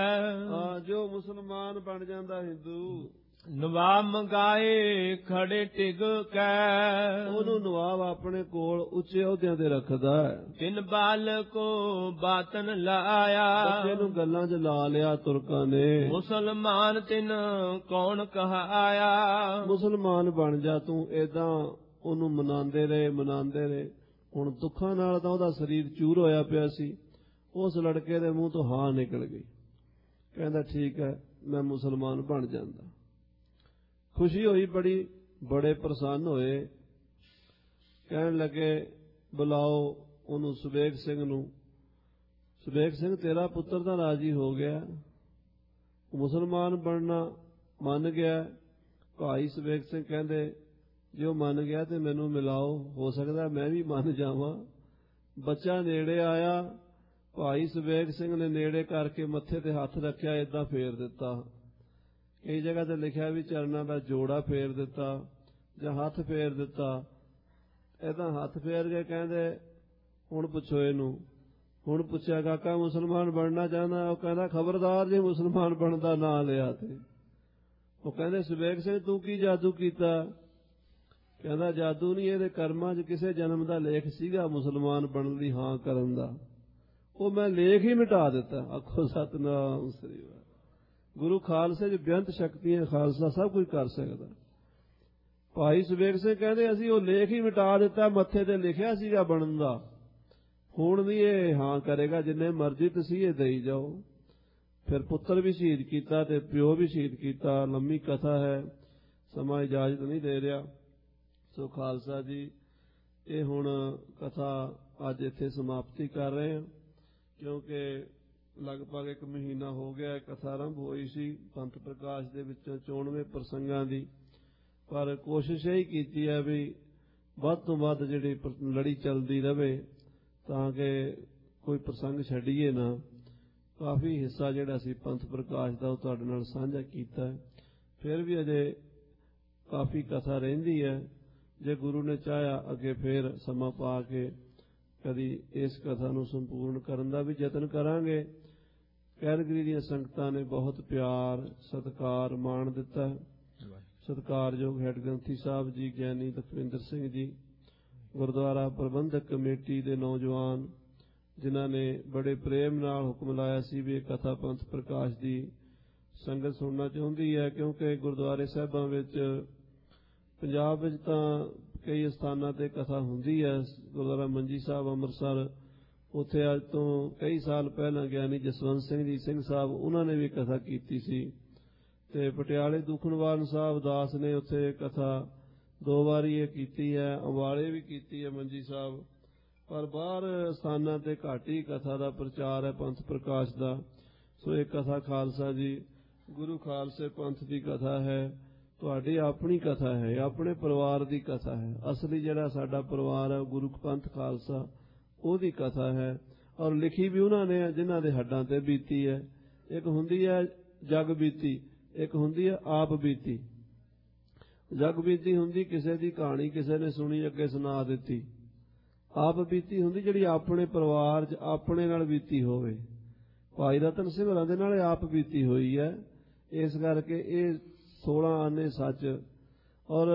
ਜੋ ਮੁਸਲਮਾਨ ਬਣ ਜਾਂਦਾ ਹਿੰਦੂ, ਨਵਾਬ ਮੰਗਾਏ ਖੜੇ ਟਿਕ ਕੈ। ਉਹਨੂੰ ਨਵਾਬ ਆਪਣੇ ਕੋਲ ਉੱਚੇ ਅਹੁਦਿਆਂ ਤੇ ਰੱਖਦਾ ਹੈ। ਤਿੰਨ ਬਾਲ ਕੋ ਬਾਤਨ ਲਾਇਆ। ਬੱਚੇ ਨੂੰ ਗੱਲਾਂ 'ਚ ਲਾ ਲਿਆ ਤੁਰਕਾਂ ਨੇ। ਮੁਸਲਮਾਨ ਤਿੰਨ ਕੌਣ ਕਹਾਇਆ। ਮੁਸਲਮਾਨ ਬਣ ਜਾ ਤੂੰ। ਏਦਾਂ ਉਹਨੂੰ ਮਨਾਉਂਦੇ ਰਹੇ। ਹੁਣ ਦੁੱਖਾਂ ਨਾਲ ਤਾਂ ਉਹਦਾ ਸਰੀਰ ਚੂਰ ਹੋਇਆ ਪਿਆ ਸੀ। ਉਸ ਲੜਕੇ ਦੇ ਮੂੰਹ ਤੋਂ ਹਾਂ ਨਿਕਲ ਗਈ। ਕਹਿੰਦਾ ਠੀਕ ਹੈ, ਮੈਂ ਮੁਸਲਮਾਨ ਬਣ ਜਾਂਦਾ। ਖੁਸ਼ੀ ਹੋਈ ਬੜੀ, ਬੜੇ ਪ੍ਰਸੰਨ ਹੋਏ। ਕਹਿਣ ਲੱਗੇ ਬੁਲਾਓ ਉਹਨੂੰ, ਸੁਬੇਗ ਸਿੰਘ ਨੂੰ। ਸੁਬੇਗ ਸਿੰਘ ਤੇਰਾ ਪੁੱਤਰ ਤਾਂ ਰਾਜੀ ਹੋ ਗਿਆ, ਮੁਸਲਮਾਨ ਬਣਨਾ ਮੰਨ ਗਿਆ। ਭਾਈ ਸੁਬੇਗ ਸਿੰਘ ਕਹਿੰਦੇ ਜੇ ਉਹ ਮੰਨ ਗਿਆ ਤੇ ਮੈਨੂੰ ਮਿਲਾਓ, ਹੋ ਸਕਦਾ ਮੈਂ ਵੀ ਮੰਨ ਜਾਵਾਂ। ਬੱਚਾ ਨੇੜੇ ਆਇਆ, ਭਾਈ ਸੁਬੇਗ ਸਿੰਘ ਨੇ ਨੇੜੇ ਕਰਕੇ ਮੱਥੇ ਤੇ ਹੱਥ ਰੱਖਿਆ, ਏਦਾਂ ਫੇਰ ਦਿੱਤਾ। ਕਈ ਜਗ੍ਹਾ ਤੇ ਲਿਖਿਆ ਵੀ ਚਰਨਾਂ ਦਾ ਜੋੜਾ ਫੇਰ ਦਿੱਤਾ ਜਾਂ ਹੱਥ ਫੇਰ ਦਿੱਤਾ। ਏਦਾਂ ਹੱਥ ਫੇਰ ਕੇ ਕਹਿੰਦੇ ਹੁਣ ਪੁੱਛੋ ਇਹਨੂੰ। ਹੁਣ ਪੁੱਛਿਆ ਕਾਕਾ ਮੁਸਲਮਾਨ ਬਣਨਾ ਚਾਹੁੰਦਾ? ਉਹ ਕਹਿੰਦਾ ਖਬਰਦਾਰ ਜੇ ਮੁਸਲਮਾਨ ਬਣਨ ਦਾ ਨਾਂ ਲਿਆ ਤੇ। ਉਹ ਕਹਿੰਦੇ ਸੁਬੇਗ ਸਿੰਘ ਤੂੰ ਕੀ ਜਾਦੂ ਕੀਤਾ? ਕਹਿੰਦਾ ਜਾਦੂ ਨਹੀਂ, ਇਹਦੇ ਕਰਮਾਂ 'ਚ ਕਿਸੇ ਜਨਮ ਦਾ ਲੇਖ ਸੀਗਾ ਮੁਸਲਮਾਨ ਬਣਨ ਦੀ ਹਾਂ ਕਰਨ ਦਾ, ਉਹ ਮੈਂ ਲੇਖ ਹੀ ਮਿਟਾ ਦਿੱਤਾ। ਆਖੋ ਸਤਿਨਾਮ ਸ੍ਰੀ ਵਾਹਿਗੁਰੂ। ਗੁਰੂ ਖਾਲਸੇ 'ਚ ਬੇਅੰਤ ਸ਼ਕਤੀਆਂ, ਖਾਲਸਾ ਸਭ ਕੁਝ ਕਰ ਸਕਦਾ। ਭਾਈ ਸੁਬੇਗ ਸਿੰਘ ਕਹਿੰਦੇ ਅਸੀਂ ਉਹ ਲੇਖ ਹੀ ਮਿਟਾ ਦਿੱਤਾ, ਮੱਥੇ ਤੇ ਲਿਖਿਆ ਸੀਗਾ ਬਣਨ ਦਾ। ਹੁਣ ਨਹੀਂ ਇਹ ਹਾਂ ਕਰੇਗਾ, ਜਿੰਨੇ ਮਰਜ਼ੀ ਤਸੀਹੇ ਦੇਈ ਜਾਓ। ਫਿਰ ਪੁੱਤਰ ਵੀ ਸ਼ਹੀਦ ਕੀਤਾ ਤੇ ਪਿਓ ਵੀ ਸ਼ਹੀਦ ਕੀਤਾ। ਲੰਮੀ ਕਥਾ ਹੈ, ਸਮਾਂ ਇਜਾਜ਼ਤ ਨਹੀਂ ਦੇ ਰਿਹਾ। ਸੋ ਖਾਲਸਾ ਜੀ, ਇਹ ਹੁਣ ਕਥਾ ਅੱਜ ਇੱਥੇ ਸਮਾਪਤੀ ਕਰ ਰਹੇ ਹਾਂ, ਕਿਉਂਕਿ ਲਗਭਗ 1 ਮਹੀਨਾ ਹੋ ਗਿਆ ਕਥਾ ਆਰੰਭ ਹੋਈ ਸੀ ਪੰਥ ਪ੍ਰਕਾਸ਼ ਦੇ ਵਿੱਚੋਂ 94 ਪ੍ਰਸੰਗਾਂ ਦੀ। ਪਰ ਕੋਸ਼ਿਸ਼ ਇਹ ਕੀਤੀ ਹੈ ਵੀ ਵੱਧ ਤੋਂ ਵੱਧ ਜਿਹੜੀ ਲੜੀ ਚੱਲਦੀ ਰਹੇ ਤਾਂ ਕਿ ਕੋਈ ਪ੍ਰਸੰਗ ਛੱਡੀਏ ਨਾ। ਕਾਫੀ ਹਿੱਸਾ ਜਿਹੜਾ ਸੀ ਪੰਥ ਪ੍ਰਕਾਸ਼ ਦਾ ਉਹ ਤੁਹਾਡੇ ਨਾਲ ਸਾਂਝਾ ਕੀਤਾ ਹੈ। ਫਿਰ ਵੀ ਅਜੇ ਕਾਫੀ ਕਥਾ ਰਹਿੰਦੀ ਹੈ। ਜੇ ਗੁਰੂ ਨੇ ਚਾਹਿਆ ਅੱਗੇ ਫਿਰ ਸਮਾਂ ਪਾ ਕੇ ਕਦੀ ਇਸ ਕਥਾ ਨੂੰ ਸੰਪੂਰਨ ਕਰਨ ਦਾ ਵੀ ਯਤਨ ਕਰਾਂਗੇ। ਕੈਰਗਰੀ ਦੀਆਂ ਸੰਗਤਾਂ ਨੇ ਬਹੁਤ ਪਿਆਰ, ਸਤਿਕਾਰ, ਮਾਣ ਦਿੱਤਾ ਹੈ। ਸਤਿਕਾਰਯੋਗ ਹੈੱਡ ਗ੍ਰੰਥੀ ਸਾਹਿਬ ਜੀ, ਗਿਆਨੀ ਲਖਵਿੰਦਰ ਸਿੰਘ ਜੀ, ਗੁਰਦੁਆਰਾ ਪ੍ਰਬੰਧਕ ਕਮੇਟੀ ਦੇ ਨੌਜਵਾਨ ਜਿਨ੍ਹਾਂ ਨੇ ਬੜੇ ਪ੍ਰੇਮ ਨਾਲ ਹੁਕਮ ਲਾਇਆ ਸੀ ਵੀ ਇਹ ਕਥਾ ਪੰਥ ਪ੍ਰਕਾਸ਼ ਦੀ ਸੰਗਤ ਸੁਣਨਾ ਚਾਹੁੰਦੀ ਹੈ, ਕਿਉਂਕਿ ਗੁਰਦੁਆਰੇ ਸਾਹਿਬਾਂ ਵਿੱਚ ਪੰਜਾਬ ਵਿੱਚ ਤਾਂ ਕਈ ਸਥਾਨਾਂ ਤੇ ਕਥਾ ਹੁੰਦੀ ਹੈ। ਗੁਰਦੁਆਰਾ ਮੰਜੀ ਸਾਹਿਬ ਅੰਮ੍ਰਿਤਸਰ, ਉੱਥੇ ਅੱਜ ਤੋਂ ਕਈ ਸਾਲ ਪਹਿਲਾਂ ਗਿਆਨੀ ਜਸਵੰਤ ਸਿੰਘ ਜੀ ਸਿੰਘ ਸਾਹਿਬ ਉਹਨਾਂ ਨੇ ਵੀ ਕਥਾ ਕੀਤੀ ਸੀ। ਤੇ ਪਟਿਆਲੇ ਦੂਖਨਿਵਾਰਨ ਸਾਹਿਬ ਦਾਸ ਨੇ ਉੱਥੇ ਕਥਾ 2 ਵਾਰੀ ਇਹ ਕੀਤੀ ਹੈ, ਅੰਬਾਲੇ ਵੀ ਕੀਤੀ ਹੈ ਮੰਜੀ ਸਾਹਿਬ। ਪਰ ਬਾਹਰ ਸਥਾਨਾਂ ਤੇ ਘੱਟ ਹੀ ਕਥਾ ਦਾ ਪ੍ਰਚਾਰ ਹੈ ਪੰਥ ਪ੍ਰਕਾਸ਼ ਦਾ। ਸੋ ਇਹ ਕਥਾ ਖਾਲਸਾ ਜੀ ਗੁਰੂ ਖਾਲਸੇ ਪੰਥ ਦੀ ਕਥਾ ਹੈ, ਤੁਹਾਡੀ ਆਪਣੀ ਕਥਾ ਹੈ, ਆਪਣੇ ਪਰਿਵਾਰ ਦੀ ਕਥਾ ਹੈ। ਅਸਲੀ ਜਿਹੜਾ ਸਾਡਾ ਪਰਿਵਾਰ ਹੈ ਗੁਰੂ ਪੰਥ ਖਾਲਸਾ, ਉਹਦੀ ਕਥਾ ਹੈ। ਔਰ ਲਿਖੀ ਵੀ ਉਹਨਾਂ ਨੇ ਜਿਨ੍ਹਾਂ ਦੇ ਹੱਡਾਂ ਤੇ ਬੀਤੀ ਹੈ। ਇੱਕ ਹੁੰਦੀ ਹੈ ਜਗ ਬੀਤੀ, ਇੱਕ ਹੁੰਦੀ ਹੈ ਆਪ ਬੀਤੀ। ਜਗ ਬੀਤੀ ਹੁੰਦੀ ਕਿਸੇ ਦੀ ਕਹਾਣੀ ਕਿਸੇ ਨੇ ਸੁਣੀ ਅੱਗੇ ਸੁਣਾ ਦਿੱਤੀ। ਆਪ ਬੀਤੀ ਹੁੰਦੀ ਜਿਹੜੀ ਆਪਣੇ ਪਰਿਵਾਰ 'ਚ ਆਪਣੇ ਨਾਲ ਬੀਤੀ ਹੋਵੇ। ਭਾਈ ਰਤਨ ਸਿੰਘ ਹੋਰਾਂ ਦੇ ਨਾਲ ਆਪ ਬੀਤੀ ਹੋਈ ਹੈ। ਇਸ ਕਰਕੇ ਇਹ 16 ਆਨੇ ਸੱਚ। ਔਰ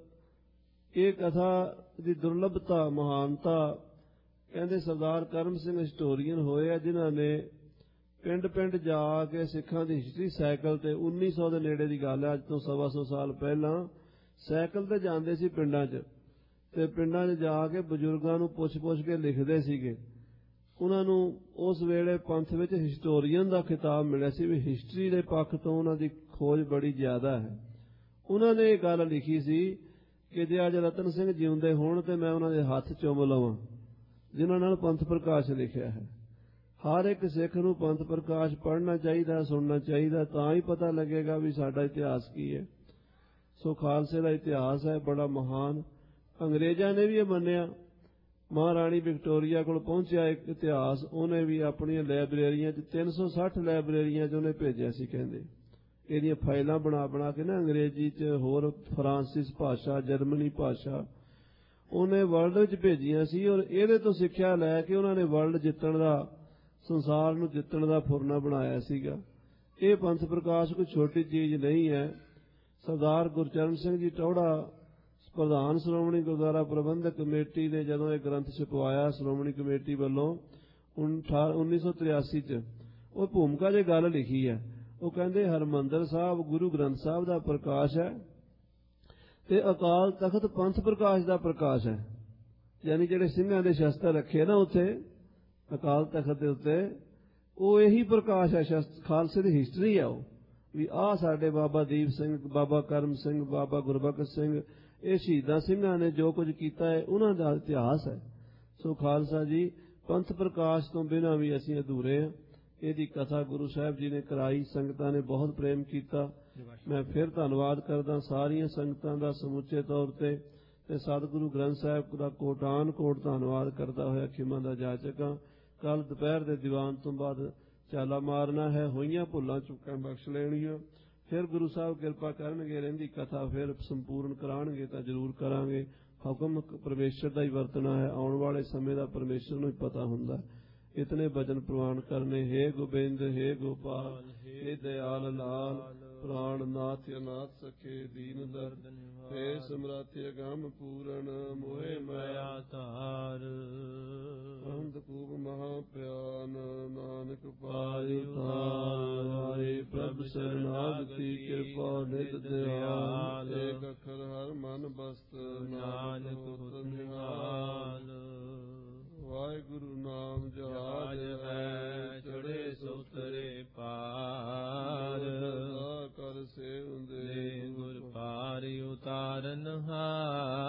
ਇਹ ਕਥਾ ਦੀ ਦੁਰਲਭਤਾ, ਮਹਾਨਤਾ, ਕਹਿੰਦੇ ਸਰਦਾਰ ਕਰਮ ਸਿੰਘ ਹਿਸਟੋਰੀਅਨ ਹੋਏ ਆ ਜਿਨ੍ਹਾਂ ਨੇ ਪਿੰਡ ਪਿੰਡ ਜਾ ਕੇ ਸਿੱਖਾਂ ਦੀ ਹਿਸਟਰੀ ਸਾਈਕਲ ਤੇ 1900 ਦੇ ਨੇੜੇ ਦੀ ਗੱਲ ਹੈ, ਅੱਜ ਤੋਂ 125 ਸਾਲ ਪਹਿਲਾਂ ਸਾਈਕਲ ਤੇ ਜਾਂਦੇ ਸੀ ਪਿੰਡਾਂ 'ਚ, ਤੇ ਪਿੰਡਾਂ 'ਚ ਜਾ ਕੇ ਬਜ਼ੁਰਗਾਂ ਨੂੰ ਪੁੱਛ ਕੇ ਲਿਖਦੇ ਸੀਗੇ। ਉਹਨਾਂ ਨੂੰ ਉਸ ਵੇਲੇ ਪੰਥ ਵਿੱਚ ਹਿਸਟੋਰੀਅਨ ਦਾ ਖਿਤਾਬ ਮਿਲਿਆ ਸੀ ਵੀ ਹਿਸਟਰੀ ਦੇ ਪੱਖ ਤੋਂ ਉਹਨਾਂ ਦੀ ਖੋਜ ਬੜੀ ਜ਼ਿਆਦਾ ਹੈ। ਉਹਨਾਂ ਨੇ ਇਹ ਗੱਲ ਲਿਖੀ ਸੀ ਕਿ ਜੇ ਅੱਜ ਰਤਨ ਸਿੰਘ ਜਿਉਂਦੇ ਹੋਣ ਤੇ ਮੈਂ ਉਹਨਾਂ ਦੇ ਹੱਥ ਚੁੰਮ ਲਵਾਂ ਜਿਨ੍ਹਾਂ ਨਾਲ ਪੰਥ ਪ੍ਰਕਾਸ਼ ਲਿਖਿਆ ਹੈ। ਹਰ ਇੱਕ ਸਿੱਖ ਨੂੰ ਪੰਥ ਪ੍ਰਕਾਸ਼ ਪੜ੍ਹਨਾ ਚਾਹੀਦਾ, ਸੁਣਨਾ ਚਾਹੀਦਾ, ਤਾਂ ਹੀ ਪਤਾ ਲੱਗੇਗਾ ਵੀ ਸਾਡਾ ਇਤਿਹਾਸ ਕੀ ਹੈ। ਸੋ ਖਾਲਸੇ ਦਾ ਇਤਿਹਾਸ ਹੈ ਬੜਾ ਮਹਾਨ। ਅੰਗਰੇਜ਼ਾਂ ਨੇ ਵੀ ਇਹ ਮੰਨਿਆ। ਮਹਾਰਾਣੀ ਵਿਕਟੋਰੀਆ ਕੋਲ ਪਹੁੰਚਿਆ ਇੱਕ ਇਤਿਹਾਸ, ਉਹਨੇ ਵੀ ਆਪਣੀਆਂ ਲਾਇਬ੍ਰੇਰੀਆਂ 'ਚ 360 ਲਾਇਬ੍ਰੇਰੀਆਂ 'ਚ ਉਹਨੇ ਭੇਜਿਆ ਸੀ। ਕਹਿੰਦੇ ਇਹਦੀਆਂ ਫਾਈਲਾਂ ਬਣਾ ਕੇ ਨਾ ਅੰਗਰੇਜ਼ੀ 'ਚ, ਹੋਰ ਫਰਾਂਸੀਸ ਭਾਸ਼ਾ, ਜਰਮਨੀ ਭਾਸ਼ਾ ਉਹਨੇ ਵਰਲਡ ਵਿੱਚ ਭੇਜੀਆਂ ਸੀ। ਔਰ ਇਹਦੇ ਤੋਂ ਸਿੱਖਿਆ ਲੈ ਕੇ ਉਹਨਾਂ ਨੇ ਵਰਲਡ ਜਿੱਤਣ ਦਾ, ਸੰਸਾਰ ਨੂੰ ਜਿੱਤਣ ਦਾ ਫੁਰਨਾ ਬਣਾਇਆ ਸੀਗਾ। ਇਹ ਪੰਥ ਪ੍ਰਕਾਸ਼ ਕੋਈ ਛੋਟੀ ਚੀਜ਼ ਨਹੀਂ ਹੈ। ਸਰਦਾਰ ਗੁਰਚਰਨ ਸਿੰਘ ਜੀ ਟੌਹੜਾ ਪ੍ਰਧਾਨ ਸ਼੍ਰੋਮਣੀ ਗੁਰਦੁਆਰਾ ਪ੍ਰਬੰਧਕ ਕਮੇਟੀ ਨੇ ਜਦੋਂ ਇਹ ਗ੍ਰੰਥ ਛਪਵਾਇਆ ਸ਼੍ਰੋਮਣੀ ਕਮੇਟੀ ਵੱਲੋਂ 1983 'ਚ, ਉਹ ਭੂਮਿਕਾ 'ਚ ਗੱਲ ਲਿਖੀ ਹੈ। ਉਹ ਕਹਿੰਦੇ ਹਰਿਮੰਦਰ ਸਾਹਿਬ ਗੁਰੂ ਗ੍ਰੰਥ ਸਾਹਿਬ ਦਾ ਪ੍ਰਕਾਸ਼ ਹੈ ਤੇ ਅਕਾਲ ਤਖਤ ਪੰਥ ਪ੍ਰਕਾਸ਼ ਦਾ ਪ੍ਰਕਾਸ਼ ਹੈ। ਯਾਨੀ ਜਿਹੜੇ ਸਿੰਘਾਂ ਦੇ ਸ਼ਸਤਰ ਰੱਖੇ ਨਾ ਉੱਥੇ ਅਕਾਲ ਤਖਤ ਦੇ ਉੱਤੇ, ਉਹ ਇਹੀ ਪ੍ਰਕਾਸ਼ ਹੈ। ਖਾਲਸੇ ਦੀ ਹਿਸਟਰੀ ਹੈ ਉਹ, ਵੀ ਆਹ ਸਾਡੇ ਬਾਬਾ ਦੀਪ ਸਿੰਘ, ਬਾਬਾ ਕਰਮ ਸਿੰਘ, ਬਾਬਾ ਗੁਰਬਖਸ਼ ਸਿੰਘ, ਇਹ ਸ਼ਹੀਦਾਂ ਸਿੰਘਾਂ ਨੇ ਜੋ ਕੁਝ ਕੀਤਾ ਹੈ, ਉਹਨਾਂ ਦਾ ਇਤਿਹਾਸ ਹੈ। ਸੋ ਖਾਲਸਾ ਜੀ ਪੰਥ ਪ੍ਰਕਾਸ਼ ਤੋਂ ਬਿਨਾਂ ਵੀ ਅਸੀਂ ਅਧੂਰੇ ਹਾਂ। ਇਹਦੀ ਕਥਾ ਗੁਰੂ ਸਾਹਿਬ ਜੀ ਨੇ ਕਰਾਈ, ਸੰਗਤਾਂ ਨੇ ਬਹੁਤ ਪ੍ਰੇਮ ਕੀਤਾ। ਮੈਂ ਫਿਰ ਧੰਨਵਾਦ ਕਰਦਾ ਸਾਰੀਆਂ ਸੰਗਤਾਂ ਦਾ ਸਮੁੱਚੇ ਤੌਰ ਤੇ ਸਤਿਗੁਰੂ ਗ੍ਰੰਥ ਸਾਹਿਬ ਦਾ ਕੋਟਾਨ ਕੋਟ ਧੰਨਵਾਦ ਕਰਦਾ ਹੋਇਆ ਖਿਮਾ ਦਾ ਜਾਚਕ ਹਾਂ। ਕੱਲ ਦੁਪਹਿਰ ਦੇ ਦੀਵਾਨ ਤੋਂ ਬਾਅਦ ਚਾਲਾ ਮਾਰਨਾ ਹੈ। ਹੋਈਆਂ ਭੁੱਲਾਂ ਚੁੱਕਾਂ ਬਖਸ਼ ਲੈਣੀਆਂ। ਫਿਰ ਗੁਰੂ ਸਾਹਿਬ ਕਿਰਪਾ ਕਰਨਗੇ, ਰਹਿੰਦੀ ਕਥਾ ਫਿਰ ਸੰਪੂਰਨ ਕਰਾਉਣਗੇ ਤਾਂ ਜ਼ਰੂਰ ਕਰਾਂਗੇ। ਹੁਕਮ ਪਰਮੇਸ਼ਰ ਦਾ ਹੀ ਵਰਤਣਾ ਹੈ। ਆਉਣ ਵਾਲੇ ਸਮੇਂ ਦਾ ਪਰਮੇਸ਼ਰ ਨੂੰ ਹੀ ਪਤਾ ਹੁੰਦਾ। ਇਤਨੇ ਬਚਨ ਪ੍ਰਵਾਨ ਕਰਨੇ। ਹੇ ਗੋਬਿੰਦ, ਹੇ ਗੋਪਾਲ, ਹੇ ਦਿਆਲ ਲਾਲ, ਪ੍ਰਾਣ ਨਾਥ ਅਨਾਥ ਸਖੇ ਦੀਨ ਦਰਦ, ਹੇ ਸਮਰਾਥ ਅਗੰਮ ਪੂਰਨ, ਮੋਹਿ ਮਾਇਆ ਧਾਰ, ਅੰਧ ਕੂਪ ਮਹਾ ਪਿਆਨ, ਨਾਨਕ ਪਾਇ ਉਤਾਰ। ਹਰਿ ਪ੍ਰਭ ਸਰਨਾਗਤੀ ਕਿਰਪਾ ਨਿਤ ਦਿਆਲ, ਏਕ ਅੱਖਰ ਹਰ ਮਨ ਬਸਤ, ਨਾਨਕ ਹੋਤ ਨਿਹਾਲ। ਵਾਹਿਗੁਰੂ ਨਾਮ ਜਹਾਜ ਹੈ, ਚੜੇ ਸੋ ਉਤਰੇ ਪਾਰ, ਕਰ ਸੇਵ ਦੇ ਗੁਰ ਪਾਰ ਉਤਾਰਨ ਹਾਰ।